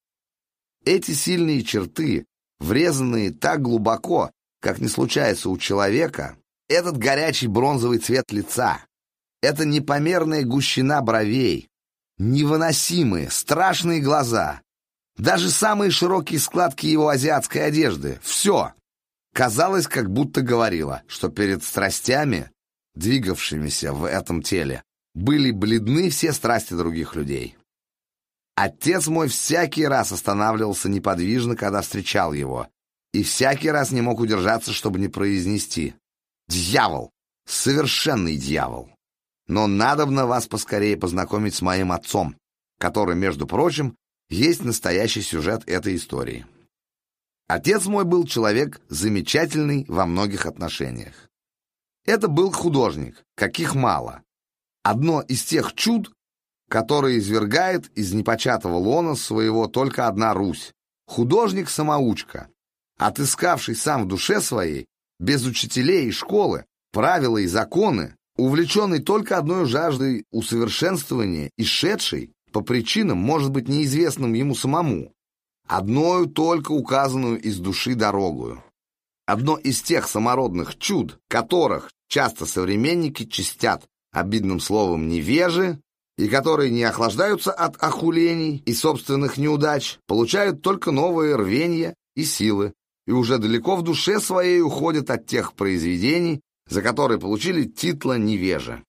Эти сильные черты, врезанные так глубоко, как не случается у человека, этот горячий бронзовый цвет лица, эта непомерная гущина бровей, невыносимые, страшные глаза, даже самые широкие складки его азиатской одежды — все, казалось, как будто говорило, что перед страстями, двигавшимися в этом теле, были бледны все страсти других людей. Отец мой всякий раз останавливался неподвижно, когда встречал его, и всякий раз не мог удержаться, чтобы не произнести: «Дьявол! Совершенный дьявол! Но надобно вас поскорее познакомить с моим отцом, который, между прочим, есть настоящий сюжет этой истории». Отец мой был человек замечательный во многих отношениях. Это был художник, каких мало. Одно из тех чуд, которые извергает из непочатого лона своего только одна Русь. Художник-самоучка, отыскавший сам в душе своей, без учителей и школы, правила и законы, увлеченный только одной жаждой усовершенствования и шедший по причинам, может быть, неизвестным ему самому, одною только указанную из души дорогую. Одно из тех самородных чуд, которых часто современники чистят обидным словом невежи, и которые не охлаждаются от охулений и собственных неудач, получают только новые рвенья и силы, и уже далеко в душе своей уходят от тех произведений, за которые получили титла невежи.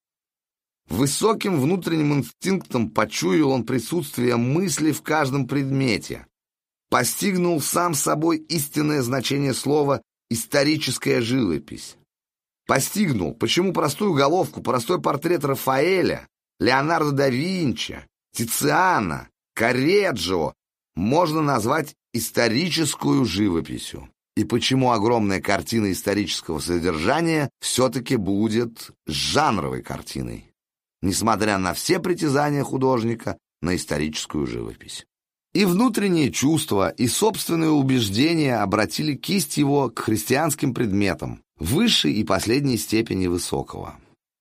Высоким внутренним инстинктом почуял он присутствие мысли в каждом предмете, постигнул сам собой истинное значение слова «историческая живопись». Постигнул, почему простую головку, простой портрет Рафаэля, Леонардо да Винчи, Тициана, Корреджио можно назвать историческую живописью, и почему огромная картина исторического содержания все-таки будет жанровой картиной, несмотря на все притязания художника на историческую живопись. И внутренние чувства, и собственные убеждения обратили кисть его к христианским предметам, высшей и последней степени высокого.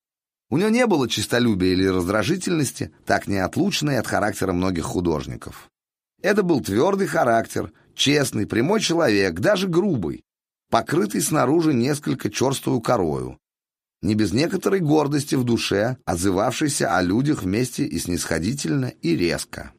У него не было честолюбия или раздражительности, так неотлучной от характера многих художников. Это был твердый характер, честный, прямой человек, даже грубый, покрытый снаружи несколько черствую корою, не без некоторой гордости в душе, отзывавшейся о людях вместе и снисходительно, и резко.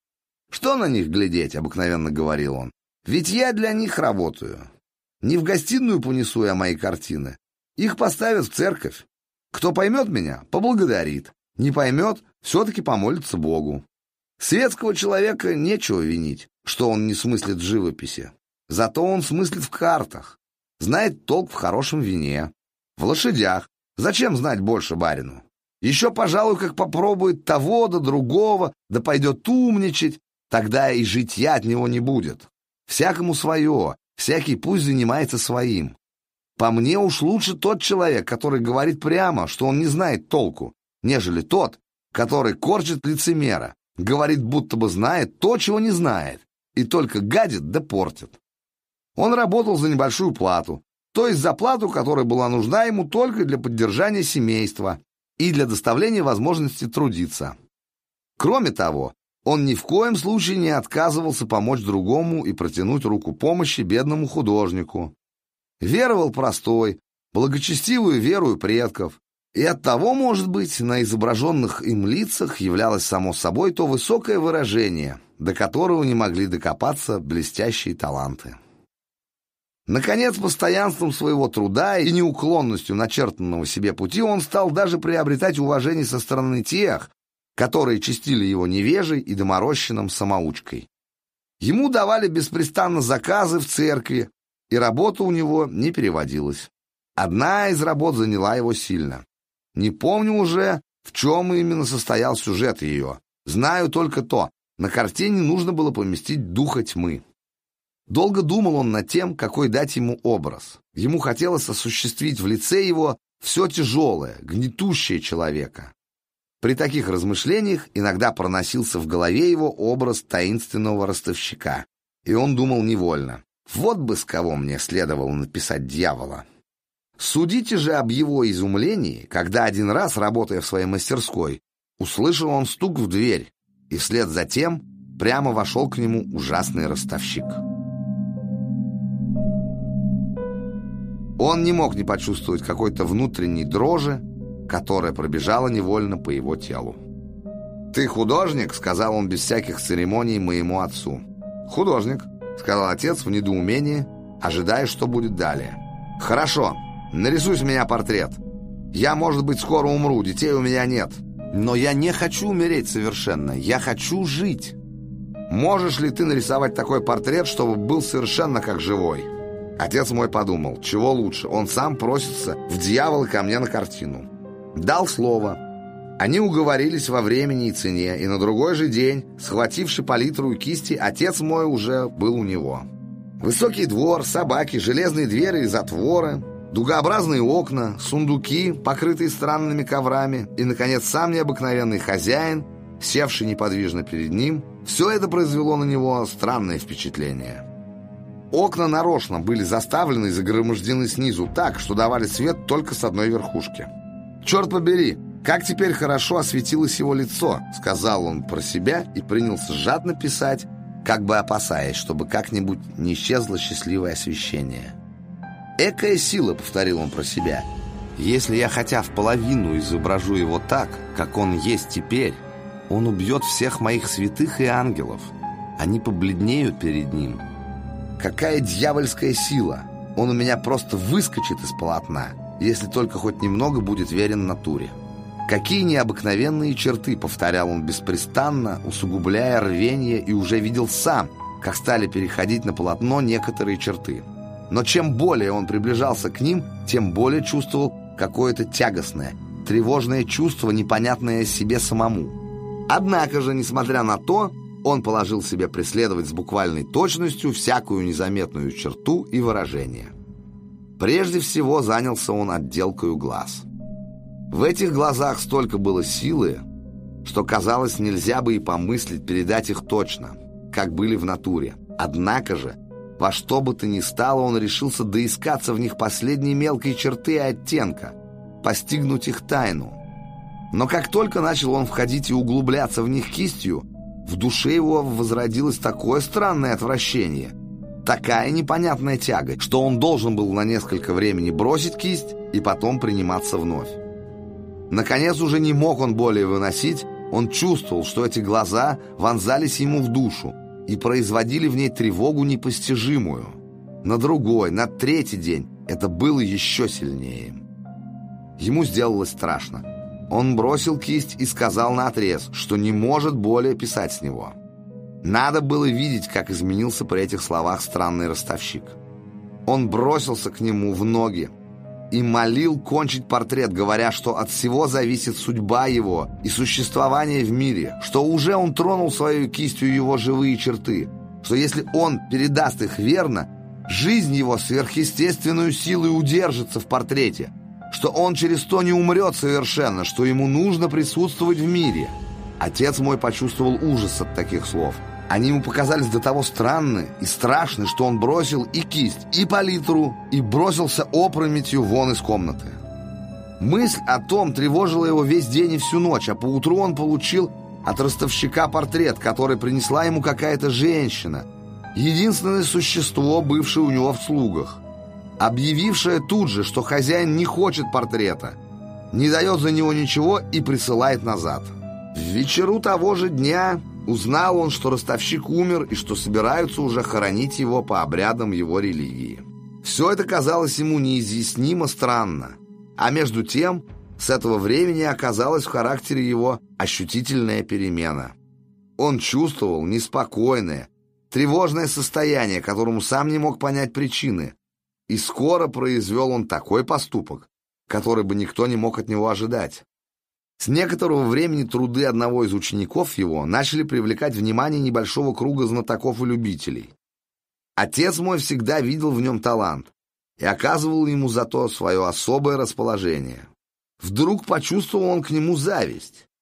«Что на них глядеть?» — обыкновенно говорил он. «Ведь я для них работаю. Не в гостиную понесу я мои картины. Их поставят в церковь. Кто поймет меня, поблагодарит. Не поймет, все-таки помолится Богу. Светского человека нечего винить, что он не смыслит в живописи. Зато он смыслит в картах, знает толк в хорошем вине, в лошадях. Зачем знать больше барину? Еще, пожалуй, как попробует того да другого, да пойдет умничать, тогда и житья от него не будет. Всякому свое, всякий пусть занимается своим. По мне уж лучше тот человек, который говорит прямо, что он не знает толку, нежели тот, который корчит лицемера, говорит, будто бы знает то, чего не знает, и только гадит да портит. Он работал за небольшую плату, то есть за плату, которая была нужна ему только для поддержания семейства и для доставления возможности трудиться. Кроме того, он ни в коем случае не отказывался помочь другому и протянуть руку помощи бедному художнику. Веровал простой, благочестивую верою предков, и оттого, может быть, на изображенных им лицах являлось само собой то высокое выражение, до которого не могли докопаться блестящие таланты. Наконец, постоянством своего труда и неуклонностью начертанного себе пути он стал даже приобретать уважение со стороны тех, которые честили его невежей и доморощенным самоучкой. Ему давали беспрестанно заказы в церкви, и работа у него не переводилась. Одна из работ заняла его сильно. Не помню уже, в чем именно состоял сюжет ее. Знаю только то, на картине нужно было поместить духа тьмы. Долго думал он над тем, какой дать ему образ. Ему хотелось осуществить в лице его все тяжелое, гнетущее человека. При таких размышлениях иногда проносился в голове его образ таинственного ростовщика, и он думал невольно: вот бы с кого мне следовало написать дьявола. Судите же об его изумлении, когда один раз, работая в своей мастерской, услышал он стук в дверь, и вслед за тем прямо вошел к нему ужасный ростовщик. Он не мог не почувствовать какой-то внутренней дрожи, которая пробежала невольно по его телу. «Ты художник?» — сказал он без всяких церемоний моему отцу. «Художник», — сказал отец в недоумении, ожидая, что будет далее. «Хорошо, нарисуй с меня портрет. Я, может быть, скоро умру, детей у меня нет. Но я не хочу умереть совершенно, я хочу жить. Можешь ли ты нарисовать такой портрет, чтобы был совершенно как живой?» Отец мой подумал, чего лучше, он сам просится в дьявола ко мне на картину. Дал слово. Они уговорились во времени и цене, и на другой же день, схвативши палитру и кисти, отец мой уже был у него. Высокий двор, собаки, железные двери и затворы, дугообразные окна, сундуки, покрытые странными коврами, и, наконец, сам необыкновенный хозяин, севший неподвижно перед ним, все это произвело на него странное впечатление. Окна нарочно были заставлены и загромождены снизу так, что давали свет только с одной верхушки. «Черт побери, как теперь хорошо осветилось его лицо», — сказал он про себя и принялся жадно писать, как бы опасаясь, чтобы как-нибудь не исчезло счастливое освещение. «Экая сила», — повторил он про себя, — «если я хотя в половину изображу его так, как он есть теперь, он убьет всех моих святых и ангелов, они побледнеют перед ним. Какая дьявольская сила! Он у меня просто выскочит из полотна, если только хоть немного будет верен натуре. Какие необыкновенные черты!» — повторял он беспрестанно, усугубляя рвение, и уже видел сам, как стали переходить на полотно некоторые черты. Но чем более он приближался к ним, тем более чувствовал какое-то тягостное, тревожное чувство, непонятное себе самому. Однако же, несмотря на то, он положил себе преследовать с буквальной точностью всякую незаметную черту и выражение. Прежде всего занялся он отделкою глаз. В этих глазах столько было силы, что, казалось, нельзя бы и помыслить передать их точно, как были в натуре. Однако же, во что бы то ни стало, он решился доискаться в них последней мелкой черты и оттенка, постигнуть их тайну. Но как только начал он входить и углубляться в них кистью, в душе его возродилось такое странное отвращение, такая непонятная тяга, что он должен был на несколько времени бросить кисть и потом приниматься вновь. Наконец, уже не мог он более выносить, он чувствовал, что эти глаза вонзались ему в душу и производили в ней тревогу непостижимую. На другой, на третий день это было еще сильнее. Ему сделалось страшно. Он бросил кисть и сказал наотрез, что не может более писать с него. Надо было видеть, как изменился при этих словах странный ростовщик. Он бросился к нему в ноги и молил кончить портрет, говоря, что от всего зависит судьба его и существование в мире, что уже он тронул своей кистью его живые черты, что если он передаст их верно, жизнь его сверхъестественную силой удержится в портрете, что он через то не умрет совершенно, что ему нужно присутствовать в мире. Отец мой почувствовал ужас от таких слов. Они ему показались до того странны и страшны, что он бросил и кисть, и палитру, и бросился опрометью вон из комнаты. Мысль о том тревожила его весь день и всю ночь, а поутру он получил от ростовщика портрет, который принесла ему какая-то женщина, единственное существо, бывшее у него в слугах, объявившая тут же, что хозяин не хочет портрета, не дает за него ничего и присылает назад. В вечеру того же дня узнал он, что ростовщик умер и что собираются уже хоронить его по обрядам его религии. Все это казалось ему неизъяснимо странно, а между тем с этого времени оказалась в характере его ощутительная перемена. Он чувствовал неспокойное, тревожное состояние, которому сам не мог понять причины, и скоро произвел он такой поступок, который бы никто не мог от него ожидать. С некоторого времени труды одного из учеников его начали привлекать внимание небольшого круга знатоков и любителей. Отец мой всегда видел в нем талант и оказывал ему за то свое особое расположение. Вдруг почувствовал он к нему зависть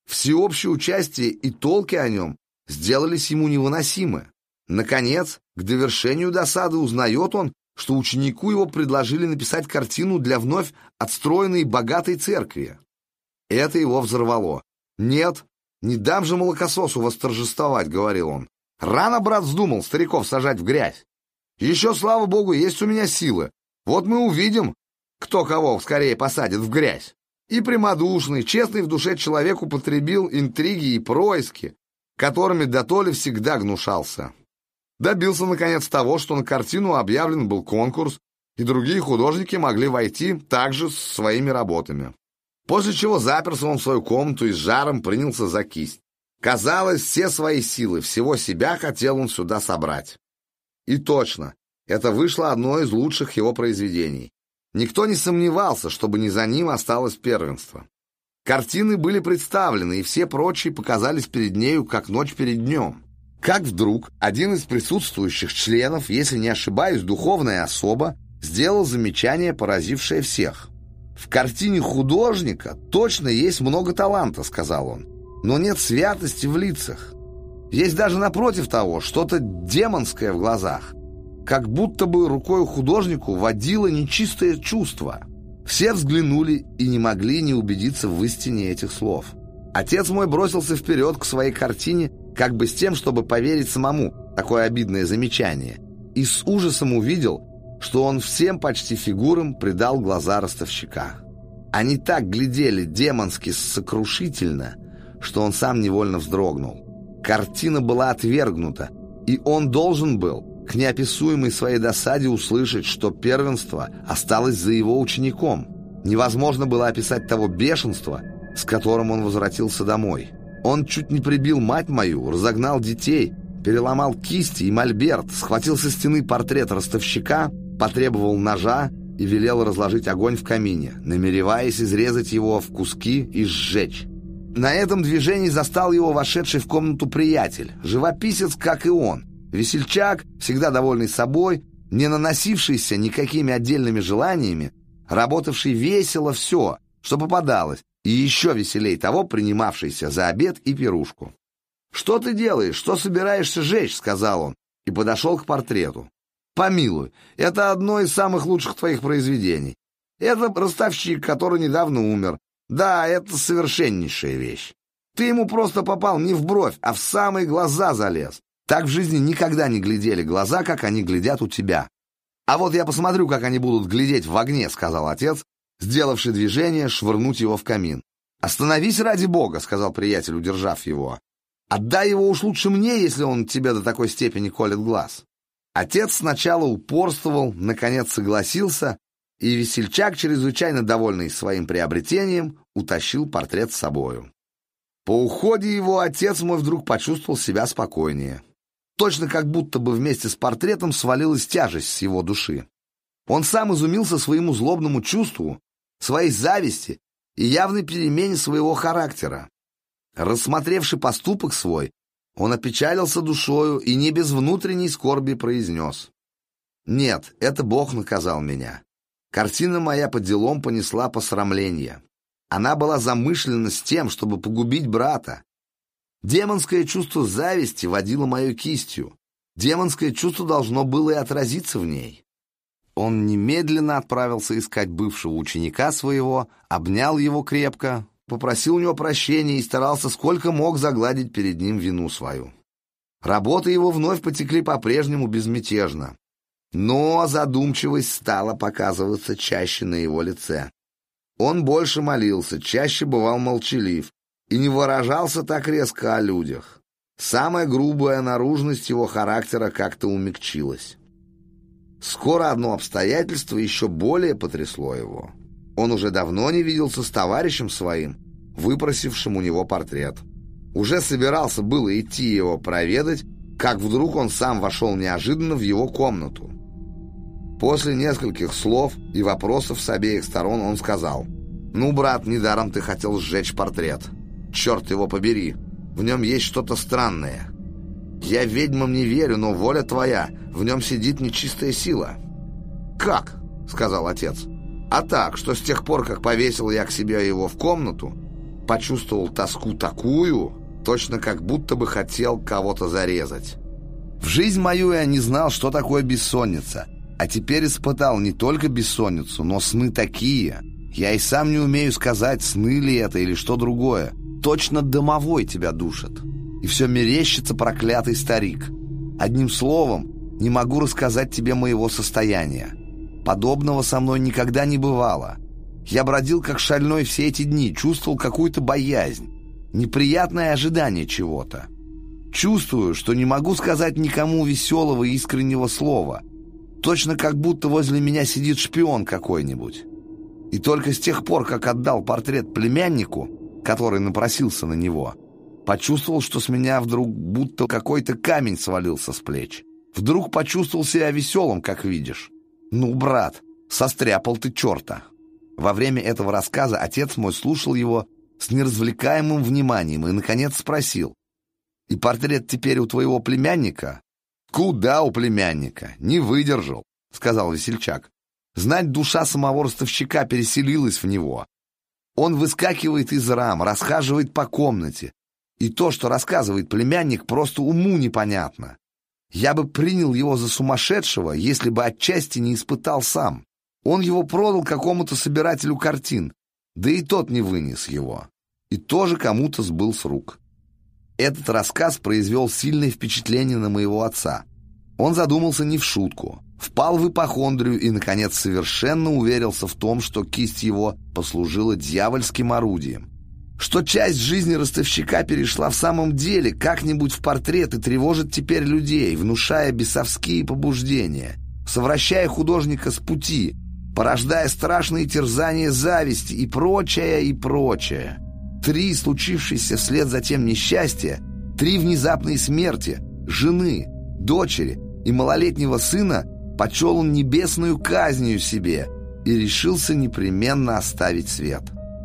Всеобщее участие и толки о нем сделались ему невыносимы. Наконец, к довершению досады узнает он, что ученику его предложили написать картину для вновь отстроенной богатой церкви. Это его взорвало. «Нет, не дам же молокососу восторжествовать», — говорил он. «Рано, брат, вздумал стариков сажать в грязь. Еще, слава богу, есть у меня силы. Вот мы увидим, кто кого скорее посадит в грязь». И прямодушный, честный в душе человек употребил интриги и происки, которыми дотоле всегда гнушался. Добился, наконец, того, что на картину объявлен был конкурс, и другие художники могли войти также с своими работами. После чего заперся он в свою комнату и с жаром принялся за кисть. Казалось, все свои силы, всего себя хотел он сюда собрать. И точно, это вышло одно из лучших его произведений. Никто не сомневался, чтобы не за ним осталось первенство. Картины были представлены, и все прочие показались перед нею, как ночь перед днем. Как вдруг один из присутствующих членов, если не ошибаюсь, духовная особа, сделал замечание, поразившее всех. «В картине художника точно есть много таланта», — сказал он, «но нет святости в лицах. Есть даже напротив того что-то демонское в глазах, как будто бы рукой художнику водило нечистое чувство». Все взглянули и не могли не убедиться в истине этих слов. Отец мой бросился вперед к своей картине, как бы с тем, чтобы поверить самому такое обидное замечание, и с ужасом увидел, что он всем почти фигурам придал глаза ростовщика. Они так глядели демонски сокрушительно, что он сам невольно вздрогнул. Картина была отвергнута, и он должен был к неописуемой своей досаде услышать, что первенство осталось за его учеником. Невозможно было описать того бешенства, с которым он возвратился домой. Он чуть не прибил мать мою, разогнал детей, переломал кисти и мольберт, схватил со стены портрет ростовщика, потребовал ножа и велел разложить огонь в камине, намереваясь изрезать его в куски и сжечь. На этом движении застал его вошедший в комнату приятель, живописец, как и он, весельчак, всегда довольный собой, не наносившийся никакими отдельными желаниями, работавший весело все, что попадалось, и еще веселей того, принимавшийся за обед и пирушку. «Что ты делаешь? Что собираешься жечь?» — сказал он, и подошел к портрету. «Помилуй, это одно из самых лучших твоих произведений. Это ростовщик, который недавно умер. Да, это совершеннейшая вещь. Ты ему просто попал не в бровь, а в самые глаза залез. Так в жизни никогда не глядели глаза, как они глядят у тебя. А вот я посмотрю, как они будут глядеть в огне», — сказал отец, сделавший движение швырнуть его в камин. «Остановись ради бога», — сказал приятель, удержав его. «Отдай его уж лучше мне, если он тебе до такой степени колет глаз». Отец сначала упорствовал, наконец согласился, и весельчак, чрезвычайно довольный своим приобретением, утащил портрет с собою. По уходе его отец мой вдруг почувствовал себя спокойнее. Точно как будто бы вместе с портретом свалилась тяжесть с его души. Он сам изумился своему злобному чувству, своей зависти и явной перемене своего характера. Рассмотревши поступок свой, он опечалился душою и не без внутренней скорби произнес: «Нет, это Бог наказал меня. Картина моя по делам понесла посрамление. Она была замышлена с тем, чтобы погубить брата. Демонское чувство зависти водило мою кистью. Демонское чувство должно было и отразиться в ней». Он немедленно отправился искать бывшего ученика своего, обнял его крепко, попросил у него прощения и старался сколько мог загладить перед ним вину свою. Работы его вновь потекли по-прежнему безмятежно, но задумчивость стала показываться чаще на его лице. Он больше молился, чаще бывал молчалив и не выражался так резко о людях. Самая грубая наружность его характера как-то умягчилась. Скоро одно обстоятельство еще более потрясло его. Он уже давно не виделся с товарищем своим, выпросившим у него портрет. Уже собирался было идти его проведать, как вдруг он сам вошел неожиданно в его комнату. После нескольких слов и вопросов с обеих сторон он сказал: «Ну, брат, недаром ты хотел сжечь портрет. Черт его побери, в нем есть что-то странное. Я ведьмам не верю, но воля твоя, в нем сидит нечистая сила». «Как?» — сказал отец. «А так, что с тех пор, как повесил я к себе его в комнату, почувствовал тоску такую, точно как будто бы хотел кого-то зарезать. В жизнь мою я не знал, что такое бессонница, а теперь испытал не только бессонницу, но сны такие. Я и сам не умею сказать, сны ли это или что другое. Точно домовой тебя душит. И все мерещится проклятый старик. Одним словом, не могу рассказать тебе моего состояния. Подобного со мной никогда не бывало. Я бродил как шальной все эти дни, чувствовал какую-то боязнь, неприятное ожидание чего-то. Чувствую, что не могу сказать никому веселого и искреннего слова. Точно как будто возле меня сидит шпион какой-нибудь. И только с тех пор, как отдал портрет племяннику, который напросился на него, почувствовал, что с меня вдруг будто какой-то камень свалился с плеч. Вдруг почувствовал себя веселым, как видишь. Ну, брат, состряпал ты черта. Во время этого рассказа отец мой слушал его с неразвлекаемым вниманием и, наконец, спросил: «И портрет теперь у твоего племянника?» «Куда у племянника? Не выдержал», — сказал весельчак. «Знать, душа самого ростовщика переселилась в него. Он выскакивает из рам, расхаживает по комнате. И то, что рассказывает племянник, просто уму непонятно. Я бы принял его за сумасшедшего, если бы отчасти не испытал сам. Он его продал какому-то собирателю картин, да и тот не вынес его. И тоже кому-то сбыл с рук». Этот рассказ произвел сильное впечатление на моего отца. Он задумался не в шутку, впал в ипохондрию и, наконец, совершенно уверился в том, что кисть его послужила дьявольским орудием. Что часть жизни ростовщика перешла в самом деле как-нибудь в портрет и тревожит теперь людей, внушая бесовские побуждения, совращая художника с пути, порождая страшные терзания зависти и прочее, и прочее. Три случившиеся вслед за тем несчастья, три внезапные смерти, жены, дочери и малолетнего сына почел он небесную казнью себе и решился непременно оставить свет.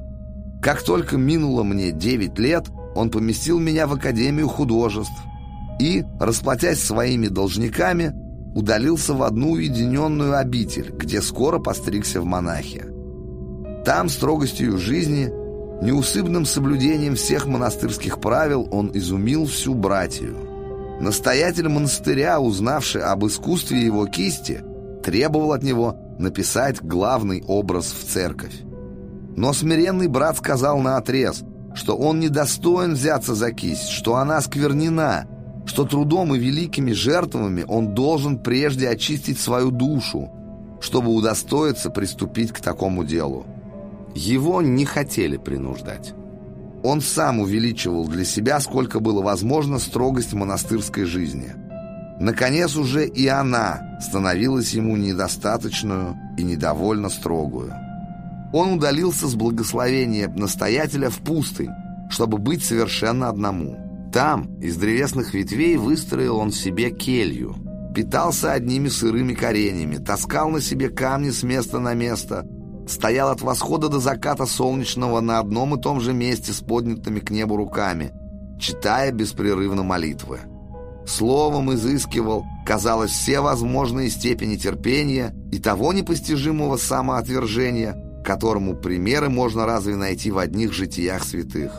Как только минуло мне девять лет, он поместил меня в Академию художеств и, расплатясь своими должниками, удалился в одну уединенную обитель, где скоро постригся в монахи. Там строгостью жизни, неусыпным соблюдением всех монастырских правил, он изумил всю братью. Настоятель монастыря, узнавший об искусстве его кисти, требовал от него написать главный образ в церковь. Но смиренный брат сказал наотрез, что он недостоин взяться за кисть, что она сквернена, что трудом и великими жертвами он должен прежде очистить свою душу, чтобы удостоиться приступить к такому делу. Его не хотели принуждать. Он сам увеличивал для себя, сколько было возможно, строгость монастырской жизни. Наконец уже и она становилась ему недостаточную и недовольно строгую. Он удалился с благословения настоятеля в пустынь, чтобы быть совершенно одному. Там из древесных ветвей выстроил он себе келью, питался одними сырыми коренями, таскал на себе камни с места на место, стоял от восхода до заката солнечного на одном и том же месте с поднятыми к небу руками, читая беспрерывно молитвы. Словом изыскивал, казалось, все возможные степени терпения и того непостижимого самоотвержения, которому примеры можно разве найти в одних житиях святых.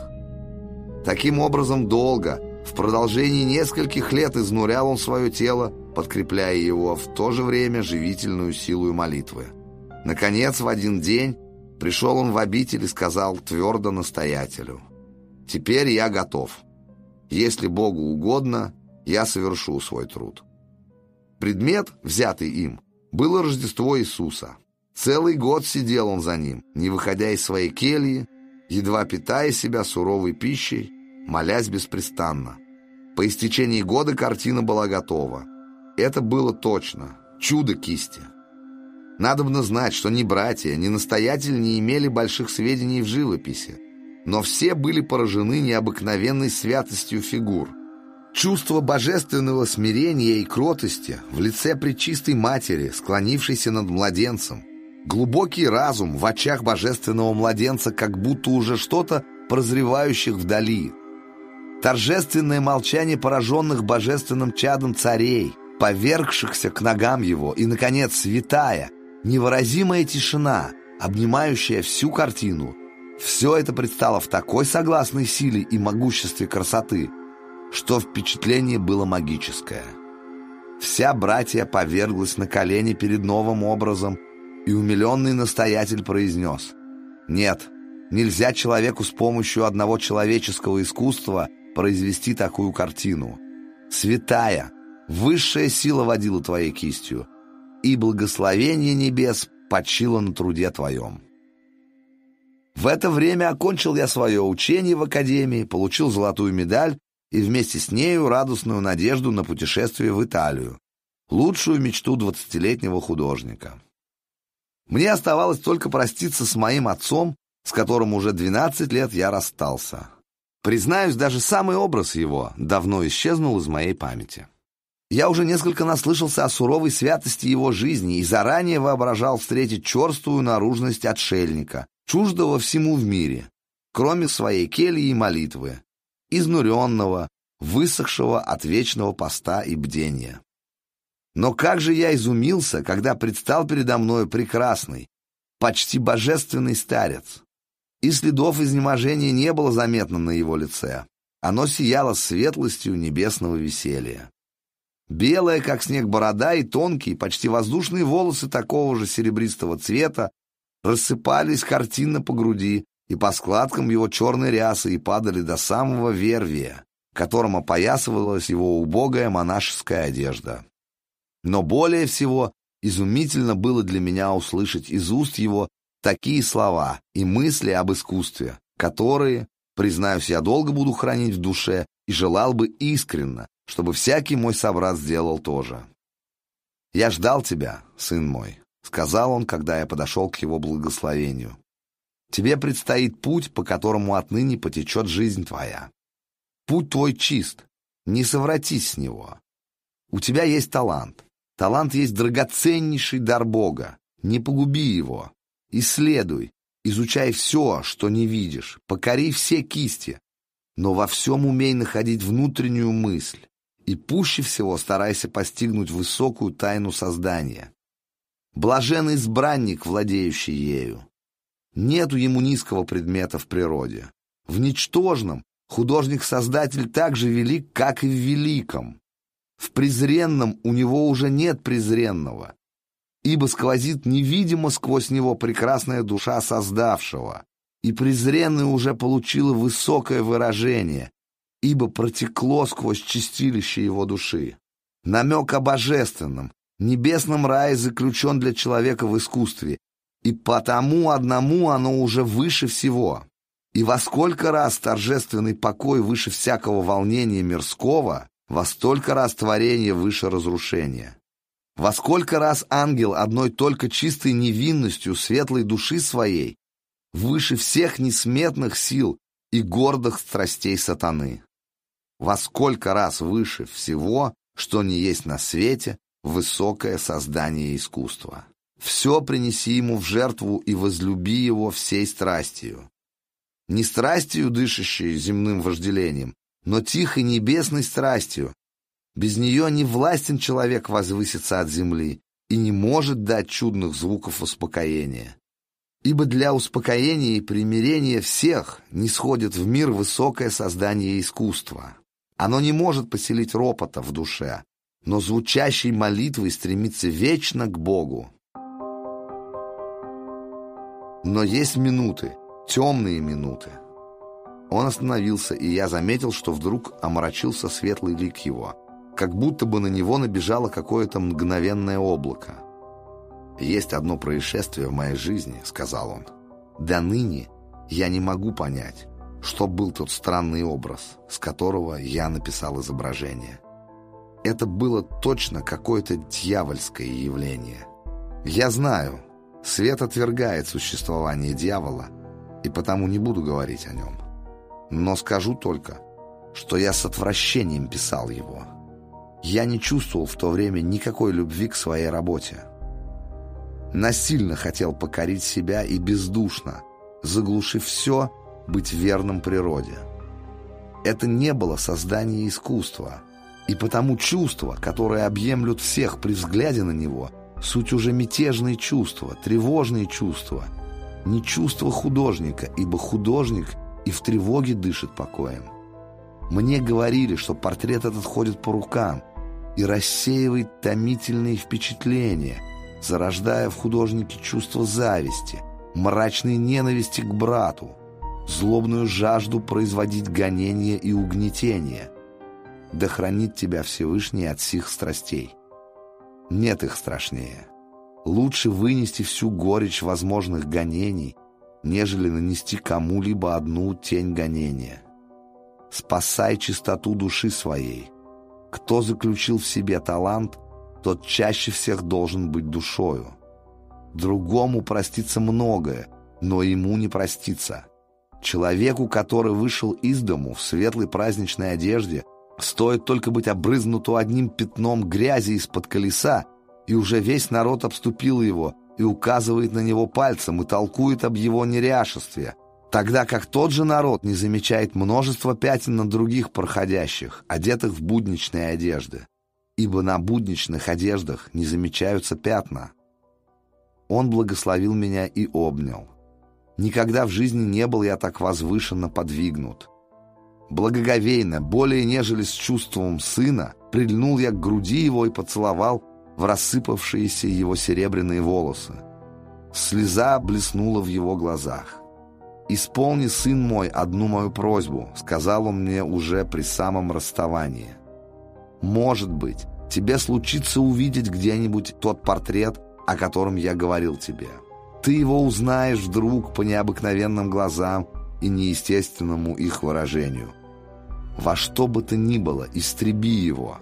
Таким образом, долго, в продолжении нескольких лет изнурял он свое тело, подкрепляя его в то же время живительную силой молитвы. Наконец, в один день пришел он в обитель и сказал твердо настоятелю: «Теперь я готов. Если Богу угодно, я совершу свой труд». Предмет, взятый им, было Рождество Иисуса. Целый год сидел он за ним, не выходя из своей кельи, едва питая себя суровой пищей, молясь беспрестанно. По истечении года картина была готова. Это было точно чудо кисти. Надобно знать, что ни братья, ни настоятель не имели больших сведений в живописи, но все были поражены необыкновенной святостью фигур. Чувство божественного смирения и кротости в лице пречистой матери, склонившейся над младенцем, глубокий разум в очах божественного младенца, как будто уже что-то прозревающих вдали, торжественное молчание пораженных божественным чадом царей, повергшихся к ногам его, и, наконец, святая, невыразимая тишина, обнимающая всю картину. Все это предстало в такой согласной силе и могуществе красоты, что впечатление было магическое. Вся братья поверглась на колени перед новым образом, и умиленный настоятель произнес: «Нет, нельзя человеку с помощью одного человеческого искусства произвести такую картину. Святая, высшая сила водила твоей кистью, и благословение небес почило на труде твоем». В это время окончил я свое учение в академии, получил золотую медаль и вместе с нею радостную надежду на путешествие в Италию, лучшую мечту двадцатилетнего художника. Мне оставалось только проститься с моим отцом, с которым уже двенадцать лет я расстался. Признаюсь, даже самый образ его давно исчезнул из моей памяти. Я уже несколько наслышался о суровой святости его жизни и заранее воображал встретить черствую наружность отшельника, чуждого всему в мире, кроме своей кельи и молитвы, изнуренного, высохшего от вечного поста и бдения. Но как же я изумился, когда предстал передо мною прекрасный, почти божественный старец. И следов изнеможения не было заметно на его лице. Оно сияло светлостью небесного веселья. Белая, как снег, борода и тонкие, почти воздушные волосы такого же серебристого цвета рассыпались картинно по груди и по складкам его черной рясы и падали до самого вервия, которым опоясывалась его убогая монашеская одежда. Но более всего изумительно было для меня услышать из уст его такие слова и мысли об искусстве, которые, признаюсь, я долго буду хранить в душе и желал бы искренно, чтобы всякий мой собрат сделал то же. «Я ждал тебя, сын мой», — сказал он, когда я подошел к его благословению. «Тебе предстоит путь, по которому отныне потечет жизнь твоя. Путь твой чист, не совратись с него. У тебя есть талант. Талант есть драгоценнейший дар Бога. Не погуби его. Исследуй, изучай все, что не видишь, покори все кисти, но во всем умей находить внутреннюю мысль, и пуще всего старайся постигнуть высокую тайну создания. Блажен избранник, владеющий ею. Нету ему низкого предмета в природе. В ничтожном художник-создатель так же велик, как и в великом. В презренном у него уже нет презренного, ибо сквозит невидимо сквозь него прекрасная душа создавшего, и презренное уже получило высокое выражение, ибо протекло сквозь чистилище его души. Намек о божественном, небесном рае заключен для человека в искусстве, и потому одному оно уже выше всего. И во сколько раз торжественный покой выше всякого волнения мирского, во столько раз творение выше разрушения. Во сколько раз ангел одной только чистой невинностью светлой души своей выше всех несметных сил и гордых страстей сатаны. Во сколько раз выше всего, что не есть на свете, высокое создание искусства. Все принеси ему в жертву и возлюби его всей страстью. Не страстью, дышащей земным вожделением, но тихой небесной страстью. Без нее не властен человек возвыситься от земли и не может дать чудных звуков успокоения. Ибо для успокоения и примирения всех нисходит в мир высокое создание искусства. Оно не может поселить ропота в душе, но звучащей молитвой стремится вечно к Богу. Но есть минуты, темные минуты. Он остановился, и я заметил, что вдруг омрачился светлый лик его, как будто бы на него набежало какое-то мгновенное облако. «Есть одно происшествие в моей жизни», — сказал он. «До ныне я не могу понять, что был тот странный образ, с которого я написал изображение. Это было точно какое-то дьявольское явление. Я знаю, свет отвергает существование дьявола, и потому не буду говорить о нем. Но скажу только, что я с отвращением писал его. Я не чувствовал в то время никакой любви к своей работе. Насильно хотел покорить себя и бездушно, заглушив все, быть верным природе. Это не было создание искусства, и потому чувства, которые объемлют всех при взгляде на него, суть уже мятежные чувства, тревожные чувства, не чувство художника, ибо художник и в тревоге дышит покоем. Мне говорили, что портрет этот ходит по рукам и рассеивает томительные впечатления, зарождая в художнике чувство зависти, мрачной ненависти к брату, злобную жажду производить гонения и угнетения. Да хранит тебя Всевышний от сих страстей. Нет их страшнее. Лучше вынести всю горечь возможных гонений, нежели нанести кому-либо одну тень гонения. Спасай чистоту души своей. Кто заключил в себе талант, тот чаще всех должен быть душою. Другому простится многое, но ему не простится. Человеку, который вышел из дому в светлой праздничной одежде, стоит только быть обрызнуту одним пятном грязи из-под колеса, и уже весь народ обступил его и указывает на него пальцем и толкует об его неряшестве, тогда как тот же народ не замечает множество пятен на других проходящих, одетых в будничные одежды, ибо на будничных одеждах не замечаются пятна. Он благословил меня и обнял. Никогда в жизни не был я так возвышенно подвигнут. Благоговейно, более нежели с чувством сына, прильнул я к груди его и поцеловал в рассыпавшиеся его серебряные волосы. Слеза блеснула в его глазах. «Исполни, сын мой, одну мою просьбу», — сказал он мне уже при самом расставании. «Может быть, тебе случится увидеть где-нибудь тот портрет, о котором я говорил тебе. Ты его узнаешь вдруг по необыкновенным глазам и неестественному их выражению. Во что бы то ни было, истреби его.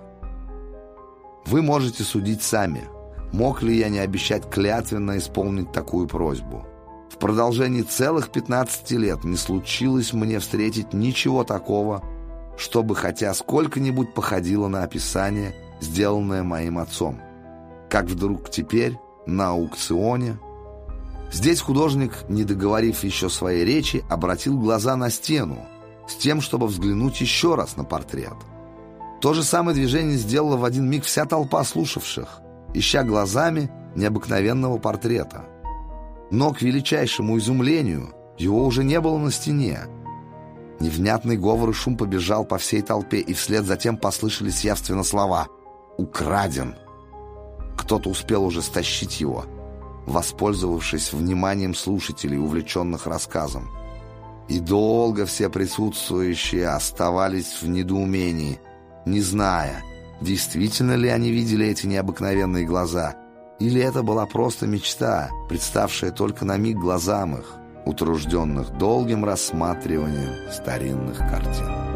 Вы можете судить сами, мог ли я не обещать клятвенно исполнить такую просьбу. В продолжении целых пятнадцати лет не случилось мне встретить ничего такого, чтобы хотя сколько-нибудь походило на описание, сделанное моим отцом. Как вдруг теперь, на аукционе...» Здесь художник, не договорив еще своей речи, обратил глаза на стену, с тем, чтобы взглянуть еще раз на портрет. То же самое движение сделала в один миг вся толпа слушавших, ища глазами необыкновенного портрета. Но, к величайшему изумлению, его уже не было на стене. Невнятный говор и шум побежал по всей толпе, и вслед затем послышались явственно слова «Украден». Кто-то успел уже стащить его, воспользовавшись вниманием слушателей, увлеченных рассказом. И долго все присутствующие оставались в недоумении, не зная, действительно ли они видели эти необыкновенные глаза, или это была просто мечта, представшая только на миг глазам их, утружденных долгим рассматриванием старинных картин.